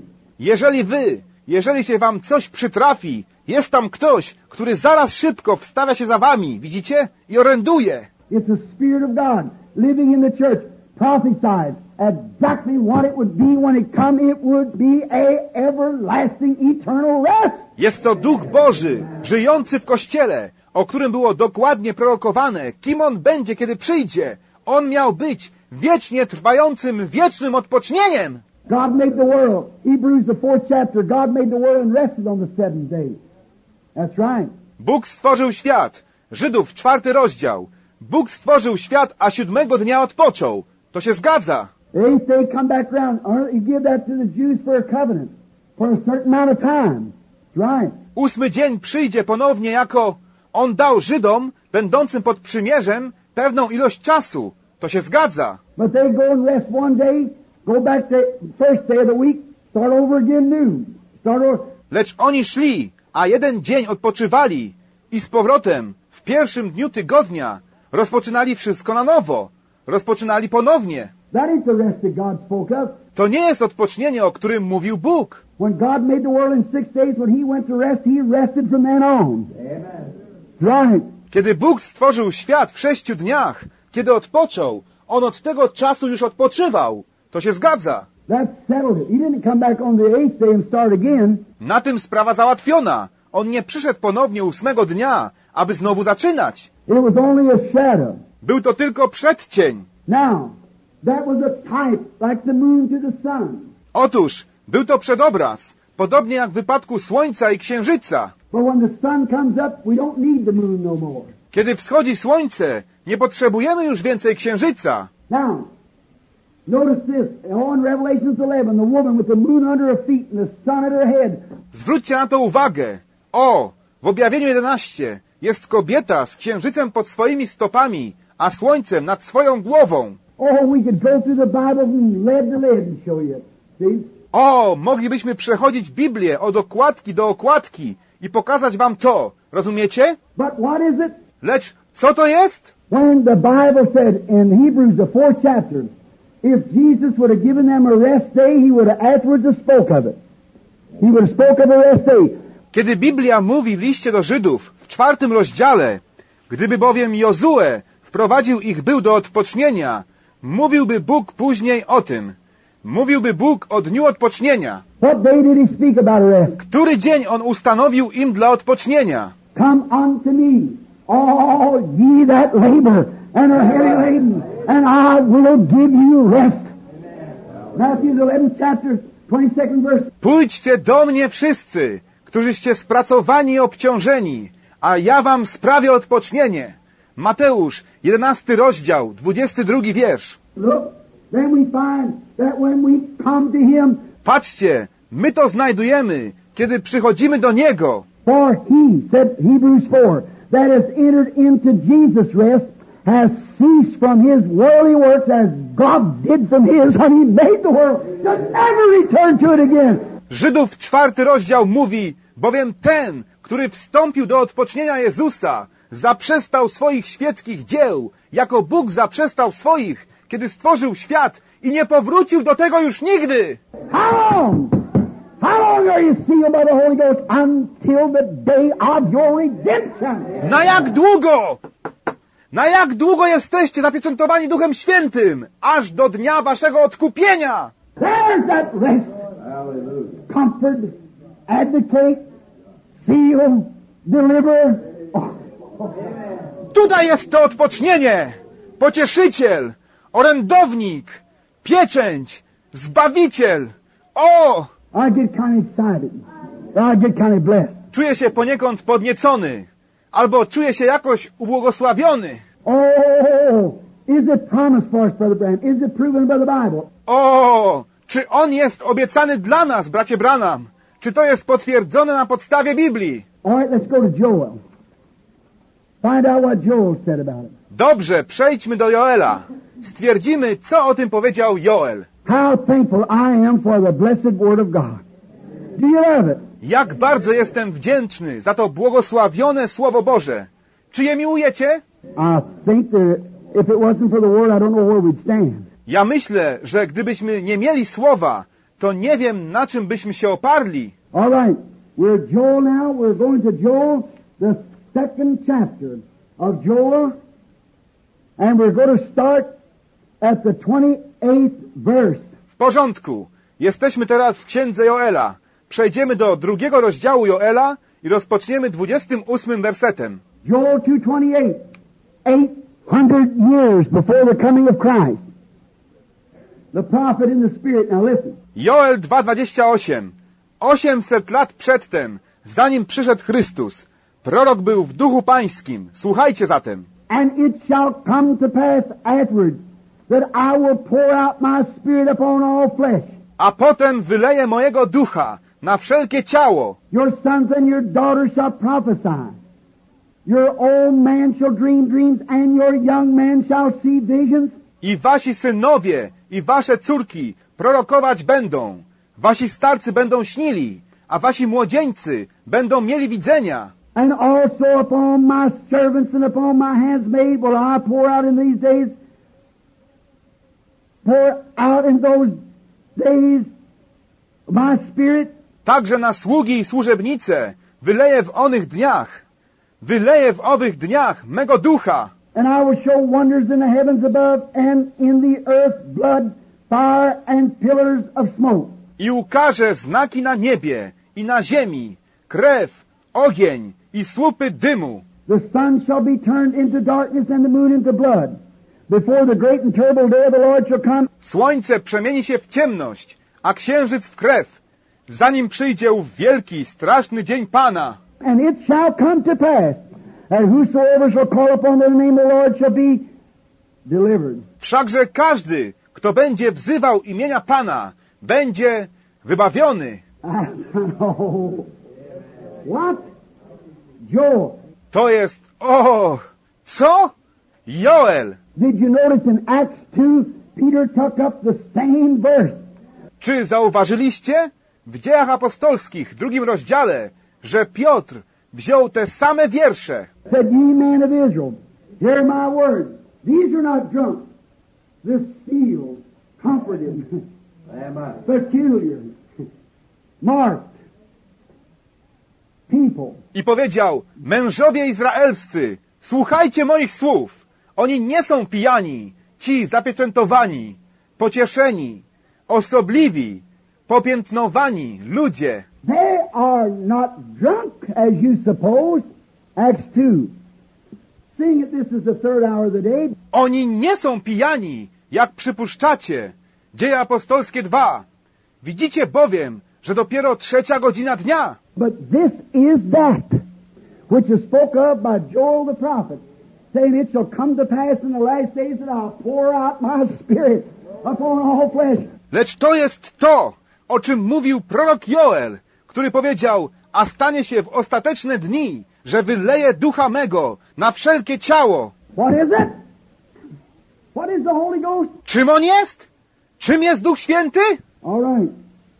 Jeżeli się wam coś przytrafi, jest tam ktoś, który zaraz szybko wstawia się za wami, widzicie? I oręduje. It's the Spirit of God living in the church, prophesied exactly what it would be when it come. It would be a everlasting, eternal rest. Jest to Duch Boży, żyjący w Kościele, o którym było dokładnie prorokowane, kim On będzie, kiedy przyjdzie. On miał być wiecznie trwającym, wiecznym odpocznieniem. God made the world. Hebrews, the 4th chapter. God made the world and rested on the 7th day. That's right. Bóg stworzył świat. Żydów, 4 rozdział. Bóg stworzył świat, a 7 dnia odpoczął. To się zgadza. The 8th day come back round. He give that to the Jews for a covenant. For a certain amount of time. That's right. 8 dzień przyjdzie ponownie jako On dał Żydom, będącym pod przymierzem, pewną ilość czasu. To się zgadza. But they go and rest one day, go back the first day of the week, start over again new. Lecz oni szli, a jeden dzień odpoczywali i z powrotem w pierwszym dniu tygodnia rozpoczynali wszystko na nowo. Rozpoczynali ponownie. That is the rest that God spoke of. To nie jest odpocznienie, o którym mówił Bóg. When God made the world in 6 days, when He went to rest, He rested from then on. Amen. Right. Kiedy Bóg stworzył świat w 6 dniach, kiedy odpoczął, On od tego czasu już odpoczywał. To się zgadza. That settled it. He didn't come back on the 8th day and start again. Na tym sprawa załatwiona. On nie przyszedł ponownie 8 dnia, aby znowu zaczynać. It was only a shadow. Był to tylko przedcień. Now, that was a type, like the moon to the sun. Otóż, był to przedobraz, podobnie jak w wypadku Słońca i Księżyca. But when the sun comes up, we don't need the moon no more. Kiedy wschodzi Słońce, nie potrzebujemy już więcej Księżyca. Now, notice this. In Revelations 11, the woman with the moon under her feet and the sun at her head. Zwróćcie na to uwagę. W Objawieniu 11 jest kobieta z księżycem pod swoimi stopami, a słońcem nad swoją głową. We could go through the Bible from led to led and show you. See? Moglibyśmy przechodzić Biblię od okładki do okładki i pokazać wam to. Rozumiecie? But what is it? Lecz co to jest? When the Bible said in Hebrews, the 4th chapter, if Jesus would have given them a rest day, He would have afterwards have spoke of it. He would have spoke of a rest day. Kiedy Biblia mówi w liście do Żydów w 4 rozdziale, gdyby bowiem Jozue wprowadził ich był do odpocznienia, mówiłby Bóg później o tym. Mówiłby Bóg o dniu odpocznienia. What day did He speak about a rest? Który dzień On ustanowił im dla odpocznienia? Come unto me, all ye that labor and are heavy laden, and I will give you rest. Matthew 11 chapter 22nd verse. Pójdźcie do mnie wszyscy, którzyście spracowani i obciążeni, a ja wam sprawię odpocznienie. Mateusz, 11 rozdział, 22 wiersz. Look, then we find that when we come to Him, patrzcie, my to znajdujemy, kiedy przychodzimy do Niego. For He, said Hebrews 4, that has entered into Jesus' rest, has ceased from His worldly works as God did from His when He made the world, to never return to it again. Żydów 4 rozdział mówi, bowiem ten, który wstąpił do odpocznienia Jezusa, zaprzestał swoich świeckich dzieł, jako Bóg zaprzestał swoich, kiedy stworzył świat i nie powrócił do tego już nigdy. How long? How long are you sealed by the Holy Ghost? Until the day of your redemption. Na jak długo? Na jak długo jesteście zapieczętowani Duchem Świętym? Aż do dnia waszego odkupienia. There's that rest. comfort, advocate, seal, deliver. Tutaj jest to odpocznienie, pocieszyciel, orędownik, pieczęć, zbawiciel. O! I get kind of excited. I get kind of blessed. Czuję się poniekąd podniecony, albo czuję się jakoś ubłogosławiony. Oh, is it promised for us, Brother Branham? Is it proven by the Bible? O! Czy on jest obiecany dla nas, bracie Branham? Czy to jest potwierdzone na podstawie Biblii? All right, let's go to Joel. Find out what Joel said about it. Dobrze, przejdźmy do Joela. Stwierdzimy, co o tym powiedział Joel. How thankful I am for the blessed Word of God. Do you love it? Jak bardzo jestem wdzięczny za to błogosławione Słowo Boże. Czy je miłujecie? I think that if it wasn't for the Word, I don't know where we'd stand. Ja myślę, że gdybyśmy nie mieli Słowa, to nie wiem, na czym byśmy się oparli. All right, we're Joel now. We're going to Joel, the second chapter of Joel, and we're going to start at the 28th verse. W porządku. Jesteśmy teraz w Księdze Joela. Przejdziemy do 2 rozdziału Joela i rozpoczniemy 28 wersetem. Joel 2:28. 800 years before the coming of Christ. The prophet in the Spirit. Now listen. Joel 2:28. 800 lat przedtem, zanim przyszedł Chrystus, prorok był w duchu pańskim. Słuchajcie zatem. And it shall come to pass afterwards that I will pour out my Spirit upon all flesh. A potem wyleję mojego ducha na wszelkie ciało. Your sons and your daughters shall prophesy. Your old man shall dream dreams, and your young man shall see visions. I wasi synowie i wasze córki prorokować będą. Wasi starcy będą śnili, a wasi młodzieńcy będą mieli widzenia. And also upon my servants and upon my handmaid will I pour out in these days, pour out in those days my Spirit. Także na sługi i służebnice wyleję w onych dniach. Wyleję w owych dniach mego ducha. And I will show wonders in the heavens above and in the earth blood, fire and pillars of smoke. I ukażę znaki na niebie i na ziemi, krew, ogień i słupy dymu. The sun shall be turned into darkness and the moon into blood, before the great and terrible day of the Lord shall come. Słońce przemieni się w ciemność, a księżyc w krew, zanim przyjdzie ów wielki, straszny dzień Pana. And it shall come to pass that whosoever shall call upon the name of the Lord shall be delivered. Wszakże każdy, kto będzie wzywał imienia Pana, będzie wybawiony. Oh, what? Joel. To jest, co? Joel. Did you notice in Acts 2, Peter took up the same verse? Czy zauważyliście w Dziejach Apostolskich, 2 rozdziale, że Piotr wziął te same wiersze? Said, ye men of Israel, hear my words. These are not drunk. This seal, comforted, peculiar, marked people. I powiedział, mężowie izraelscy, słuchajcie moich słów. Oni nie są pijani, ci zapieczętowani, pocieszeni, osobliwi, popiętnowani ludzie. They are not drunk, as you suppose. Acts 2. Seeing that this is the third hour of the day. Oni nie są pijani, jak przypuszczacie. Dzieje apostolskie 2. Widzicie bowiem, że dopiero 3 godzina dnia. But this is that which is spoke of by Joel the prophet, saying, it shall come to pass in the last days that I'll pour out my Spirit upon all flesh. Lecz to jest to, o czym mówił prorok Joel, który powiedział, a stanie się w ostateczne dni, że wyleje ducha mego na wszelkie ciało. What is it? What is the Holy Ghost? Czym on jest? Czym jest Duch Święty? All right.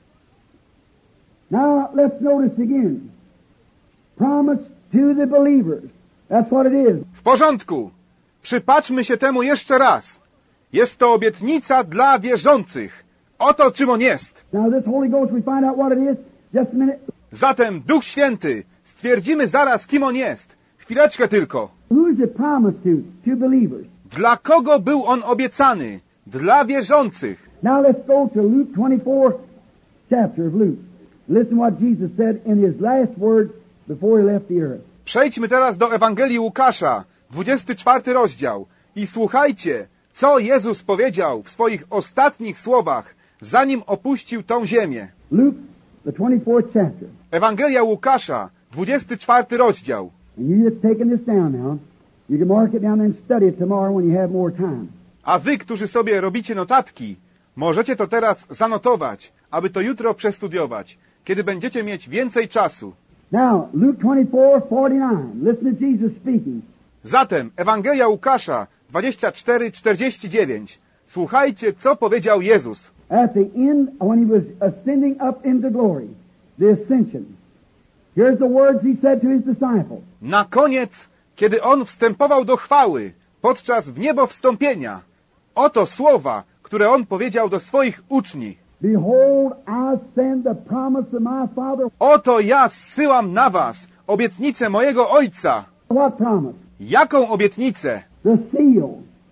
Now let's notice again. Promise to the believers. That's what it is. W porządku. Przypatrzmy się temu jeszcze raz. Jest to obietnica dla wierzących. Oto czym on jest. Now this Holy Ghost, we find out what it is. Just a minute. Zatem Duch Święty. Stwierdzimy zaraz, kim on jest. Chwileczkę tylko. Who's it promised to? To believers. Dla kogo był on obiecany? Dla wierzących. Now let's go to Luke 24, chapter of Luke. Listen what Jesus said in His last words before He left the earth. Przejdźmy teraz do Ewangelii Łukasza, 24 rozdział i słuchajcie, co Jezus powiedział w swoich ostatnich słowach, zanim opuścił tą ziemię. Luke, the 24th chapter. Ewangelia Łukasza, 24 rozdział. And you just taking this down now. You can mark it down and study it tomorrow when you have more time. A wy, którzy sobie robicie notatki, możecie to teraz zanotować, aby to jutro przestudiować, kiedy będziecie mieć więcej czasu. Now, Luke 24:49. Listen to Jesus speaking. Zatem Ewangelia Łukasza 24:49. Słuchajcie, co powiedział Jezus. At the end, when He was ascending up into glory, the ascension. Here's the words He said to His disciples. Na koniec, kiedy On wstępował do chwały, podczas w niebo wstąpienia, oto słowa, które On powiedział do swoich uczniów. Behold, I send the promise of my Father. Oto ja zsyłam na was obietnicę mojego Ojca. What promise? Jaką obietnicę? The seal,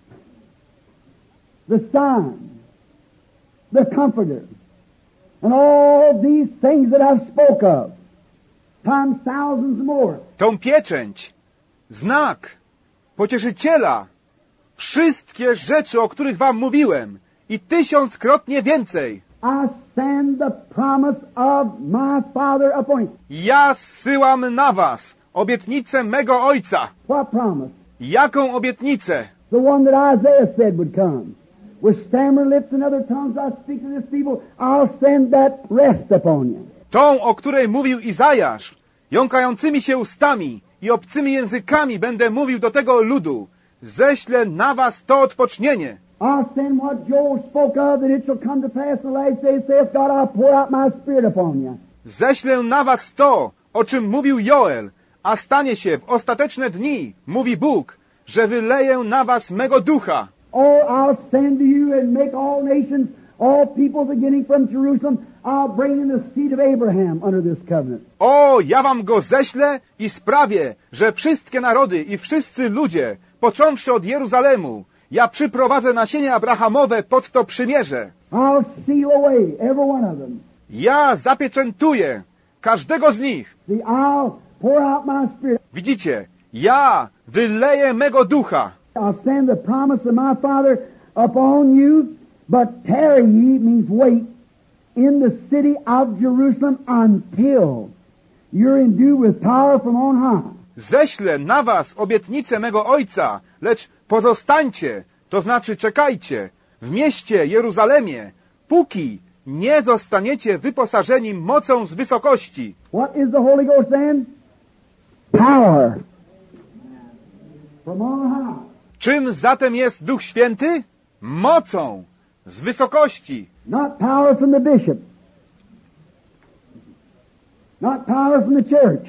the sign, the comforter, and all these things that I've spoke of, times thousands more. Tą pieczęć, znak, pocieszyciela, wszystkie rzeczy, o których wam mówiłem i 1000-krotnie więcej. I send the promise of my Father upon you. Ja zsyłam na was obietnicę mego Ojca. What promise? Jaką obietnicę? The one that Isaiah said would come. With stammering lips and other tongues I speak to this people, I'll send that rest upon you. Tą, o której mówił Izajasz, jąkającymi się ustami i obcymi językami będę mówił do tego ludu. Ześlę na was to odpocznienie. I'll send what Joel spoke of, that it shall come to pass in the last days, saith God, I'll pour out my spirit upon you. Ześlę na was to, o czym mówił Joel, a stanie się w ostateczne dni, mówi Bóg, że wyleję na was mego ducha. Oh, I'll send to you and make all nations, all people beginning from Jerusalem, I'll bring in the seed of Abraham under this covenant. O, ja wam go ześlę i sprawię, że wszystkie narody i wszyscy ludzie, począwszy od Jeruzalemu, ja przyprowadzę nasienie Abrahamowe pod to przymierze. I'll seal away every one of them. Ja zapieczętuję każdego z nich. See, I'll pour out my spirit. Widzicie, ja wyleję mego ducha. I'll send the promise of my Father upon you, but tarry ye means wait in the city of Jerusalem until you're endued with power from on high. Ześlę na was obietnicę mego Ojca, lecz pozostańcie, to znaczy czekajcie, w mieście Jeruzalemie, póki nie zostaniecie wyposażeni mocą z wysokości. What is the Holy Ghost then? Power from on high. Czym zatem jest Duch Święty? Mocą z wysokości. Not power from the bishop. Not power from the church.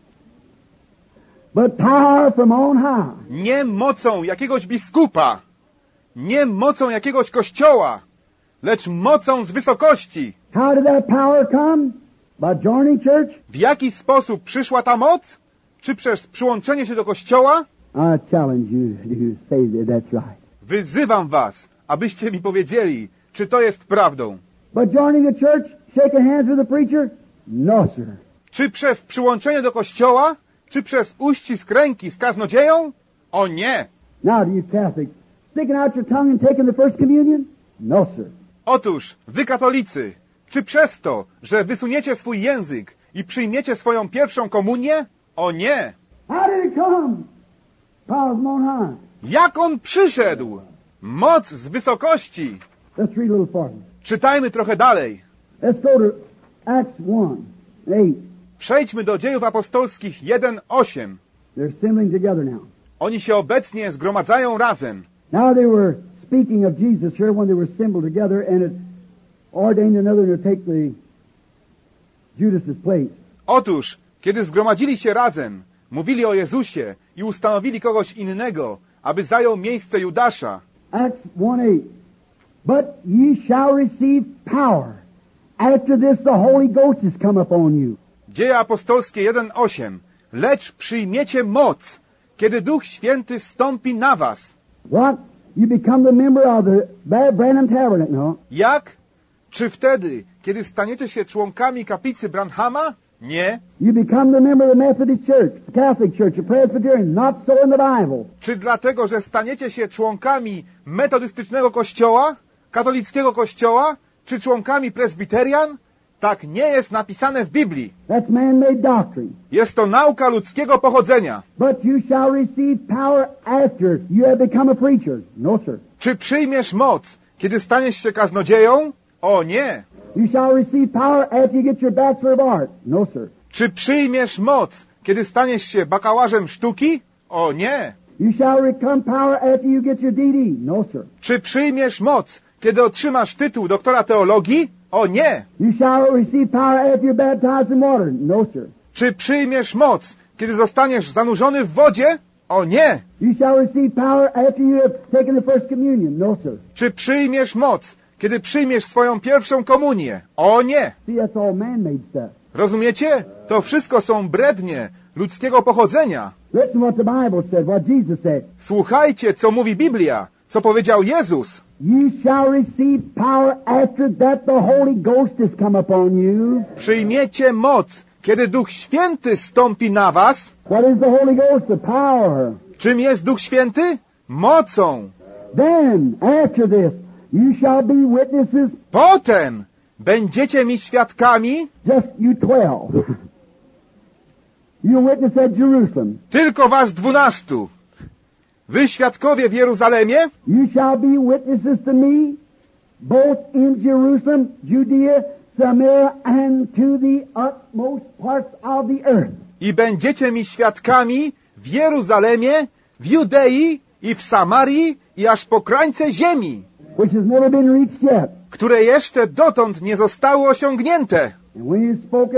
But power from on high. Nie mocą jakiegoś biskupa, nie mocą jakiegoś kościoła, lecz mocą z wysokości. How did that power come? By joining church? W jaki sposób przyszła ta moc? Czy przez przyłączenie się do kościoła? I challenge you to say that that's right. Wyzywam was, abyście mi powiedzieli, czy to jest prawdą. But joining the church, shaking hands with the preacher? No, sir. Czy przez przyłączenie do kościoła? Czy przez uścisk ręki z kaznodzieją? O nie! Now, to you Catholics, sticking out your tongue and taking the first communion? No, sir. Otóż, wy katolicy, czy przez to, że wysuniecie swój język i przyjmiecie swoją pierwszą komunię? O nie! How did it come? Power from on high. Jak on przyszedł? Moc z wysokości! Let's read a little farther. Czytajmy trochę dalej. Let's go to Acts 1:8. Przejdźmy do Dziejów Apostolskich 1:8. They're assembling together now. Oni się obecnie zgromadzają razem. Now they were speaking of Jesus here when they were assembled together, and it ordained another to take the Judas's place. Otóż, kiedy zgromadzili się razem, mówili o Jezusie i ustanowili kogoś innego, aby zajął miejsce Judasza. Acts 1:8. But ye shall receive power. After this the Holy Ghost is come upon you. Dzieje Apostolskie 1:8. Lecz przyjmiecie moc, kiedy Duch Święty stąpi na was. What? You become the member of the Branham Tabernacle, no? Jak? Czy wtedy, kiedy staniecie się członkami kaplicy Branhama? Nie. You become the member of the Methodist Church, the Catholic Church, the Presbyterian, not so in the Bible. Czy dlatego, że staniecie się członkami metodystycznego kościoła, katolickiego kościoła, czy członkami presbyterian? Tak nie jest napisane w Biblii. That's man-made doctrine. Jest to nauka ludzkiego pochodzenia. But you shall receive power after you have become a preacher. No, sir. Czy przyjmiesz moc, kiedy staniesz się kaznodzieją? O nie. You shall receive power after you get your Bachelor of Arts. No, sir. Czy przyjmiesz moc, kiedy staniesz się bakalarzem sztuki? O nie. You shall become power after you get your DD. No, sir. Czy przyjmiesz moc, kiedy otrzymasz tytuł doktora teologii? O nie. You shall receive power after you're baptized in water. No, sir. Czy przyjmiesz moc, kiedy zostaniesz zanurzony w wodzie? O nie. You shall receive power after you have taken the first communion. No, sir. Czy przyjmiesz moc, kiedy przyjmiesz swoją pierwszą komunię? O nie. See, that's all man-made stuff. Rozumiecie? To wszystko są brednie ludzkiego pochodzenia. Listen what the Bible said, what Jesus said. Słuchajcie, co mówi Biblia, co powiedział Jezus. You shall receive power after that the Holy Ghost has come upon you. Przyjmiecie moc, kiedy Duch Święty stąpi na was. What is the Holy Ghost? The power. Czym jest Duch Święty? Mocą. Then, after this, you shall be witnesses, Potem będziecie mi świadkami, just you 12. You witness at Jerusalem. tylko was 12. Wy świadkowie w Jeruzalemie, You shall be witnesses to me, both in Jerusalem, Judea, Samaria, and to the utmost parts of the earth. i będziecie mi świadkami w Jeruzalemie, w Judei i w Samarii i aż po krańce ziemi, Which has never been reached yet. które jeszcze dotąd nie zostały osiągnięte. And when he spoke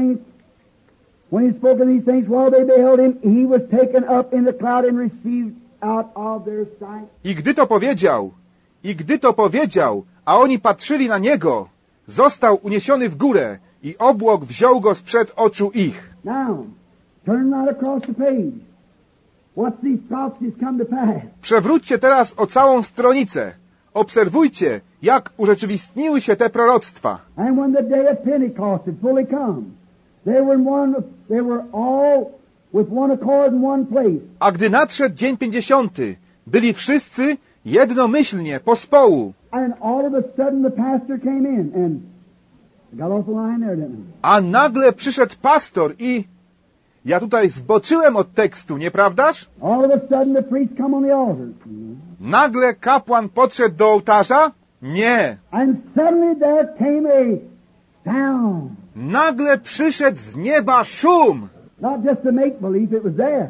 these things while they beheld him, he was taken up in the cloud and received out of their sight. I gdy to powiedział, a oni patrzyli na niego, został uniesiony w górę i obłok wziął go sprzed oczu ich. Now, turn right across the page. Watch these prophecies come to pass. Przewróćcie teraz o całą stronicę. Obserwujcie, jak urzeczywistniły się te proroctwa. And when the day of Pentecost had fully come, they were all with one accord in one place. A gdy nadszedł dzień 50, byli wszyscy jednomyślnie pospołu. And all of a sudden the pastor came in and got off the line there, didn't he? A nagle przyszedł pastor i... Ja tutaj zboczyłem od tekstu, nieprawdaż? All of a sudden the priest come on the altar. Nagle kapłan podszedł do ołtarza? Nie. And suddenly there came a sound. Nagle przyszedł z nieba szum. Not just to make believe, it was there.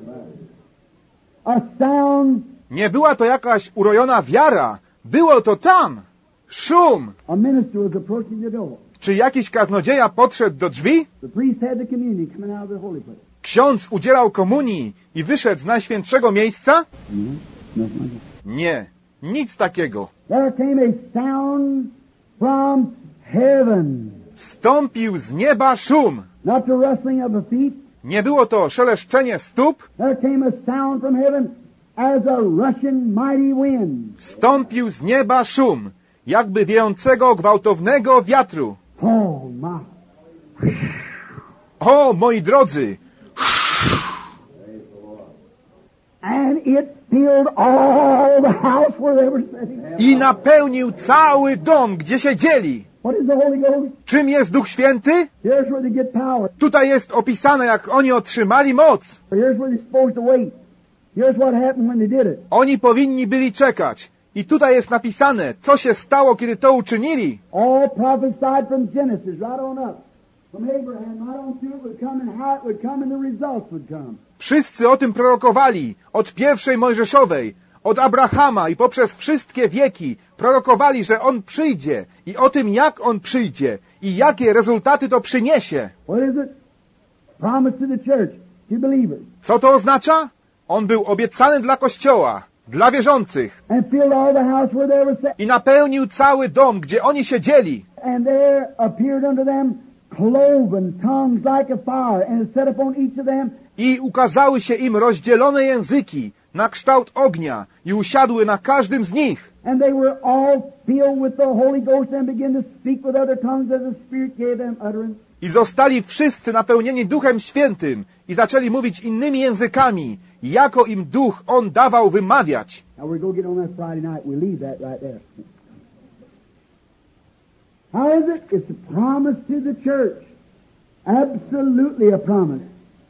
A sound. Nie była to jakaś urojona wiara. Było to tam. Szum. A minister was approaching the door. Czy jakiś kaznodzieja podszedł do drzwi? The priest had the communion coming out of the holy place. Ksiądz udzielał komunii i wyszedł z najświętszego miejsca? Nothing like that. Nie. Nic takiego. There came a sound from heaven. Stąpił z nieba szum. Not the rustling of the feet. Nie było to szeleszczenie stóp. There came a sound from heaven as a rushing mighty wind. Stąpił z nieba szum, jakby wiejącego gwałtownego wiatru. Oh my. O, moi drodzy! And it filled all the house where they were sitting. I napełnił cały dom, gdzie siedzieli. What is the Holy Ghost? Czym jest Duch Święty? Here's where they get power. Tutaj jest opisane, jak oni otrzymali moc. Here's where they're supposed to wait. Here's what happened when they did it. Oni powinni byli czekać. I tutaj jest napisane, co się stało, kiedy to uczynili. All prophesied from Genesis right on up. From Abraham right on through it would come and how it would come and the results would come. Wszyscy o tym prorokowali, od pierwszej Mojżeszowej, od Abrahama i poprzez wszystkie wieki prorokowali, że On przyjdzie i o tym, jak On przyjdzie i jakie rezultaty to przyniesie. What is it? Promise to the church, to believers. Co to oznacza? On był obiecany dla Kościoła, dla wierzących And filled all the house where they were sitting. i napełnił cały dom, gdzie oni siedzieli. And there appeared unto them cloven tongues like a fire, and it set upon each of them. I ukazały się im rozdzielone języki na kształt ognia i usiadły na każdym z nich. And they were all filled with the Holy Ghost and began to speak with other tongues as the Spirit gave them utterance. I zostali wszyscy napełnieni Duchem Świętym i zaczęli mówić innymi językami, jako im Duch On dawał wymawiać. Now we're going to get on that Friday night. We leave that right there. How is it? It's a promise to the church. Absolutely a promise.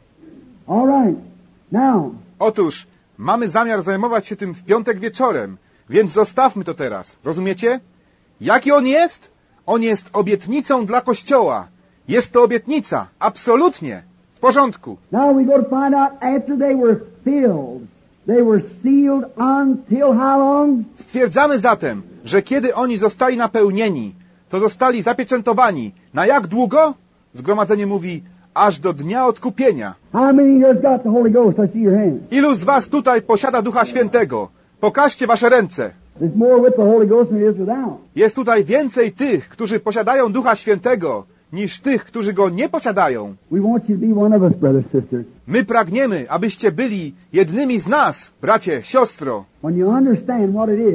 All right. Now. Otóż mamy zamiar zajmować się tym w piątek wieczorem, więc zostawmy to teraz. Rozumiecie? Jaki on jest? On jest obietnicą dla Kościoła. Jest to obietnica. Absolutnie. W porządku. Now we go to find out after they were filled, they were sealed until how long? Stwierdzamy zatem, że kiedy oni zostali napełnieni, to zostali zapieczętowani. Na jak długo? Zgromadzenie mówi, aż do dnia odkupienia. How many here has got the Holy Ghost? I see your hands. Ilu z was tutaj posiada Ducha Świętego? Pokażcie wasze ręce. There's more with the Holy Ghost than there is without. Jest tutaj więcej tych, którzy posiadają Ducha Świętego, niż tych, którzy go nie posiadają. We want you to be one of us, brothers, sisters. My pragniemy, abyście byli jednymi z nas, bracie, siostro. When you understand what it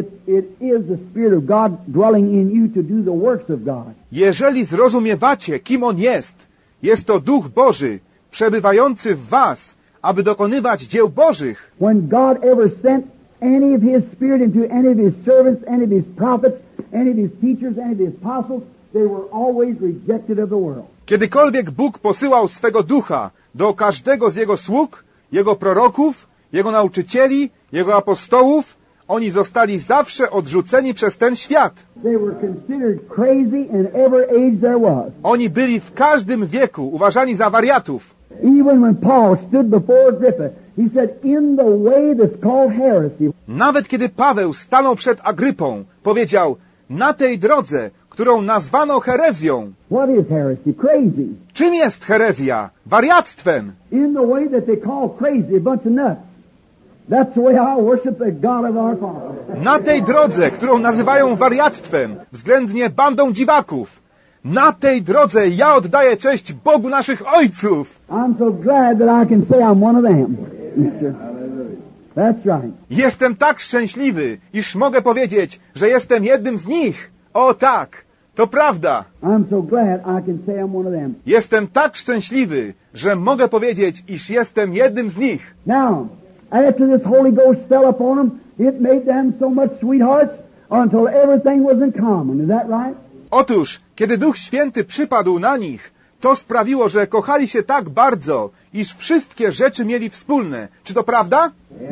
is the Spirit of God dwelling in you to do the works of God. Jeżeli zrozumiewacie, kim On jest to Duch Boży, przebywający w was, aby dokonywać dzieł Bożych. When God ever sent any of His Spirit into any of His servants, any of His prophets, any of His teachers, any of His apostles, they were always rejected of the world. Kiedykolwiek Bóg posyłał swego Ducha do każdego z Jego sług, Jego proroków, Jego nauczycieli, Jego apostołów, oni zostali zawsze odrzuceni przez ten świat. They were considered crazy in every age there was. Oni byli w każdym wieku uważani za wariatów. Even when Paul stood before Agrippa, he said, in the way that's called heresy. Nawet kiedy Paweł stanął przed Agrypą, powiedział, na tej drodze, którą nazwano herezją. What is heresy? Crazy. Czym jest herezja? Wariactwem. In the way that they call crazy, a bunch of nuts. That's the way I worship the God of our Father. Na tej drodze, którą nazywają wariactwem, względnie bandą dziwaków. Na tej drodze ja oddaję cześć Bogu naszych ojców. I'm so glad that I can say I'm one of them. Yes, sir. That's right. Jestem tak szczęśliwy, iż mogę powiedzieć, że jestem jednym z nich. O tak, to prawda. I'm so glad I can say I'm one of them. Jestem tak szczęśliwy, że mogę powiedzieć, iż jestem jednym z nich. Now, after this Holy Ghost fell upon them, it made them so much sweethearts until everything was in common. Is that right? Otóż, kiedy Duch Święty przypadł na nich, to sprawiło, że kochali się tak bardzo, iż wszystkie rzeczy mieli wspólne. Czy to prawda?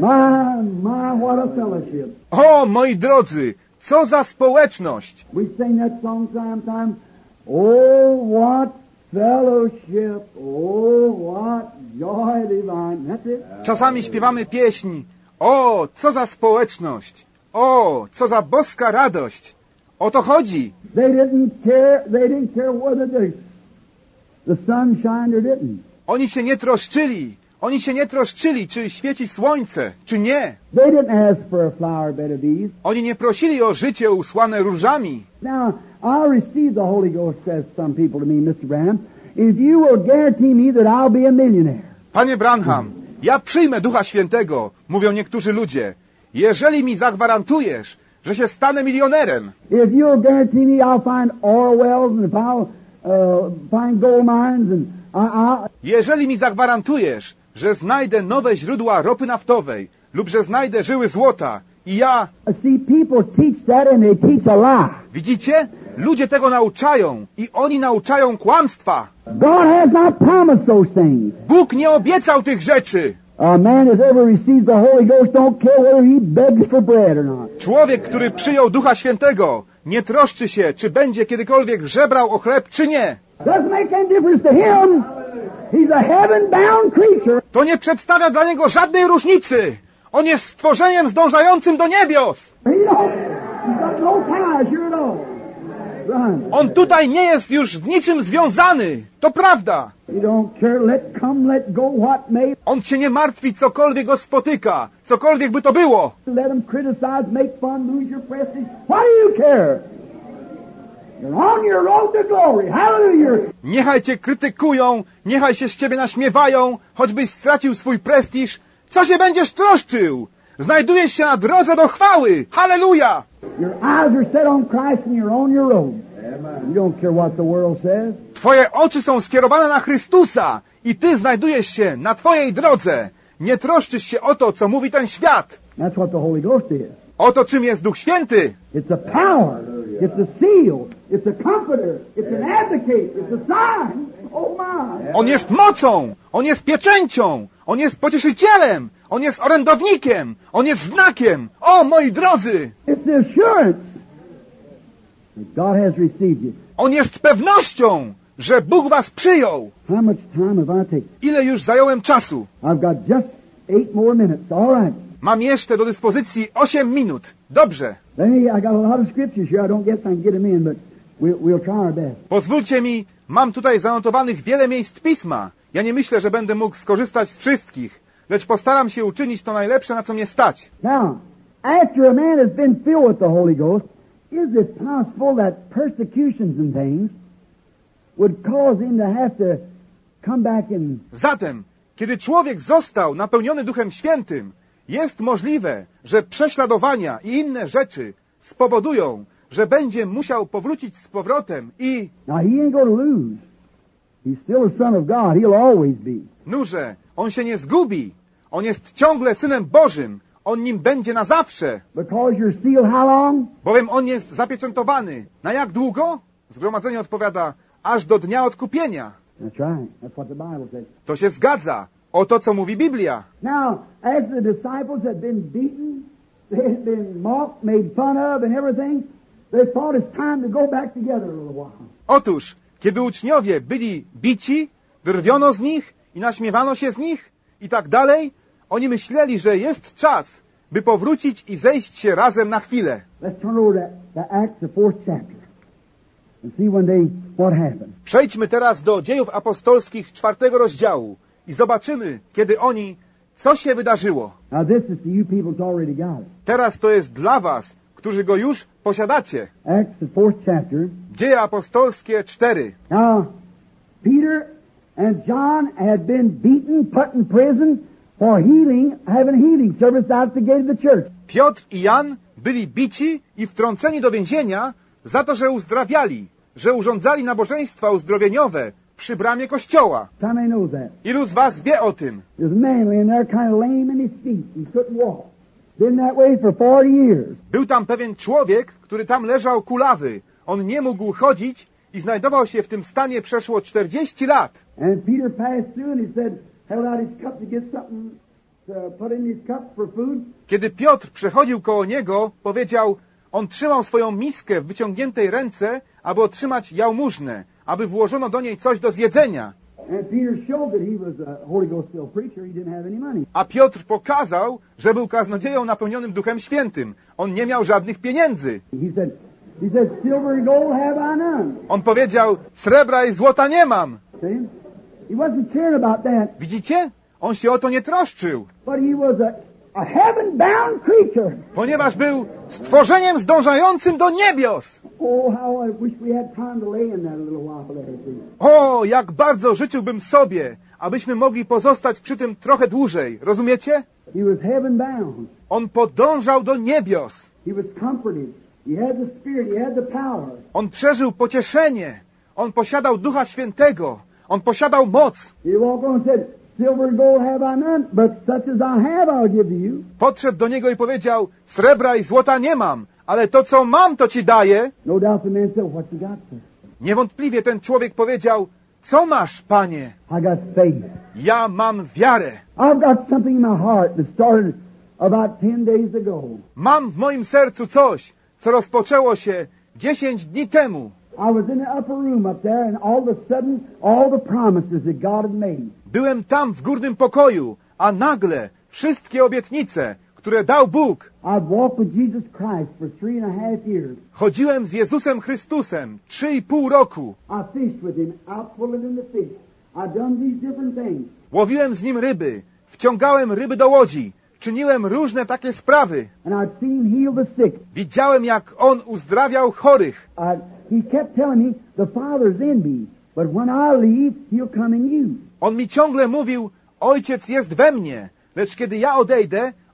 My, what a fellowship. O, moi drodzy, co za społeczność! We sing that song sometimes. Oh, what fellowship. Oh, what joy divine. That's it. Czasami śpiewamy pieśń. O, co za społeczność! O, co za boska radość! O to chodzi. They didn't care whether the sun shined or didn't. Oni się nie troszczyli, czy świeci słońce, czy nie. They didn't ask for a flower bed of ease. Oni nie prosili o życie usłane różami. Now, I received the Holy Ghost, says some people to me, Mr. Branham, if you will guarantee me that I'll be a millionaire. Panie Branham, ja przyjmę Ducha Świętego, mówią niektórzy ludzie, jeżeli mi zagwarantujesz, że się stanę milionerem. If you'll guarantee me I'll find oil wells and if I'll find gold mines and Jeżeli mi zagwarantujesz, że znajdę nowe źródła ropy naftowej lub że znajdę żyły złota i ja... See, people teach that and they teach a lie. Widzicie? Ludzie tego nauczają i oni nauczają kłamstwa. God has not promised those things. Bóg nie obiecał tych rzeczy. A man that ever receives the Holy Ghost don't care whether he begs for bread or not. Człowiek, który przyjął Ducha Świętego, nie troszczy się, czy będzie kiedykolwiek żebrał o chleb, czy nie. Doesn't make any difference to him. He's a heaven-bound creature. To nie przedstawia dla niego żadnej różnicy. On jest stworzeniem zdążającym do niebios. He's got no ties here at all. Run. On tutaj nie jest już z niczym związany. To prawda. He don't care, let come, let go, what may. On się nie martwi, cokolwiek go spotyka, cokolwiek by to było. Let them criticize, make fun, lose your prestige. What do you care? You're on your road to glory. Hallelujah. Niechaj cię krytykują, niechaj się z ciebie naśmiewają, choćbyś stracił swój prestiż. Co się będziesz troszczył? Znajdujesz się na drodze do chwały. Halleluja! Your eyes are set on Christ and you're on your road. You don't care what the world says. Twoje oczy są skierowane na Chrystusa i ty znajdujesz się na twojej drodze. Nie troszczysz się o to, co mówi ten świat. That's what the Holy Ghost is. Oto czym jest Duch Święty. It's a power. It's a seal. It's a comforter. It's an advocate. It's a sign. Oh my. On jest mocą, on jest pieczęcią, on jest pocieszycielem, on jest orędownikiem, on jest znakiem. O, moi drodzy! It's the assurance that God has received you. On jest pewnością, że Bóg was przyjął. How much time have I taken? Ile już zająłem czasu? I've got just 8 more minutes. All right. Mam jeszcze do dyspozycji 8 minut. Dobrze. I got a lot of scriptures here. I don't guess I can get them in, but we'll try our best. Pozwólcie mi, mam tutaj zanotowanych wiele miejsc Pisma. Ja nie myślę, że będę mógł skorzystać z wszystkich, lecz postaram się uczynić to najlepsze, na co mnie stać. Now, after a man has been filled with the Holy Ghost, is it possible that persecutions and things would cause him to have to come back and... Zatem, kiedy człowiek został napełniony Duchem Świętym, jest możliwe, że prześladowania i inne rzeczy spowodują, że będzie musiał powrócić z powrotem i... Now, he ain't going to lose. He's still a son of God. He'll always be. Nurze, on się nie zgubi. On jest ciągle Synem Bożym. On nim będzie na zawsze. Because you're sealed how long? Bowiem on jest zapieczętowany. Na jak długo? Zgromadzenie odpowiada, aż do dnia odkupienia. That's right. That's what the Bible says. To się zgadza. O to, co mówi Biblia. Now, as the disciples had been beaten, they had been mocked, made fun of, and everything, they thought it's time to go back together a little while. Otóż, kiedy uczniowie byli bici, drwiono z nich i naśmiewano się z nich i tak dalej, oni myśleli, że jest czas, by powrócić i zejść się razem na chwilę. Let's turn over to Acts, the 4th chapter, and see what happened. Przejdźmy teraz do Dziejów Apostolskich 4 rozdziału i zobaczymy, kiedy oni, co się wydarzyło. Now this is to you people who's already got it. Teraz to jest dla was, którzy go już posiadacie. Acts, the 4th chapter. Dzieje Apostolskie 4. Now, Peter and John had been beaten, put in prison for having healing service out at the gate of the church. Piotr i Jan byli bici i wtrąceni do więzienia za to, że uzdrawiali, że urządzali nabożeństwa uzdrowieniowe przy bramie kościoła. How many knows that? Ilu z was wie o tym? There's a man laying there kind of lame in his feet. He couldn't walk. Been that way for 40 years. Był tam pewien człowiek, który tam leżał kulawy. On nie mógł chodzić i znajdował się w tym stanie przeszło 40 lat. And Peter passed through and he said, held out his cup to get something to put in his cup for food. Kiedy Piotr przechodził koło niego, powiedział, on trzymał swoją miskę w wyciągniętej ręce, aby otrzymać jałmużnę, aby włożono do niej coś do zjedzenia. And Peter showed that he was a Holy Ghost filled preacher. He didn't have any money. A Piotr pokazał, że był kaznodzieją napełnionym Duchem Świętym. On nie miał żadnych pieniędzy. He said, silver and gold have I none. On powiedział, srebra i złota nie mam. See? He wasn't caring about that. Widzicie? On się o to nie troszczył. But he was a heaven-bound creature. Ponieważ był stworzeniem zdążającym do niebios. Oh, how I wish we had time to lay in that a little while there. See? O, jak bardzo życzyłbym sobie, abyśmy mogli pozostać przy tym trochę dłużej. Rozumiecie? He was heaven-bound. On podążał do niebios. He was comforted. He had the Spirit. He had the power. On przeżył pocieszenie. On posiadał Ducha Świętego. On posiadał moc. He walked on and said, silver and gold have I none, but such as I have I'll give to you. Podszedł do niego i powiedział, srebra i złota nie mam, ale to, co mam, to ci daję. No doubt the man said, what you got, sir? Niewątpliwie ten człowiek powiedział, co masz, Panie? I got faith. Ja mam wiarę. I've got something in my heart that started about 10 days ago. Mam w moim sercu coś, co rozpoczęło się 10 dni temu. I was in the upper room up there, and all of a sudden, all the promises that God had made. Byłem tam w górnym pokoju, a nagle wszystkie obietnice, które dał Bóg. I'd walked with Jesus Christ for 3.5 years. Chodziłem z Jezusem Chrystusem 3,5 roku. I fished with Him, out pulling in the fish. I've done these different things. Łowiłem z nim ryby, wciągałem ryby do łodzi, czyniłem różne takie sprawy. And I'd seen Him heal the sick. Widziałem, jak on uzdrawiał chorych. He kept telling me, the Father's in me, but when I leave, He'll come in you. On mi ciągle mówił, Ojciec jest we mnie, lecz kiedy ja odejdę,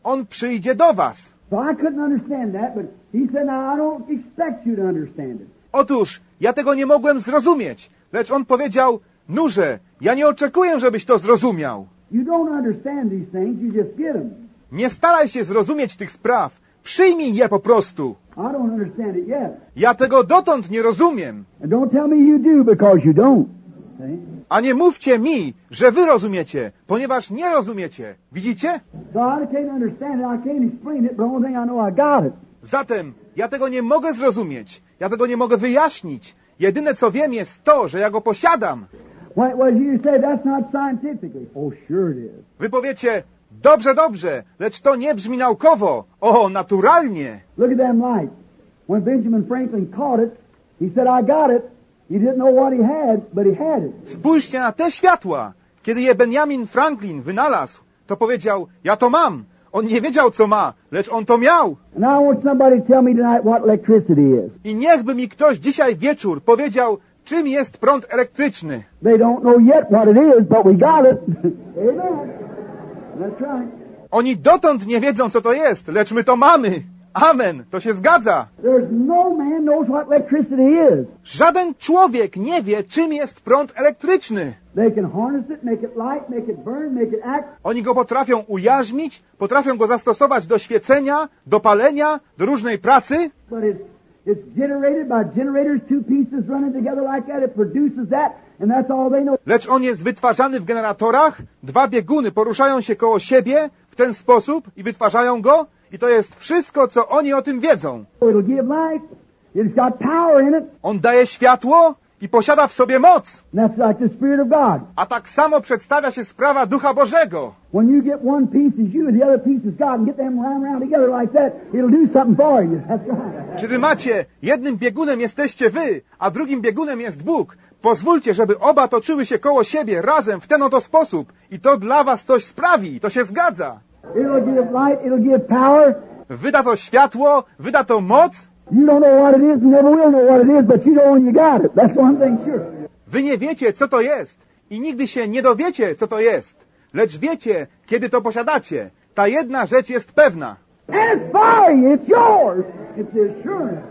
On przyjdzie do was. So I couldn't understand that, but he said, now I don't expect you to understand it. Otóż ja tego nie mogłem zrozumieć, lecz on powiedział, nurze, ja nie oczekuję, żebyś to zrozumiał. You don't understand these things, you just get them. Nie staraj się zrozumieć tych spraw, przyjmij je po prostu. I don't understand it yet. Ja tego dotąd nie rozumiem. And don't tell me you do, because you don't. See? A nie mówcie mi, że wy rozumiecie, ponieważ nie rozumiecie. Widzicie? So I can't understand it, I can't explain it, but the only thing I know, I got it. Zatem ja tego nie mogę zrozumieć, ja tego nie mogę wyjaśnić. Jedyne co wiem jest to, że ja go posiadam. Well, you say that's not scientifically. Oh, sure it is. Wy powiecie, dobrze, dobrze, lecz to nie brzmi naukowo. O, naturalnie. Look at them lights. When Benjamin Franklin caught it, he said, I got it. He didn't know what he had, but he had it. Spójrzcie na te światła. Kiedy je Benjamin Franklin wynalazł, to powiedział, ja to mam. On nie wiedział, co ma, lecz on to miał. And I want somebody to tell me tonight what electricity is. I niechby mi ktoś dzisiaj wieczór powiedział, czym jest prąd elektryczny. They don't know yet what it is, but we got it. Amen. That's right. Oni dotąd nie wiedzą, co to jest, lecz my to mamy. Amen, to się zgadza. There's no man knows what electricity is. Żaden człowiek nie wie, czym jest prąd elektryczny. They can harness it, make it light, make it burn, make it act. Oni go potrafią ujarzmić, potrafią go zastosować do świecenia, do palenia, do różnej pracy, But it's generated by generators, two pieces running together like that. It produces that, and that's all they know. lecz on jest wytwarzany w generatorach, dwa bieguny poruszają się koło siebie w ten sposób i wytwarzają go i to jest wszystko, co oni o tym wiedzą. It'll give light. It's got power in it. On daje światło i posiada w sobie moc. And that's like the Spirit of God. A tak samo przedstawia się sprawa Ducha Bożego. When you get one piece is you, the other piece is God, and get them round together like that, it'll do something for you. That's right. Kiedy macie, jednym biegunem jesteście wy, a drugim biegunem jest Bóg, pozwólcie, żeby oba toczyły się koło siebie razem w ten oto sposób i to dla was coś sprawi, to się zgadza. It'll give light, it'll give power. Wyda to światło, wyda to moc. You don't know what it is and never will know what it is, but you know when you got it. That's one thing sure. Wy nie wiecie, co to jest i nigdy się nie dowiecie, co to jest. Lecz wiecie, kiedy to posiadacie. Ta jedna rzecz jest pewna. And it's for you, it's yours. It's the assurance.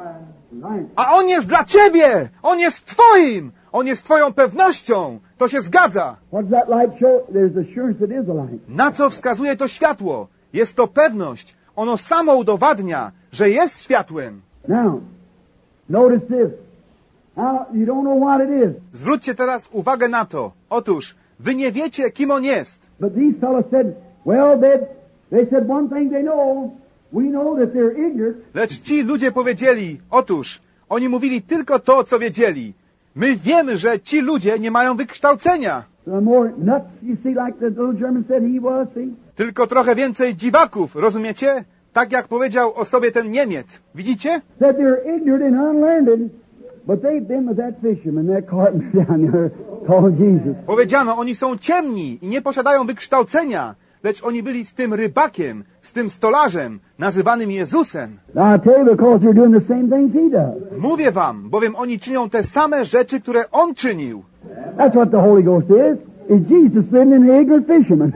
Right. A on jest dla ciebie! On jest twoim! On jest twoją pewnością! To się zgadza! What does that light show? There's assurance it is a light. Na co wskazuje to światło? Jest to pewność. Ono samo udowadnia, że jest światłem. Now, notice this. Now, you don't know what it is. Zwróćcie teraz uwagę na to. Otóż, wy nie wiecie, kim on jest. But these fellows said, well, they said one thing they know. We know that they're ignorant. Lecz ci ludzie powiedzieli, otóż, oni mówili tylko to, co wiedzieli. My wiemy, że ci ludzie nie mają wykształcenia. The more nuts, you see, like the little German said he was, see? Tylko trochę więcej dziwaków, rozumiecie? Tak jak powiedział o sobie ten Niemiec. Widzicie? Said they're ignorant and unlearned, but they've been with that fisherman, that carpenter down there called Jesus. Powiedziano, oni są ciemni i nie posiadają wykształcenia, lecz oni byli z tym rybakiem, z tym stolarzem, nazywanym Jezusem. Now I tell you, because they're doing the same things he does. Mówię wam, bowiem oni czynią te same rzeczy, które on czynił. That's what the Holy Ghost is Jesus living in an ignorant fisherman,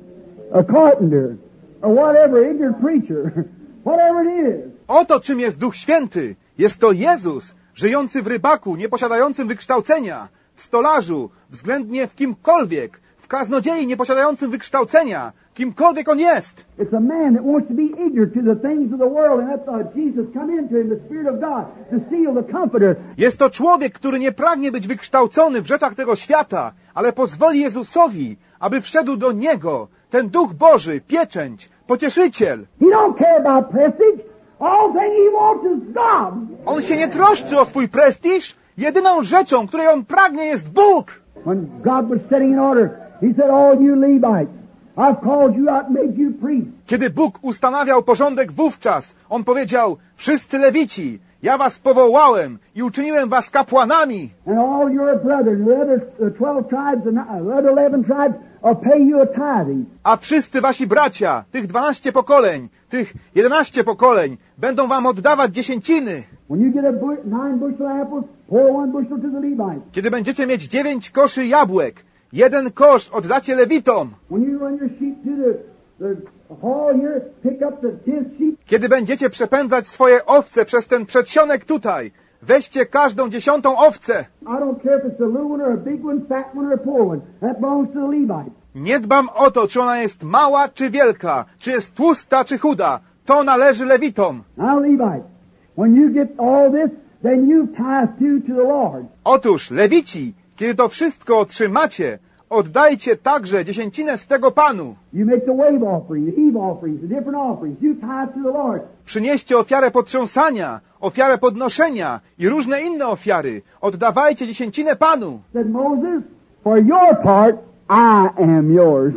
a carpenter, or whatever, ignorant preacher, whatever it is. Oto czym jest Duch Święty. Jest to Jezus, żyjący w rybaku, nieposiadającym wykształcenia, w stolarzu, względnie w kimkolwiek, w kaznodziei nieposiadającym wykształcenia, kimkolwiek on jest. It's a man that wants to be ignorant to the things of the world, and that's why Jesus come into him, the Spirit of God, to seal the Comforter. Jest to człowiek, który nie pragnie być wykształcony w rzeczach tego świata, ale pozwoli Jezusowi, aby wszedł do niego ten Duch Boży, pieczęć, pocieszyciel. He don't care about prestige. All thing he wants is God. On się nie troszczy o swój prestiż. Jedyną rzeczą, której on pragnie, jest Bóg. When God was setting in order, he said, all you Levites, I've called you out and made you priests. Kiedy Bóg ustanawiał porządek wówczas, on powiedział, wszyscy Lewici, ja was powołałem i uczyniłem was kapłanami. And all your brethren, the other 12 tribes and the other 11 tribes, will pay you a tithing. A wszyscy wasi bracia, tych 12 pokoleń, tych 11 pokoleń, będą wam oddawać dziesięciny. When you get 9 bushel apples, pour 1 bushel to the Levites. Kiedy będziecie mieć 9 koszy jabłek, 1 kosz oddacie Lewitom. When you run your sheep to haul here, pick up the 10 sheep. Kiedy będziecie przepędzać swoje owce przez ten przedsionek tutaj, weźcie każdą 10. owcę. I don't care if it's a little one or a big one, fat one or a poor one. That belongs to the Levite. Nie dbam o to, czy ona jest mała, czy wielka, czy jest tłusta, czy chuda. To należy Lewitom. Now, Levite, when you get all this, then you tithe too to the Lord. Otóż, Lewici, kiedy to wszystko otrzymacie, oddajcie także 10 z tego Panu. You make the wave offering, the heave offerings, the different offerings. You tithe to the Lord. Przynieście ofiarę potrząsania, ofiarę podnoszenia i różne inne ofiary. Oddawajcie 10 Panu. Said Moses, for your part, I am yours.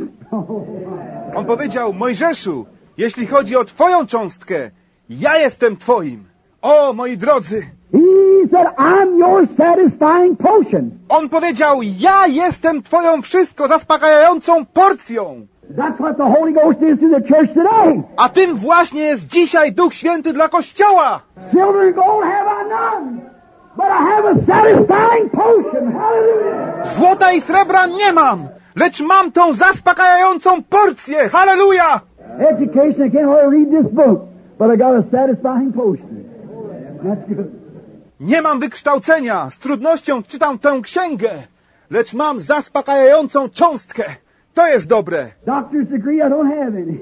On powiedział, Mojżeszu, jeśli chodzi o Twoją cząstkę, ja jestem Twoim. O, moi drodzy! He said, I'm your satisfying potion. On powiedział, ja jestem Twoją wszystko zaspokajającą porcją. That's what the Holy Ghost is to the church today. A tym właśnie jest dzisiaj Duch Święty dla Kościoła. Silver and gold have I none, but I have a satisfying potion. Hallelujah. Złota i srebra nie mam, lecz mam tą zaspokajającą porcję. Halleluja! Education, I can't hardly read this book, but I got a satisfying potion. That's good. Nie mam wykształcenia, z trudnością czytam tę księgę, lecz mam zaspokajającą cząstkę. To jest dobre. Doctor's degree, I don't have any.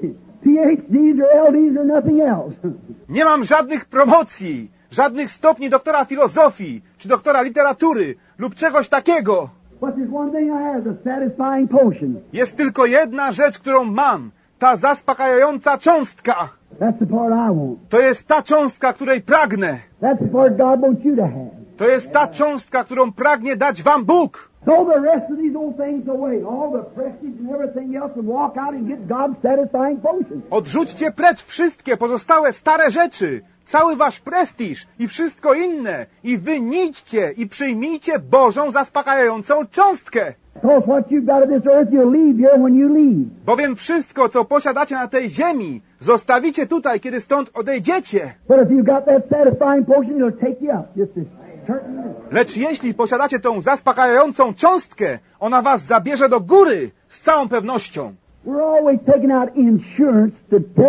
PhDs or LDs or nothing else. Nie mam żadnych promocji, żadnych stopni doktora filozofii, czy doktora literatury, lub czegoś takiego. But there's one thing I have, the satisfying potion. Jest tylko jedna rzecz, którą mam. Ta zaspokajająca cząstka. That's the part I want. To jest ta cząstka, której pragnę. That's the part God wants you to have. To jest ta cząstka, którą pragnie dać wam Bóg. Throw the rest of these old things away, all the prestige and everything else, and walk out and get God's satisfying potion. Odrzućcie precz wszystkie pozostałe stare rzeczy, cały wasz prestiż i wszystko inne i wynijdźcie i przyjmijcie Bożą zaspokajającą cząstkę. Because what you've got of this earth, you'll leave here when you leave. Bowiem wszystko, co posiadacie na tej ziemi, zostawicie tutaj, kiedy stąd odejdziecie. But if you've got that satisfying potion, it'll take you up. Just as certain. Lecz jeśli posiadacie tą zaspokajającą cząstkę, ona was zabierze do góry z całą pewnością. We're always taking out insurance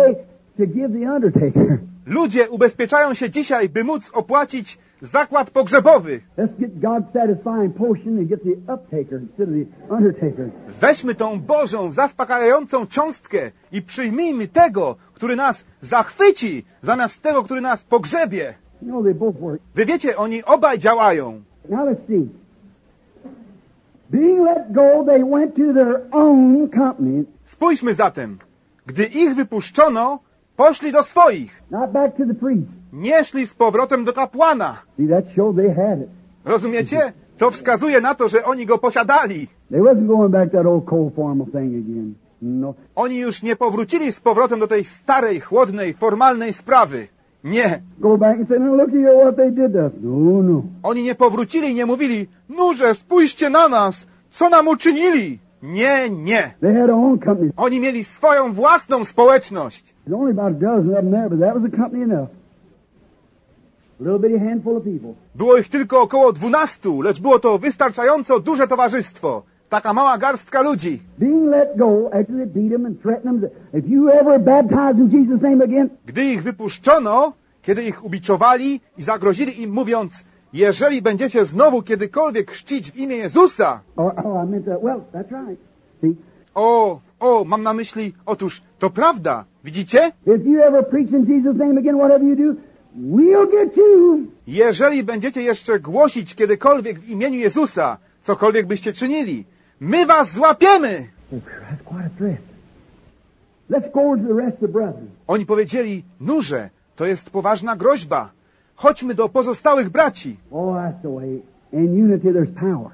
to give the undertaker. Ludzie ubezpieczają się dzisiaj, by móc opłacić zakład pogrzebowy. Let's get God's satisfying potion and get the uptaker instead of the undertaker. Weźmy tą Bożą, zaspokajającą cząstkę i przyjmijmy tego, który nas zachwyci, zamiast tego, który nas pogrzebie. You know, they both work. Wy wiecie, oni obaj działają. Now let's see. Being let go, they went to their own company. Spójrzmy zatem. Gdy ich wypuszczono, poszli do swoich. Not back to the priest. Nie szli z powrotem do kapłana. See, that showed they had it. Rozumiecie? To wskazuje na to, że oni go posiadali. They wasn't going back to that old cold formal thing again. No. Oni już nie powrócili z powrotem do tej starej, chłodnej, formalnej sprawy. Nie. Go back and say, no, look here what they did to us. No, no. Oni nie powrócili i nie mówili, nurze, spójrzcie na nas, co nam uczynili. Nie, nie. They had their own company. Oni mieli swoją własną społeczność. There's only about a dozen of them there, but that was a company enough. A little bitty handful of people. Było ich tylko około 12, lecz było to wystarczająco duże towarzystwo. Taka mała garstka ludzi. Being let go after they beat them and threatened them, if you ever baptize in Jesus' name again, Gdy ich wypuszczono, kiedy ich ubiczowali i zagrozili im mówiąc, jeżeli będziecie znowu kiedykolwiek chrzcić w imię Jezusa, I meant that, well, that's right. See, mam na myśli, otóż to prawda, widzicie? if you ever preach in Jesus' name again, whatever you do, we'll get you. Jeżeli będziecie jeszcze głosić kiedykolwiek w imieniu Jezusa, cokolwiek byście czynili, my was złapiemy. That's quite a threat. Let's go over to the rest of the brethren. Oni powiedzieli, nurze, to jest poważna groźba. Chodźmy do pozostałych braci. Oh, that's the way. In unity there's power.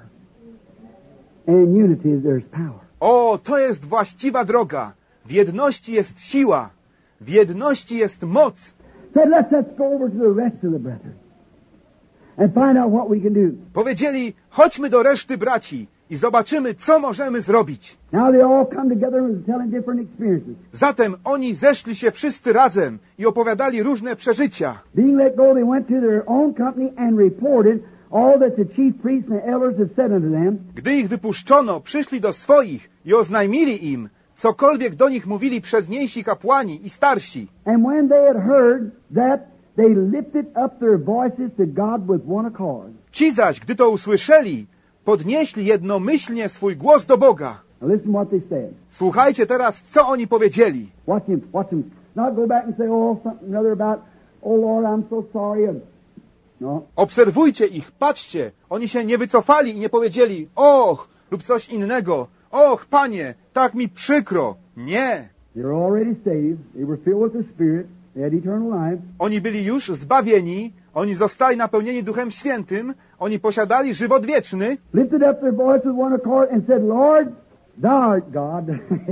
In unity there's power. O, to jest właściwa droga. W jedności jest siła. W jedności jest moc. Said, let's go over to the rest of the brethren and find out what we can do. Powiedzieli, chodźmy do reszty braci i zobaczymy, co możemy zrobić. Now they all come together and was telling different experiences. Zatem oni zeszli się wszyscy razem i opowiadali różne przeżycia. Being let go, they went to their own company and reported all that the chief priests and elders had said unto them. Gdy ich wypuszczono, przyszli do swoich i oznajmili im cokolwiek do nich mówili przedniejsi kapłani i starsi. And when they had heard that, they lifted up their voices to God with one accord. Ci zaś, gdy to usłyszeli, podnieśli jednomyślnie swój głos do Boga. Now listen what they said. Słuchajcie teraz, co oni powiedzieli. Watch him, watch him. Not go back and say, oh, something other about, oh Lord, I'm so sorry. No. Obserwujcie ich, patrzcie. Oni się nie wycofali i nie powiedzieli, och, lub coś innego. Och, Panie, tak mi przykro. Nie. They were already saved. They were filled with the Spirit. They had eternal life. Oni byli już zbawieni, oni zostali napełnieni Duchem Świętym, oni posiadali żywot wieczny. Lifted up their voice with one accord and said, Lord, thou art God.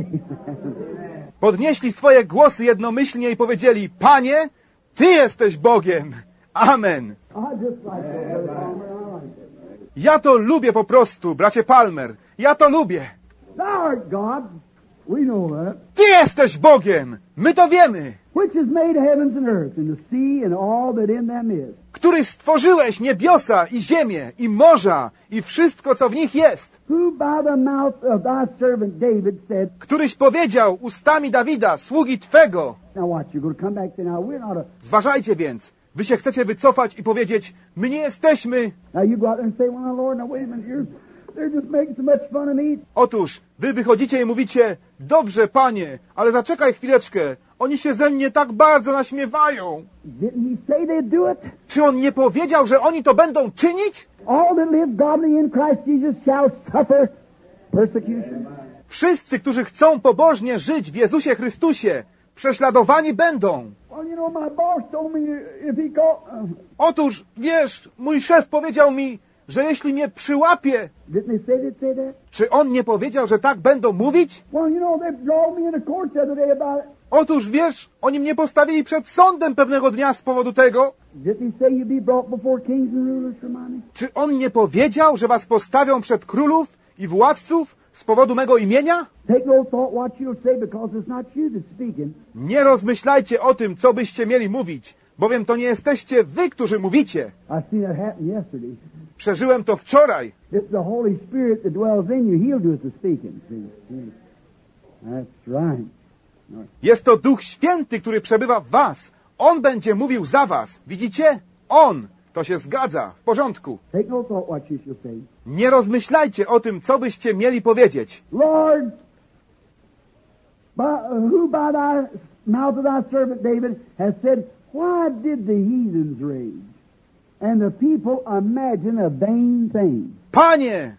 Podnieśli swoje głosy jednomyślnie i powiedzieli, Panie, Ty jesteś Bogiem. Amen. I just like that, Brother Palmer. I like that. Ja to lubię po prostu, bracie Palmer. Ja to lubię. Thou art God. We know that. Ty jesteś Bogiem. My to wiemy. Which has made heavens and earth and the sea and all that in them is. Który stworzyłeś niebiosa i ziemię i morza i wszystko, co w nich jest. Who by the mouth of thy servant David said, Któryś powiedział ustami Dawida, sługi Twego. now watch, you're going to come back and say, now we're not a... Zważajcie więc, wy się chcecie wycofać i powiedzieć, my nie jesteśmy. Now you go out there and say, well, now Lord, now wait a minute, they're just making so much fun of me. Otóż wy wychodzicie i mówicie, dobrze, Panie, ale zaczekaj chwileczkę, oni się ze mnie tak bardzo naśmiewają. Didn't he say they'd do it? Czy on nie powiedział, że oni to będą czynić? All that live godly in Christ Jesus shall suffer persecution. Wszyscy, którzy chcą pobożnie żyć w Jezusie Chrystusie, prześladowani będą. Well, you know, my boss told me if he called... Otóż, wiesz, mój szef powiedział mi, że jeśli mnie przyłapie, Didn't they say they'd say that? czy on nie powiedział, że tak będą mówić? Well, you know, they drove me into court the other day about it. Otóż, wiesz, oni mnie postawili przed sądem pewnego dnia z powodu tego. Didn't he say you'd be brought before kings and rulers, remind me? Czy on nie powiedział, że was postawią przed królów i władców z powodu mego imienia? Take no thought what you'll say, because it's not you that's speaking. Nie rozmyślajcie o tym, co byście mieli mówić, bowiem to nie jesteście wy, którzy mówicie. I seen it happen yesterday. Przeżyłem to wczoraj. It's the Holy Spirit that dwells in you. He'll do the speaking. See? That's right. Jest to Duch Święty, który przebywa w was. On będzie mówił za was. Widzicie? On. To się zgadza. W porządku. Take no thought what you shall say. Nie rozmyślajcie o tym, co byście mieli powiedzieć. Lord, who by thy mouth of thy servant David has said, why did the heathens rage, and the people imagine a vain thing? Panie,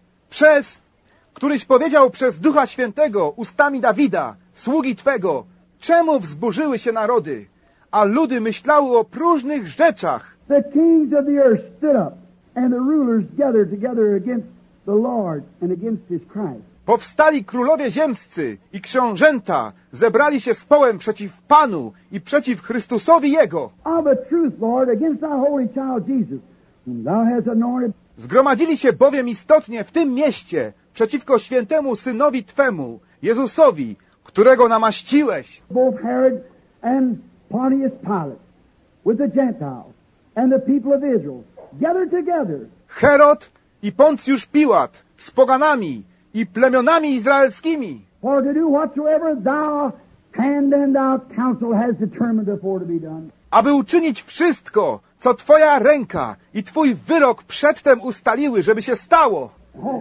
któryś powiedział przez Ducha Świętego ustami Dawida, sługi Twego, czemu wzburzyły się narody, a ludy myślały o próżnych rzeczach. The kings of the earth stood up, and the rulers gathered together against the Lord and against his Christ. Powstali królowie ziemscy i książęta, zebrali się z połem przeciw Panu i przeciw Chrystusowi Jego. Of a truth, Lord, against thy holy child Jesus, whom thou hast anointed. Zgromadzili się bowiem istotnie w tym mieście przeciwko świętemu Synowi Twemu, Jezusowi, którego namaściłeś. Both Herod and Pontius Pilate, with the Gentiles and the people of Israel, gathered together. Herod i Poncjusz Piłat z poganami i plemionami izraelskimi. For to do whatsoever thou hand and thou counsel has determined before to be done. Aby uczynić wszystko, co Twoja ręka i Twój wyrok przedtem ustaliły, żeby się stało. Oh,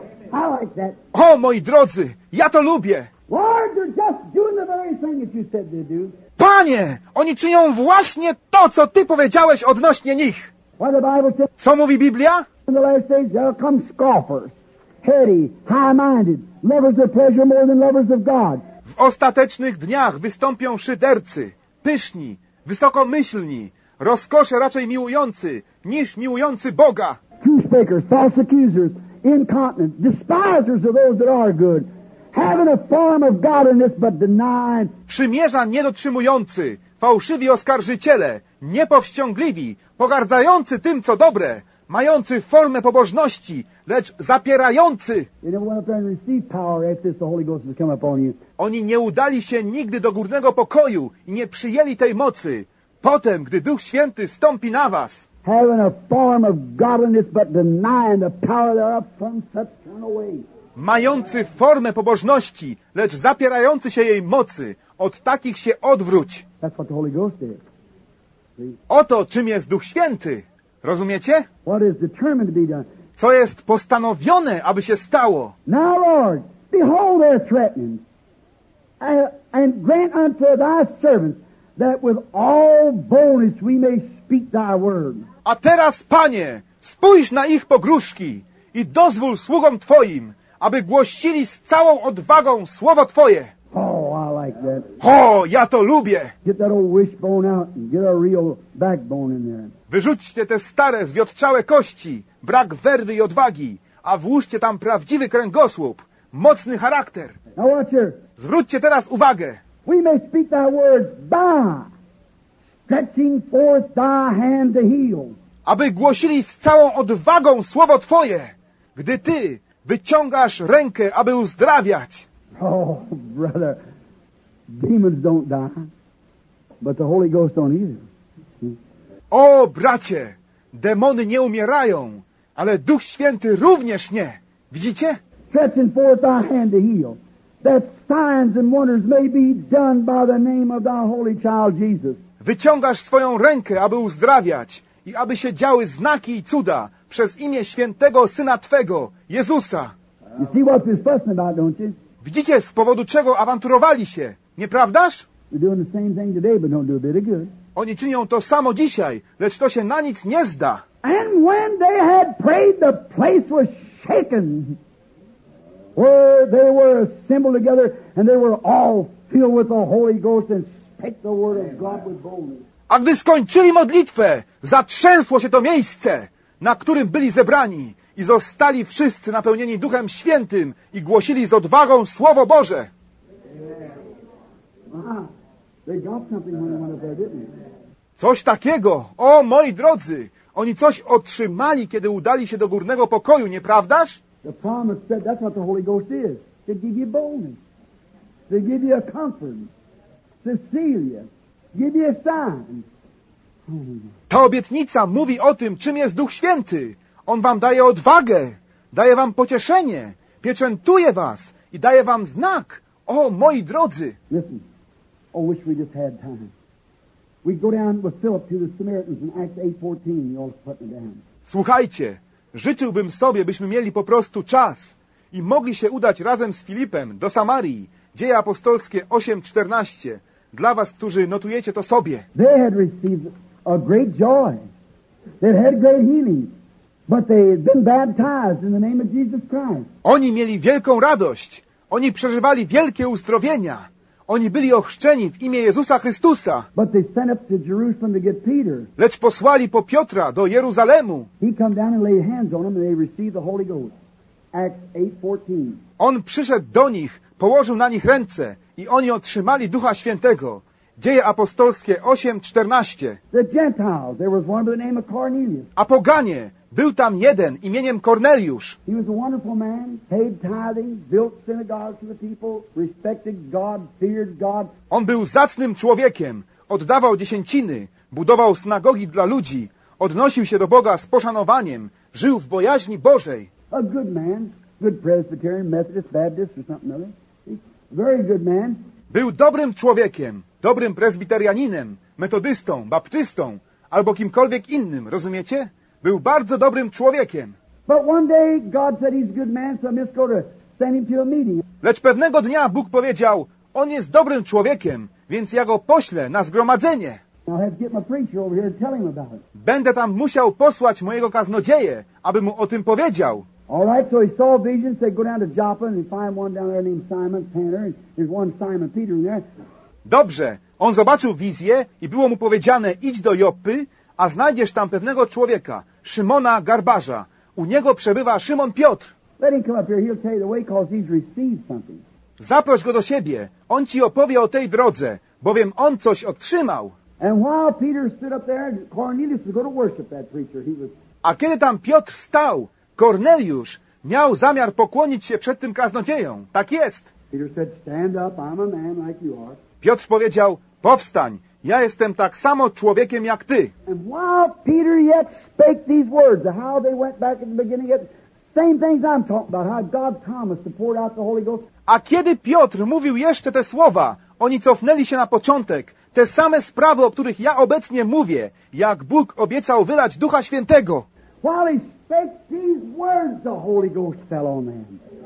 I like that. O, moi drodzy, ja to lubię. Lord, they're just doing the very thing that you said they'd do. Panie, oni czynią właśnie to, co Ty powiedziałeś odnośnie nich. What the Bible says, Co mówi Biblia? in the last days there'll come scoffers, heady, high-minded, lovers of pleasure more than lovers of God. W ostatecznych dniach wystąpią szydercy, pyszni, wysokomyślni, rozkosze raczej miłujący, niż miłujący Boga. Truth-speakers, false accusers, incontinent, despisers of those that are good, having a form of godliness but denying. Przymierza niedotrzymujący, fałszywi oskarżyciele, niepowściągliwi, pogardzający tym, co dobre, mający formę pobożności, lecz zapierający. They never went up there and received power after this, the Holy Ghost has come upon you. Oni nie udali się nigdy do górnego pokoju i nie przyjęli tej mocy. Potem, gdy Duch Święty stąpi na was, Having a form of godliness but denying the power thereof, from such turn away. mający formę pobożności, lecz zapierający się jej mocy. Od takich się odwróć. That's what the Holy Ghost is. See? Oto czym jest Duch Święty. Rozumiecie? What is determined to be done. Co jest postanowione, aby się stało. Now, Lord, behold their threatenings, and grant unto thy servants that with all boldness we may speak thy word. A teraz, Panie, spójrz na ich pogróżki i dozwól sługom Twoim, aby głosili z całą odwagą słowo Twoje. Oh, I like that. O, ja to lubię. Get that old wishbone out and get a real backbone in there. Wyrzućcie te stare, zwiotczałe kości, brak werwy i odwagi, a włóżcie tam prawdziwy kręgosłup, mocny charakter. Now watch here. Zwróćcie teraz uwagę. We may speak thy words by stretching forth thy hand to heal. Aby głosili z całą odwagą słowo Twoje, gdy Ty wyciągasz rękę, aby uzdrawiać. Oh, brother, demons don't die, but the Holy Ghost don't either. O, bracie, demony nie umierają, ale Duch Święty również nie. Widzicie? Stretching forth thy hand to heal, that signs and wonders may be done by the name of thy holy child Jesus. Wyciągasz swoją rękę, aby uzdrawiać i aby się działy znaki i cuda przez imię świętego Syna Twego, Jezusa. You see what they're fussing about, don't you? Widzicie, z powodu czego awanturowali się, nieprawdaż? They're doing the same thing today, but don't do a bit of good. Oni czynią to samo dzisiaj, lecz to się na nic nie zda. And when they had prayed, the place was shaken, where they were assembled together, and they were all filled with the Holy Ghost and spake the word of God with boldness. A gdy skończyli modlitwę, zatrzęsło się to miejsce, na którym byli zebrani i zostali wszyscy napełnieni Duchem Świętym i głosili z odwagą Słowo Boże. They got something when they went up there, didn't they? Coś takiego, o moi drodzy, oni coś otrzymali, kiedy udali się do górnego pokoju, nieprawdaż? The promise said that's what the Holy Ghost is. To give you boldness. To give you a comfort. To seal you. Give you a sign. Ta obietnica mówi o tym, czym jest Duch Święty. On wam daje odwagę, daje wam pocieszenie, pieczętuje was i daje wam znak. O, moi drodzy! Listen. Oh, wish we just had time. We go down with Philip to the Samaritans in Acts 8:14. You all put it down. Słuchajcie, życzyłbym sobie, byśmy mieli po prostu czas i mogli się udać razem z Filipem do Samarii. Dzieje apostolskie 8:14. Dla was, którzy notujecie to sobie. They had received a great joy. They had great healing. But they had been baptized in the name of Jesus Christ. Oni mieli wielką radość. Oni przeżywali wielkie uzdrowienia. Oni byli ochrzczeni w imię Jezusa Chrystusa. But they sent up to Jerusalem to get Peter. Lecz posłali po Piotra do Jeruzalemu. He come down and laid hands on them and they received the Holy Ghost. Acts 8:14. On przyszedł do nich, położył na nich ręce i oni otrzymali Ducha Świętego. Dzieje apostolskie 8:14. The Gentiles, there was one by the name of Cornelius. A poganie, był tam jeden imieniem Korneliusz. He was a wonderful man, paid tithing, built synagogues for the people, respected God, feared God. On był zacnym człowiekiem, oddawał dziesięciny, budował synagogi dla ludzi, odnosił się do Boga z poszanowaniem, żył w bojaźni Bożej. A good man, good Presbyterian, Methodist, Baptist or something other. Very good man. Był dobrym człowiekiem, dobrym prezbiterianinem, metodystą, baptystą albo kimkolwiek innym, rozumiecie? Był bardzo dobrym człowiekiem. But one day God said he's a good man, so I'm just going to send him to a meeting. Lecz pewnego dnia Bóg powiedział, on jest dobrym człowiekiem, więc ja go poślę na zgromadzenie. I'll have to get my preacher over here to tell him about it. Będę tam musiał posłać mojego kaznodzieję, aby mu o tym powiedział. All right, so he saw a vision, said go down to Joppa and find one down there named Simon Tanner, and there's one Simon Peter in there. Dobrze, on zobaczył wizję i było mu powiedziane, idź do Joppy, a znajdziesz tam pewnego człowieka, Szymona Garbarza. U niego przebywa Szymon Piotr. Let him come up here, he'll tell you the way, because he's received something. Zaproś go do siebie, on ci opowie o tej drodze, bowiem on coś otrzymał. And while Peter stood up there, Cornelius was going to worship that preacher. He was. A kiedy tam Piotr stał, Korneliusz miał zamiar pokłonić się przed tym kaznodzieją. Tak jest. Peter said, stand up, I'm a man like you are. Piotr powiedział, powstań, ja jestem tak samo człowiekiem jak ty. And while Peter yet spake these words, how they went back at the beginning, same things I'm talking about, how God promised to pour out the Holy Ghost. A kiedy Piotr mówił jeszcze te słowa, oni cofnęli się na początek. Te same sprawy, o których ja obecnie mówię, jak Bóg obiecał wylać Ducha Świętego. While he spake these words, the Holy Ghost fell on them.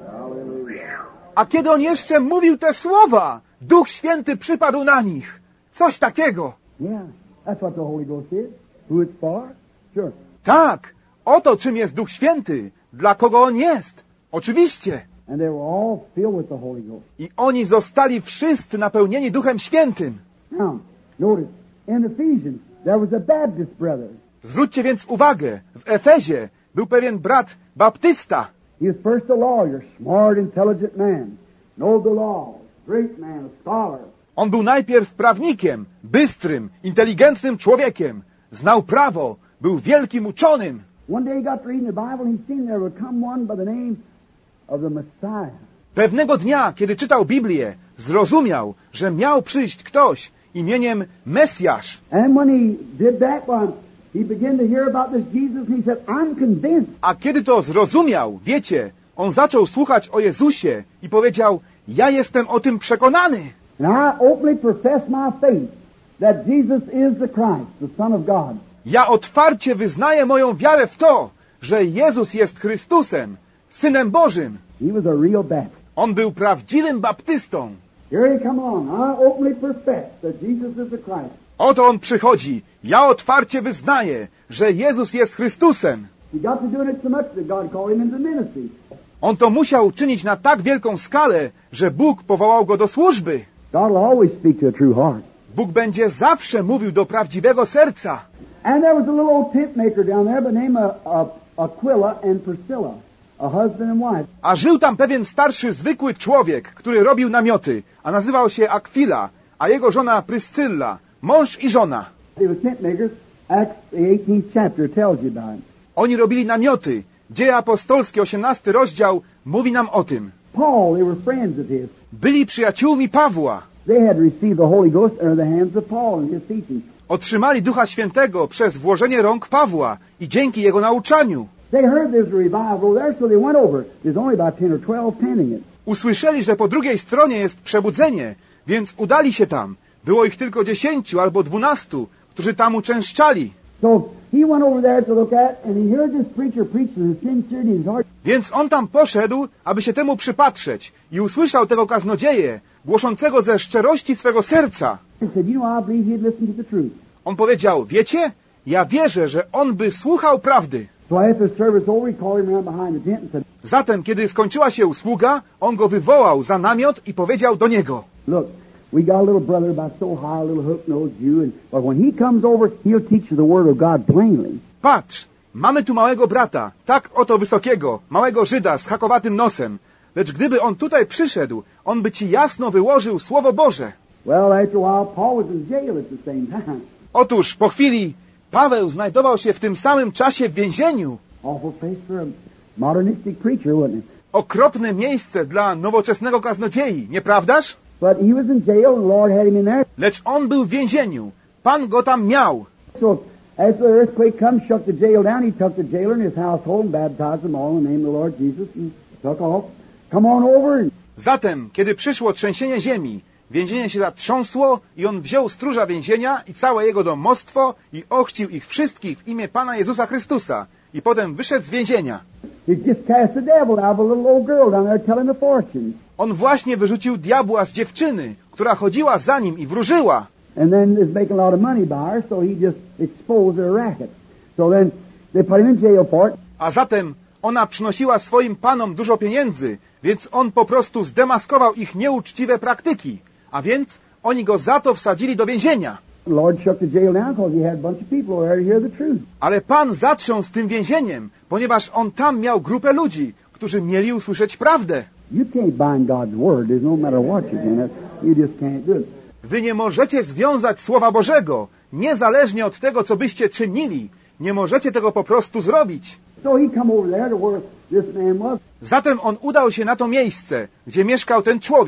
A kiedy on jeszcze mówił te słowa, Duch Święty przypadł na nich. Coś takiego. Yeah, that's what the Holy Ghost is. Who it's for? Sure. Tak, oto czym jest Duch Święty. Dla kogo on jest? Oczywiście. And they were all filled with the Holy Ghost. I oni zostali wszyscy napełnieni Duchem Świętym. Now, notice, in Ephesians, there was a Baptist brother. Zwróćcie więc uwagę, w Efezie był pewien brat baptysta. He was first a lawyer, smart, intelligent man, know the law, great man, a scholar. On był najpierw prawnikiem, bystrym, inteligentnym człowiekiem. Znał prawo, był wielkim uczonym. One day he got to reading the Bible and he seen there would come one by the name of the Messiah. Pewnego dnia, kiedy czytał Biblię, zrozumiał, że miał przyjść ktoś imieniem Mesjasz. And when he did that one, he began to hear about this Jesus and he said, I'm convinced. A kiedy to zrozumiał, wiecie, on zaczął słuchać o Jezusie i powiedział, ja jestem o tym przekonany. And I openly profess my faith that Jesus is the Christ, the Son of God. Ja otwarcie wyznaję moją wiarę w to, że Jezus jest Chrystusem, Synem Bożym. He was a real Baptist. On był prawdziwym baptystą. Here he come on. I openly profess that Jesus is the Christ. Oto on przychodzi. Ja otwarcie wyznaję, że Jezus jest Chrystusem. He got to doing it so much that God called him into ministry. On to musiał czynić na tak wielką skalę, że Bóg powołał go do służby. God will always speak to a true heart. Bóg będzie zawsze mówił do prawdziwego serca. And there was a little old tent maker down there by the name of Aquila and Priscilla, a husband and wife. A żył tam pewien starszy, zwykły człowiek, który robił namioty, a nazywał się Akwila, a jego żona Pryscylla, mąż i żona. They were tent makers. Acts, the 18th chapter, tells you about it. Oni robili namioty. Dzieje apostolskie, 18 rozdział, mówi nam o tym. Paul, they were friends of his. Byli przyjaciółmi Pawła. They had received the Holy Ghost under the hands of Paul and his teaching. Otrzymali Ducha Świętego przez włożenie rąk Pawła i dzięki jego nauczaniu. They heard there's a revival over there, so they went over. There's only about 10 or 12 tending it. Usłyszeli, że po drugiej stronie jest przebudzenie, więc udali się tam. Było ich tylko 10 albo 12, którzy tam uczęszczali. So he went over there to look at, and he heard this preacher preach with the sincerity in his heart. Więc on tam poszedł, aby się temu przypatrzeć i usłyszał tego kaznodzieję, głoszącego ze szczerości swego serca. He said, you know, I believe he'd listen to the truth. On powiedział, wiecie, ja wierzę, że on by słuchał prawdy. So after the service over, he called him around behind the tent and said, Zatem, kiedy skończyła się usługa, on go wywołał za namiot i powiedział do niego, look, we got a little brother about so high, a little hook-nosed Jew, but when he comes over, he'll teach you the word of God plainly. patrz, mamy tu małego brata, tak oto wysokiego, małego Żyda z hakowatym nosem, lecz gdyby on tutaj przyszedł, on by ci jasno wyłożył Słowo Boże. Well, after a while, Paul was in jail at the same time. Otóż po chwili Paweł znajdował się w tym samym czasie w więzieniu. Awful place for a modernistic preacher, wasn't it? Okropne miejsce dla nowoczesnego kaznodziei, nieprawdaż? But he was in jail, and the Lord had him in there. Lecz on był w więzieniu. Pan go tam miał. So after the earthquake come, shook the jail down, he took the jailer and his household and baptized them all in the name of the Lord Jesus and took off. Come on over. And Zatem, kiedy przyszło trzęsienie ziemi, więzienie się zatrząsło i on wziął stróża więzienia i całe jego domostwo i ochrzcił ich wszystkich w imię Pana Jezusa Chrystusa. I potem wyszedł z więzienia. he just cast the devil out of a little old girl down there telling the fortunes. On właśnie wyrzucił diabła z dziewczyny, która chodziła za nim i wróżyła. And then is making a lot of money by her, so he just exposed their racket. So then they put him in jail for it. A zatem ona przynosiła swoim panom dużo pieniędzy, więc on po prostu zdemaskował ich nieuczciwe praktyki. A więc oni go za to wsadzili do więzienia. The Lord shook the jail down because he had a bunch of people over there to hear the truth. Ale Pan zatrząsł tym więzieniem, ponieważ on tam miał grupę ludzi, którzy mieli usłyszeć prawdę. You can't bind God's word. There's no matter what you can. You just can't do it. Wy nie możecie związać Słowa Bożego, niezależnie od tego, co byście czynili. Nie możecie tego po prostu zrobić. So he come over there to where this man was. Zatem on udał się na to miejsce, gdzie mieszkał ten człowiek.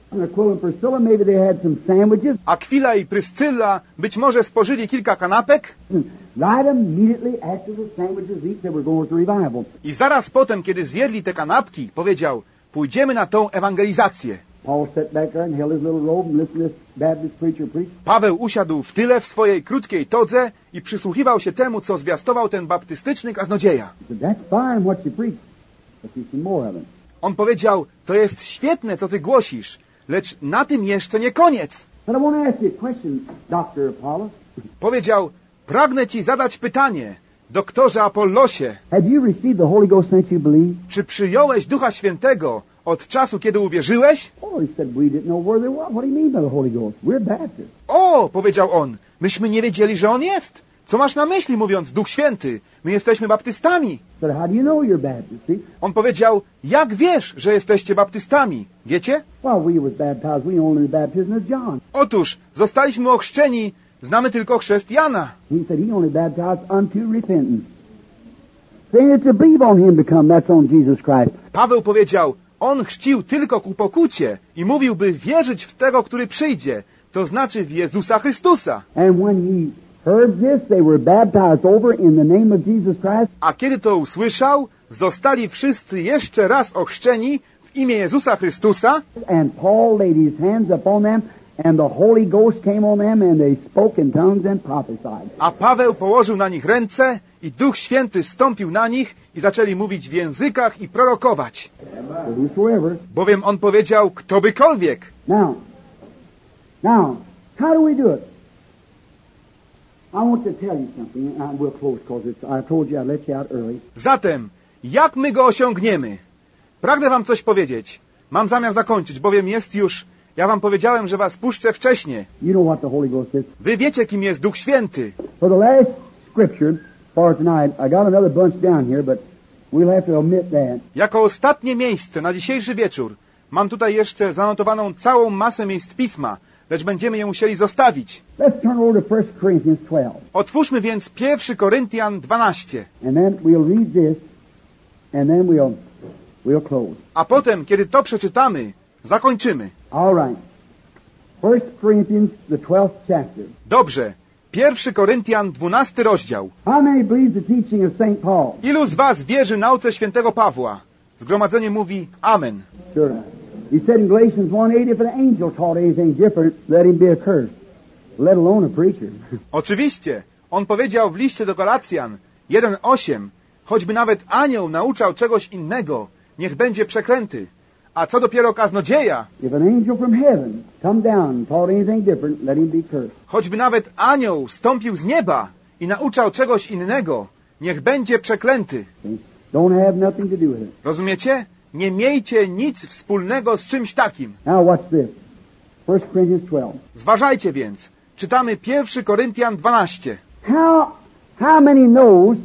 And Aquila and Priscilla, maybe they had some sandwiches. Akwila i Pryscylla być może spożyli kilka kanapek Right immediately after the sandwiches eat, they were going to revival. i zaraz potem, kiedy zjedli te kanapki, powiedział, pójdziemy na tą ewangelizację. Paul sat back there and held his little robe and listened to this Baptist preacher preach. Paweł usiadł w tyle w swojej krótkiej todze i przysłuchiwał się temu, co zwiastował ten baptystyczny kaznodzieja. He said, that's fine what you preach, but there's some more of it. On powiedział, to jest świetne, co ty głosisz, lecz na tym jeszcze nie koniec. But I want to ask you a question, Dr. Apollos. Powiedział, pragnę ci zadać pytanie, doktorze Apollosie, Have you received the Holy Ghost since you believed? czy przyjąłeś Ducha Świętego od czasu, kiedy uwierzyłeś? Oh, he said, we didn't know where they were. What do you mean by the Holy Ghost? We're Baptists. O, powiedział on, myśmy nie wiedzieli, że on jest. Co masz na myśli, mówiąc Duch Święty? My jesteśmy baptystami. But how do you know you're Baptist? See? On powiedział, jak wiesz, że jesteście baptystami? Wiecie? Well, we was baptized. We only the baptism of John. Otóż, zostaliśmy ochrzczeni, znamy tylko chrzest Jana. He said he only baptized unto repentance. Saying to believe on him to come, that's on Jesus Christ. Paweł powiedział, on chrzcił tylko ku pokucie i mówił, by wierzyć w tego, który przyjdzie, to znaczy w Jezusa Chrystusa. And when he heard this, they were baptized over in the name of Jesus Christ. A kiedy to usłyszał, zostali wszyscy jeszcze raz ochrzczeni w imię Jezusa Chrystusa, And Paul laid his hands upon them, and the Holy Ghost came on them, and they spoke in tongues and prophesied. a Paweł położył na nich ręce i Duch Święty stąpił na nich i zaczęli mówić w językach i prorokować. So whosoever. Bowiem on powiedział, ktobykolwiek. Now, how do we do it? I want to tell you something, and we'll close because I told you I'd let you out early. Zatem, jak my go osiągniemy? Pragnę wam coś powiedzieć. Mam zamiar zakończyć, bowiem jest już... Ja wam powiedziałem, że was puszczę wcześniej. You know what the Holy Ghost is. Wy wiecie, kim jest Duch Święty. For the last scripture for tonight, I got another bunch down here, but we'll have to omit that. Jako ostatnie miejsce na dzisiejszy wieczór mam tutaj jeszcze zanotowaną całą masę miejsc Pisma, lecz będziemy je musieli zostawić. Let's turn over to 1 Corinthians 12. Otwórzmy więc 1 Koryntian 12, And then we'll read this, and then we'll close. a potem, kiedy to przeczytamy, zakończymy. All right. 1 Corinthians, the 12th chapter. Dobrze. 1 Koryntian 12 rozdział. How many believe the teaching of St. Paul? Ilu z was wierzy nauce świętego Pawła? Zgromadzenie mówi Amen. Sure. He said in Galatians 1:8, if an angel taught anything different, let him be accursed, let alone a preacher. Oczywiście. On powiedział w liście do Galacjan 1:8, choćby nawet anioł nauczał czegoś innego, niech będzie przeklęty. A co dopiero kaznodzieja, If an angel from heaven come down and taught anything different, let him be cursed. choćby nawet anioł stąpił z nieba i nauczał czegoś innego, niech będzie przeklęty. See? Don't have nothing to do with it. Rozumiecie? Nie miejcie nic wspólnego z czymś takim. Now watch this. 1 Corinthians 12. Zważajcie więc. Czytamy 1 Koryntian 12. How many knows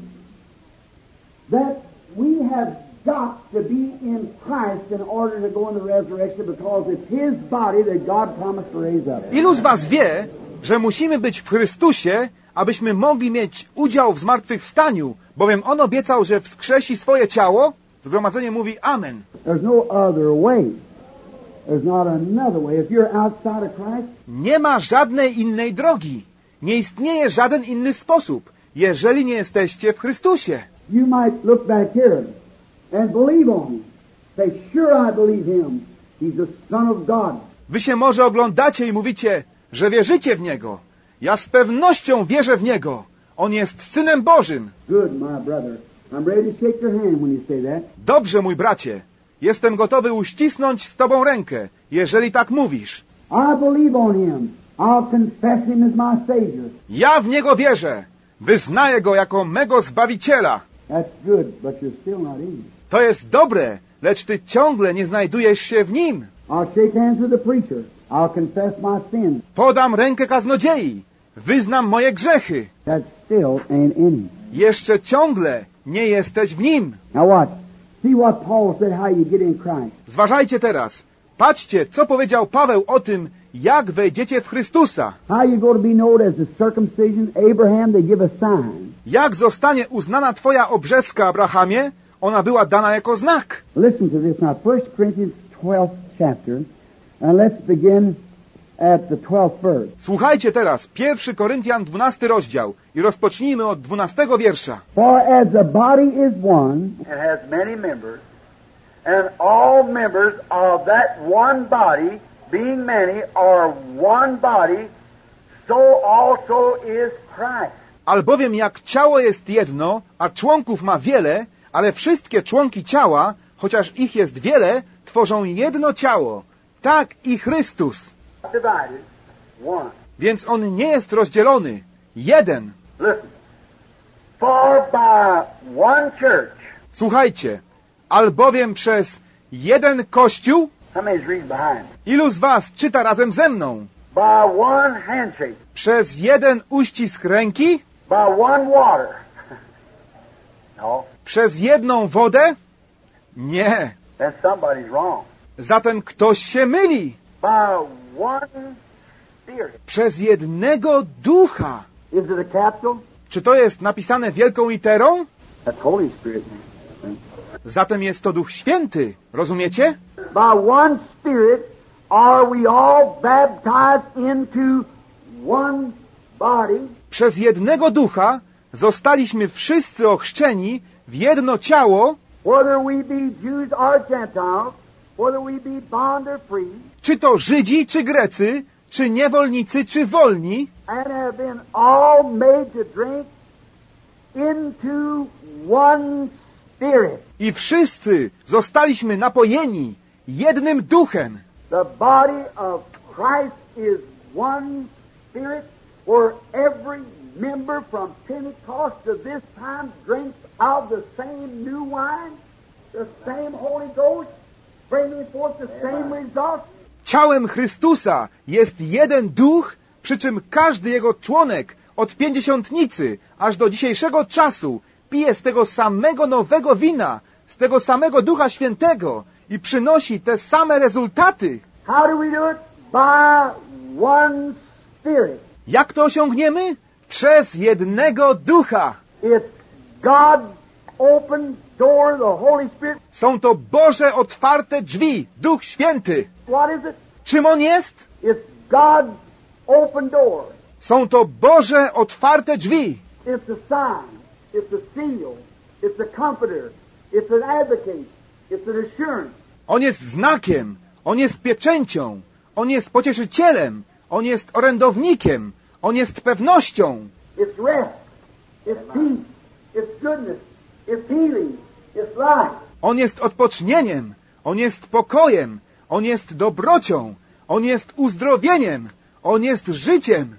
that we have got to be in Christ in order to go in the resurrection because it's His body that God promised to raise up. Ilu z was wie, że musimy być w Chrystusie, abyśmy mogli mieć udział w zmartwychwstaniu, bowiem On obiecał, że wskrzesi swoje ciało? Zgromadzenie mówi Amen. There's no other way. There's not another way. If you're outside of Christ, Nie ma żadnej innej drogi. Nie istnieje żaden inny sposób, jeżeli nie jesteście w Chrystusie. you might look back here and believe on Him. Say, sure I believe Him. He's the Son of God. Wy się może oglądacie i mówicie, że wierzycie w Niego. Ja z pewnością wierzę w Niego. On jest Synem Bożym. Good, my brother. I'm ready to shake your hand when you say that. Dobrze, mój bracie. Jestem gotowy uścisnąć z tobą rękę, jeżeli tak mówisz. I believe on Him. I'll confess Him as my Savior. Ja w Niego wierzę. Wyznaję Go jako mego Zbawiciela. That's good, but you're still not in Him. To jest dobre, lecz ty ciągle nie znajdujesz się w Nim. I'll shake hands with the preacher. I'll confess my sins. Podam rękę kaznodziei. Wyznam moje grzechy. That still ain't in Him. Jeszcze ciągle nie jesteś w Nim. Now watch. See what Paul said, how you get in Christ. Zważajcie teraz. Patrzcie, co powiedział Paweł o tym, jak wejdziecie w Chrystusa. How you going to be known as the circumcision? Abraham, they give a sign. Jak zostanie uznana twoja obrzeska, Abrahamie? Ona była dana jako znak. Listen to this now. 1 Corinthians 12th chapter And let's begin at the 12th verse. Słuchajcie teraz, 1 Koryntian 12 rozdział i rozpocznijmy od 12 wiersza. For as the body is one, and has many members, and all members of that one body, being many, are one body, so also is Christ. Albowiem jak ciało jest jedno, a członków ma wiele, ale wszystkie członki ciała, chociaż ich jest wiele, tworzą jedno ciało. Tak i Chrystus. Divided, one. Więc on nie jest rozdzielony. Jeden. Listen. For by one church, Słuchajcie, albowiem przez jeden Kościół, how many is reading behind? ilu z was czyta razem ze mną? By one handshake, Przez jeden uścisk ręki? by one water. No, Przez jedną wodę? Nie. then somebody's wrong. Zatem ktoś się myli. By one Spirit. Przez jednego ducha. Is it a capital? Czy to jest napisane wielką literą? That's Holy Spirit. Zatem jest to Duch Święty. Rozumiecie? By one Spirit are we all baptized into one body, Przez jednego ducha zostaliśmy wszyscy ochrzczeni w jedno ciało, whether we be Jews or Gentiles, whether we be bond or free, czy to Żydzi, czy Grecy, czy niewolnicy, czy wolni, and have been all made to drink into one Spirit. i wszyscy zostaliśmy napojeni jednym duchem. The body of Christ is one Spirit, where every member from Pentecost to this time drinks of the same new wine, the same Holy Ghost, bringing forth the same results. Ciałem Chrystusa jest jeden duch, przy czym każdy jego członek od pięćdziesiątnicy aż do dzisiejszego czasu pije z tego samego nowego wina, z tego samego Ducha Świętego i przynosi te same rezultaty. How do we do it? By one Spirit. Jak to osiągniemy? Przez jednego ducha. It's God's open door, the Holy Spirit. Są to Boże otwarte drzwi, Duch Święty. What is it? Czym on jest? It's God's open door. Są to Boże otwarte drzwi. It's a sign. It's a seal. It's a comforter. It's an advocate. It's an assurance. On jest znakiem, on jest pieczęcią, on jest pocieszycielem, on jest orędownikiem, on jest pewnością. It's rest. It's peace. It's goodness. It's healing. It's life. On jest odpocznieniem, on jest pokojem, on jest dobrocią, on jest uzdrowieniem, on jest życiem.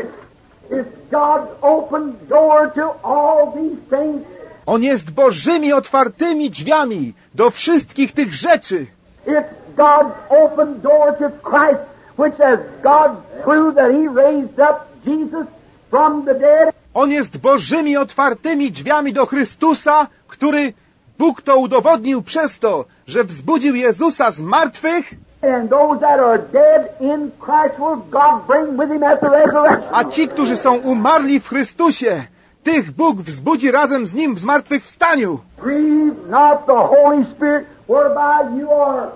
It's God's open door to all these things. On jest Bożymi otwartymi drzwiami do wszystkich tych rzeczy. It's God's open door to Christ, which as God proved that He raised up Jesus from the dead. On jest Bożymi otwartymi drzwiami do Chrystusa, który Bóg to udowodnił przez to, że wzbudził Jezusa z martwych, And those that are dead in Christ will God bring with Him at the resurrection. a ci, którzy są umarli w Chrystusie, tych Bóg wzbudzi razem z Nim w zmartwychwstaniu. Grieve not the Holy Spirit, whereby you are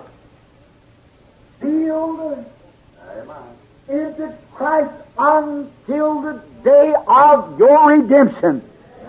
sealed into Christ until the day of your redemption.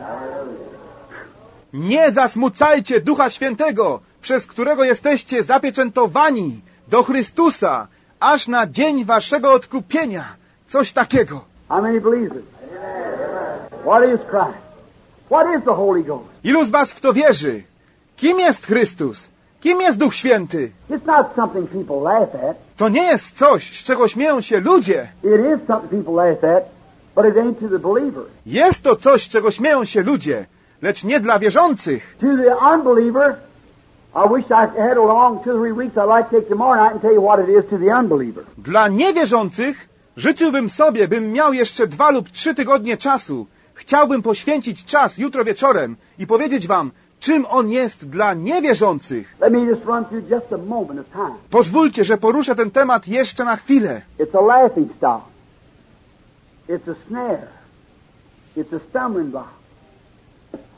Nie zasmucajcie Ducha Świętego, przez którego jesteście zapieczętowani do Chrystusa, aż na dzień waszego odkupienia. Coś takiego. How many believes it? What is Christ? What is the Holy Ghost? Ilu z was w to wierzy? Kim jest Chrystus? Kim jest Duch Święty? It's not something people laugh at. To nie jest coś, z czego śmieją się ludzie. It is something people laugh at, but it ain't to the believer. Jest to coś, z czego śmieją się ludzie, lecz nie dla wierzących. To the unbeliever, I wish I had a long 2-3 weeks. I'd like to take tomorrow night and tell you what it is to the unbeliever. Dla niewierzących życzyłbym sobie, bym miał jeszcze 2 lub 3 tygodnie czasu. Chciałbym poświęcić czas jutro wieczorem i powiedzieć wam, czym on jest dla niewierzących. Let me just run through just a moment of time. Pozwólcie, że poruszę ten temat jeszcze na chwilę. It's a laughing stock. It's a snare. It's a stumbling block.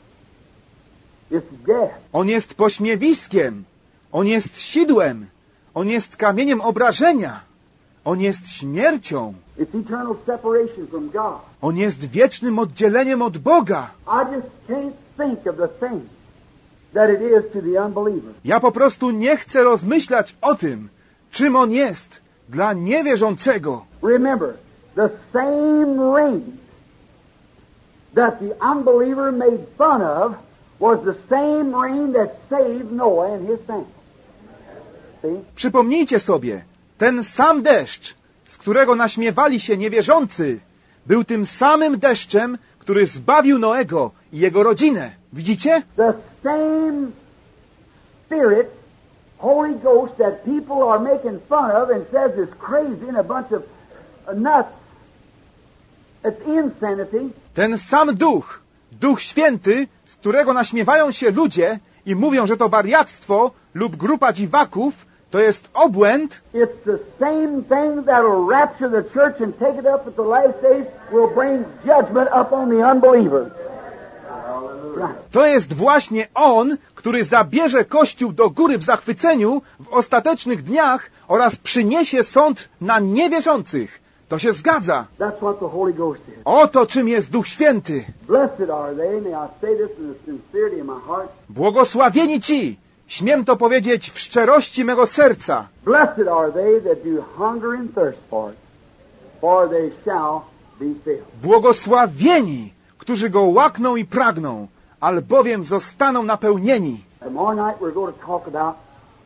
It's death. On jest pośmiewiskiem, on jest sidłem, On jest kamieniem obrażenia. On jest śmiercią. It's eternal separation from God. On jest wiecznym oddzieleniem od Boga. I just can't think of the thing that it is to the unbeliever. Ja po prostu nie chcę rozmyślać o tym, czym on jest dla niewierzącego. Remember, the same ring that the unbeliever made fun of was the same ring that saved Noah and his family. See? Przypomnijcie sobie, ten sam deszcz, z którego naśmiewali się niewierzący, był tym samym deszczem, który zbawił Noego i jego rodzinę. Widzicie? The same Spirit, Holy Ghost, that people are making fun of and says is crazy and a bunch of nuts. It's insanity. Ten sam Duch, Duch Święty, z którego naśmiewają się ludzie i mówią, że to wariactwo lub grupa dziwaków, to jest obłęd. It's the same thing that'll rapture the church and take it up at the last days, will bring judgment upon the unbeliever. Right. To jest właśnie On, który zabierze Kościół do góry w zachwyceniu w ostatecznych dniach oraz przyniesie sąd na niewierzących. To się zgadza. That's what the Holy Ghost is. Oto czym jest Duch Święty. Blessed are they, may I say this in the sincerity of my heart. Błogosławieni ci, śmiem to powiedzieć w szczerości mego serca. Blessed are they that do hunger and thirst for they shall be filled. Błogosławieni, którzy Go łakną i pragną, albowiem zostaną napełnieni. Tomorrow night we're going to talk about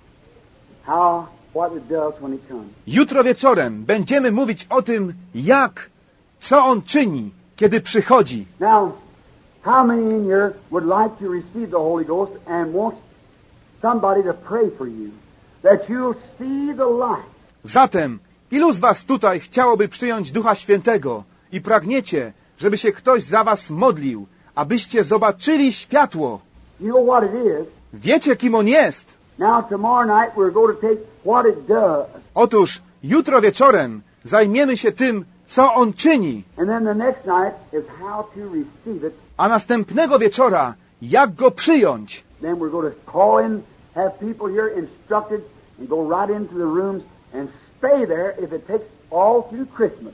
what it does when it comes. Jutro wieczorem będziemy mówić o tym, co On czyni, kiedy przychodzi. Now, how many in here would like to receive the Holy Ghost and want somebody to pray for you, that you'll see the light? Zatem, ilu z was tutaj chciałoby przyjąć Ducha Świętego i pragniecie, żeby się ktoś za was modlił, abyście zobaczyli światło? You know what it is? Wiecie, kim On jest? Now, tomorrow night we're going to take what it does, Otóż jutro wieczorem zajmiemy się tym, co On czyni, and then the next night is how to receive it. a następnego wieczora, jak Go przyjąć. Then we're going to call in, have people here instructed, and go right into the rooms and stay there if it takes all through Christmas.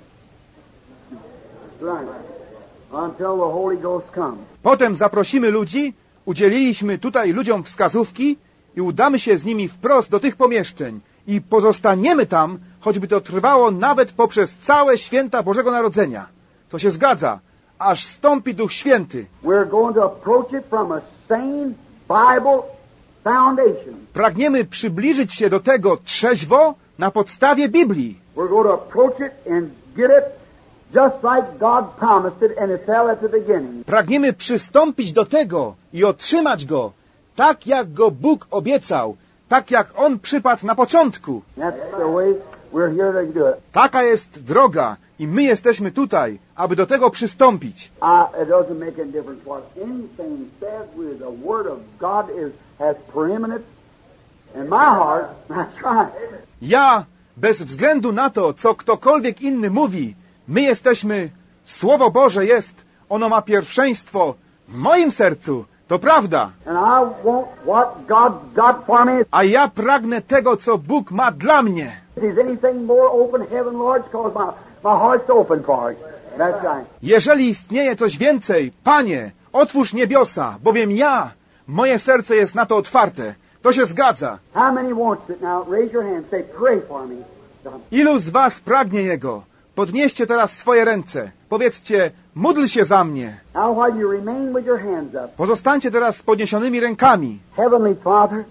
Right. Until the Holy Ghost comes. Potem zaprosimy ludzi, udzieliliśmy tutaj ludziom wskazówki i udamy się z nimi wprost do tych pomieszczeń i pozostaniemy tam, choćby to trwało nawet poprzez całe święta Bożego Narodzenia. To się zgadza, aż stąpi Duch Święty. We're going to approach it from a sane Bible foundation. Pragniemy przybliżyć się do tego trzeźwo na podstawie Biblii. We're going to approach it and get it just like God promised it and it fell at the beginning. Pragniemy przystąpić do tego i otrzymać go, tak jak go Bóg obiecał, tak jak On przypadł na początku. That's the way we're here to do it. Taka jest droga i my jesteśmy tutaj, aby do tego przystąpić. It doesn't make any difference what anything says. The Word of God has preeminence in my heart. That's right. Ja, bez względu na to, co ktokolwiek inny mówi, my jesteśmy, Słowo Boże jest, ono ma pierwszeństwo w moim sercu. To prawda. And I want what God's got for me. A ja pragnę tego, co Bóg ma dla mnie. If there's anything more open heaven, Lord, because my heart's open for it. That's right. Jeżeli istnieje coś więcej, Panie, otwórz niebiosa, bowiem moje serce jest na to otwarte. To się zgadza. How many wants it now? Raise your hand. Say, pray for me. Ilu z was pragnie Jego? Podnieście teraz swoje ręce. Powiedzcie, módl się za mnie. Now while you remain with your hands up. Pozostańcie teraz z podniesionymi rękami. Heavenly Father,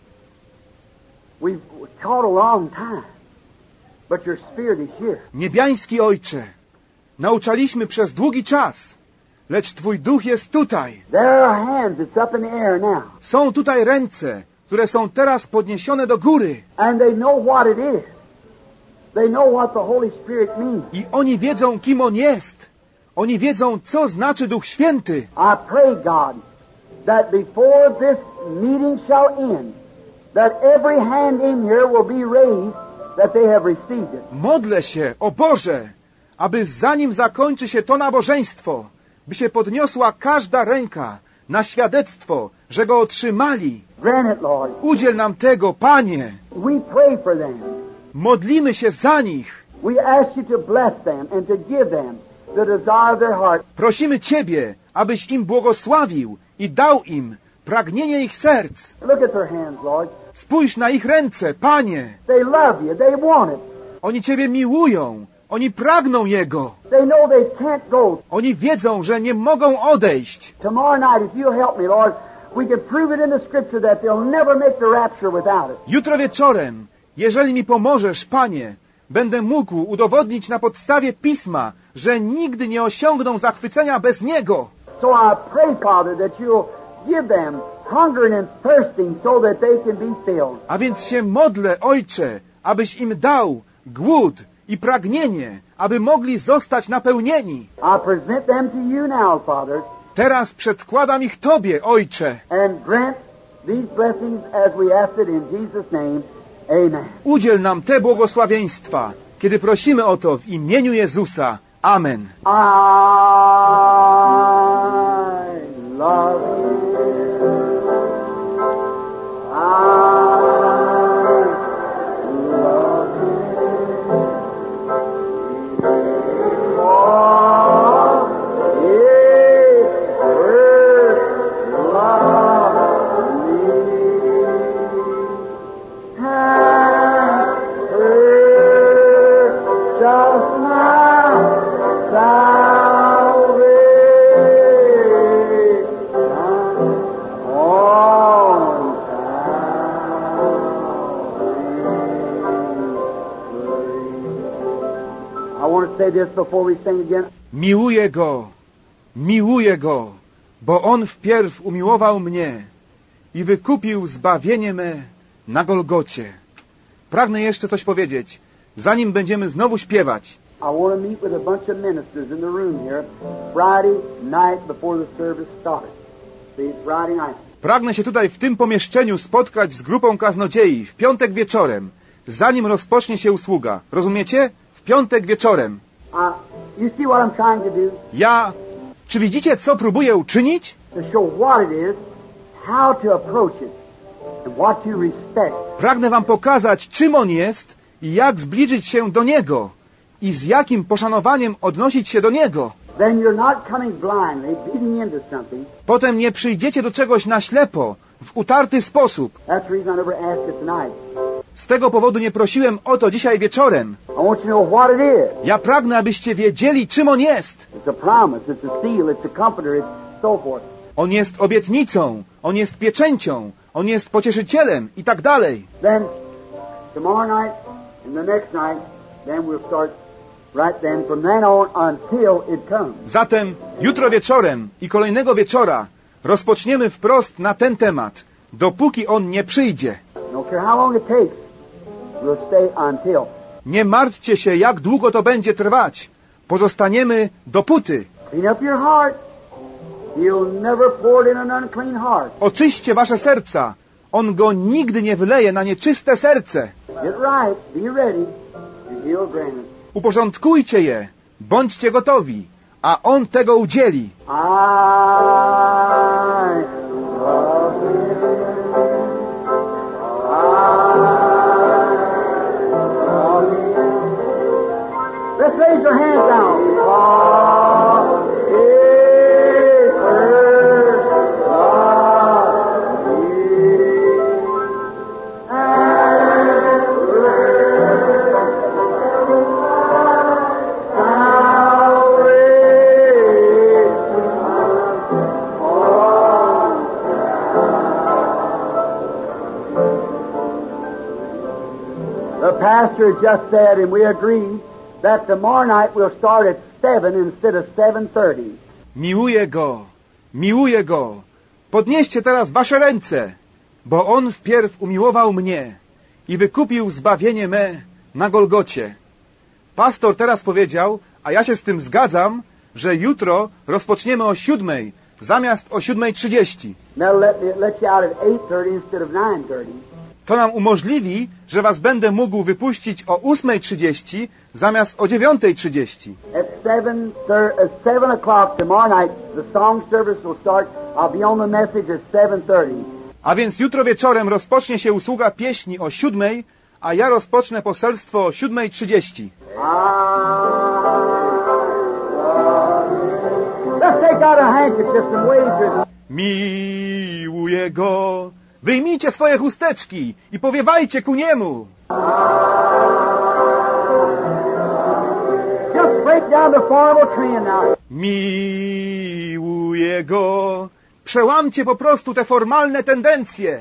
we've taught a long time, but your Spirit is here. Niebiański Ojcze, nauczaliśmy przez długi czas, lecz Twój Duch jest tutaj. There are hands that's up in the air now. Są tutaj ręce, które są teraz podniesione do góry. And they know what it is. They know what the Holy Spirit means. I oni wiedzą, kim On jest. Oni wiedzą, co znaczy Duch Święty. I pray, God, that before this meeting shall end, that every hand in here will be raised, that they have received it. Modlę się, o Boże, aby zanim zakończy się to nabożeństwo, by się podniosła każda ręka na świadectwo, że go otrzymali. Grant it, Lord. Udziel nam tego, Panie. we pray for them. Modlimy się za nich. We ask you to bless them and to give them the desire of their heart. Prosimy Ciebie, abyś im błogosławił i dał im pragnienie ich serc. Look at their hands, Lord. Spójrz na ich ręce, Panie. They love you. They want it. Oni Ciebie miłują. Oni pragną Jego. They know they can't go. Oni wiedzą, że nie mogą odejść. Tomorrow night, if you'll help me, Lord, we can prove it in the Scripture that they'll never make the rapture without it. Jutro wieczorem, jeżeli mi pomożesz, Panie, będę mógł udowodnić na podstawie Pisma, że nigdy nie osiągną zachwycenia bez Niego. So I pray, Father, that you'll give them hungering and thirsting so that they can be filled. A więc się modlę, Ojcze, abyś im dał głód i pragnienie, aby mogli zostać napełnieni. I present them to you now, Father, Teraz przedkładam ich Tobie, Ojcze. and grant these blessings as we ask it in Jesus' name. Amen. Udziel nam te błogosławieństwa, kiedy prosimy o to w imieniu Jezusa. Amen. I love you. Miłuję Go, bo On wpierw umiłował mnie i wykupił zbawienie me na Golgocie. Pragnę jeszcze coś powiedzieć, zanim będziemy znowu śpiewać. I want to meet with a bunch of ministers in the room here Friday night before the service starts. See, Friday night. Pragnę się tutaj w tym pomieszczeniu spotkać z grupą kaznodziei w piątek wieczorem, zanim rozpocznie się usługa. Rozumiecie? W piątek wieczorem. You see what I'm trying to do? Czy widzicie, co próbuję uczynić? To show what it is, how to approach it, and what to respect. Pragnę wam pokazać, czym On jest i jak zbliżyć się do Niego i z jakim poszanowaniem odnosić się do Niego. Then you're not coming blindly, beating into something. Potem nie przyjdziecie do czegoś na ślepo, w utarty sposób. That's the reason I never asked it tonight. Z tego powodu nie prosiłem o to dzisiaj wieczorem. I want you to know what it is. Ja pragnę, abyście wiedzieli, czym On jest. It's a promise, it's a seal, it's a comforter, it's so forth. On jest obietnicą, On jest pieczęcią, On jest pocieszycielem i tak dalej. Then, tomorrow night and the next night, then we'll start right then, from then on until it comes. Zatem jutro wieczorem i kolejnego wieczora rozpoczniemy wprost na ten temat, dopóki On nie przyjdzie. No care how long it takes, we'll stay until. Nie martwcie się, jak długo to będzie trwać. Pozostaniemy dopóty. Clean up your heart. He'll never pour it in an unclean heart. Oczyście wasze serca. On go nigdy nie wyleje na nieczyste serce. Get right, be ready, and He'll grant it. Uporządkujcie je. Bądźcie gotowi, a On tego udzieli. I love you. Let's raise your hands down. The pastor just said, and we agree, that tomorrow night we'll start at 7 instead of 7:30. Miłuję Go. Podnieście teraz wasze ręce, bo On wpierw umiłował mnie i wykupił zbawienie me na Golgocie. Pastor teraz powiedział, a ja się z tym zgadzam, że jutro rozpoczniemy o 7 zamiast o 7:30. That'll let you out at 8:30 instead of 9:30. To nam umożliwi, że was będę mógł wypuścić o 8:30 zamiast o 9:30. At 7 o'clock tomorrow night, the song service will start. I'll be on the message at 7:30. A więc jutro wieczorem rozpocznie się usługa pieśni o 7:00, a ja rozpocznę poselstwo o 7:30. Let's take out a handkerchief and wave it. Miłuję go. Wyjmijcie swoje chusteczki i powiewajcie ku niemu. Just break down the formal trend now. Miłuję go. Przełamcie po prostu te formalne tendencje.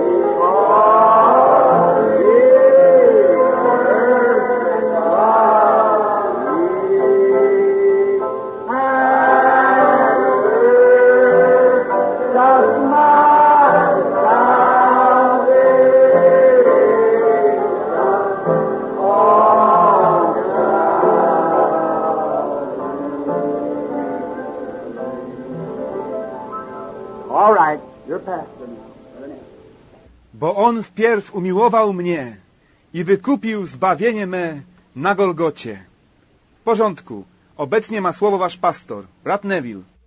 All right, you're pastor now. Bo on wpierw umiłował mnie i wykupił zbawienie me na Golgocie. W porządku. Obecnie ma słowo wasz pastor, brat Neville.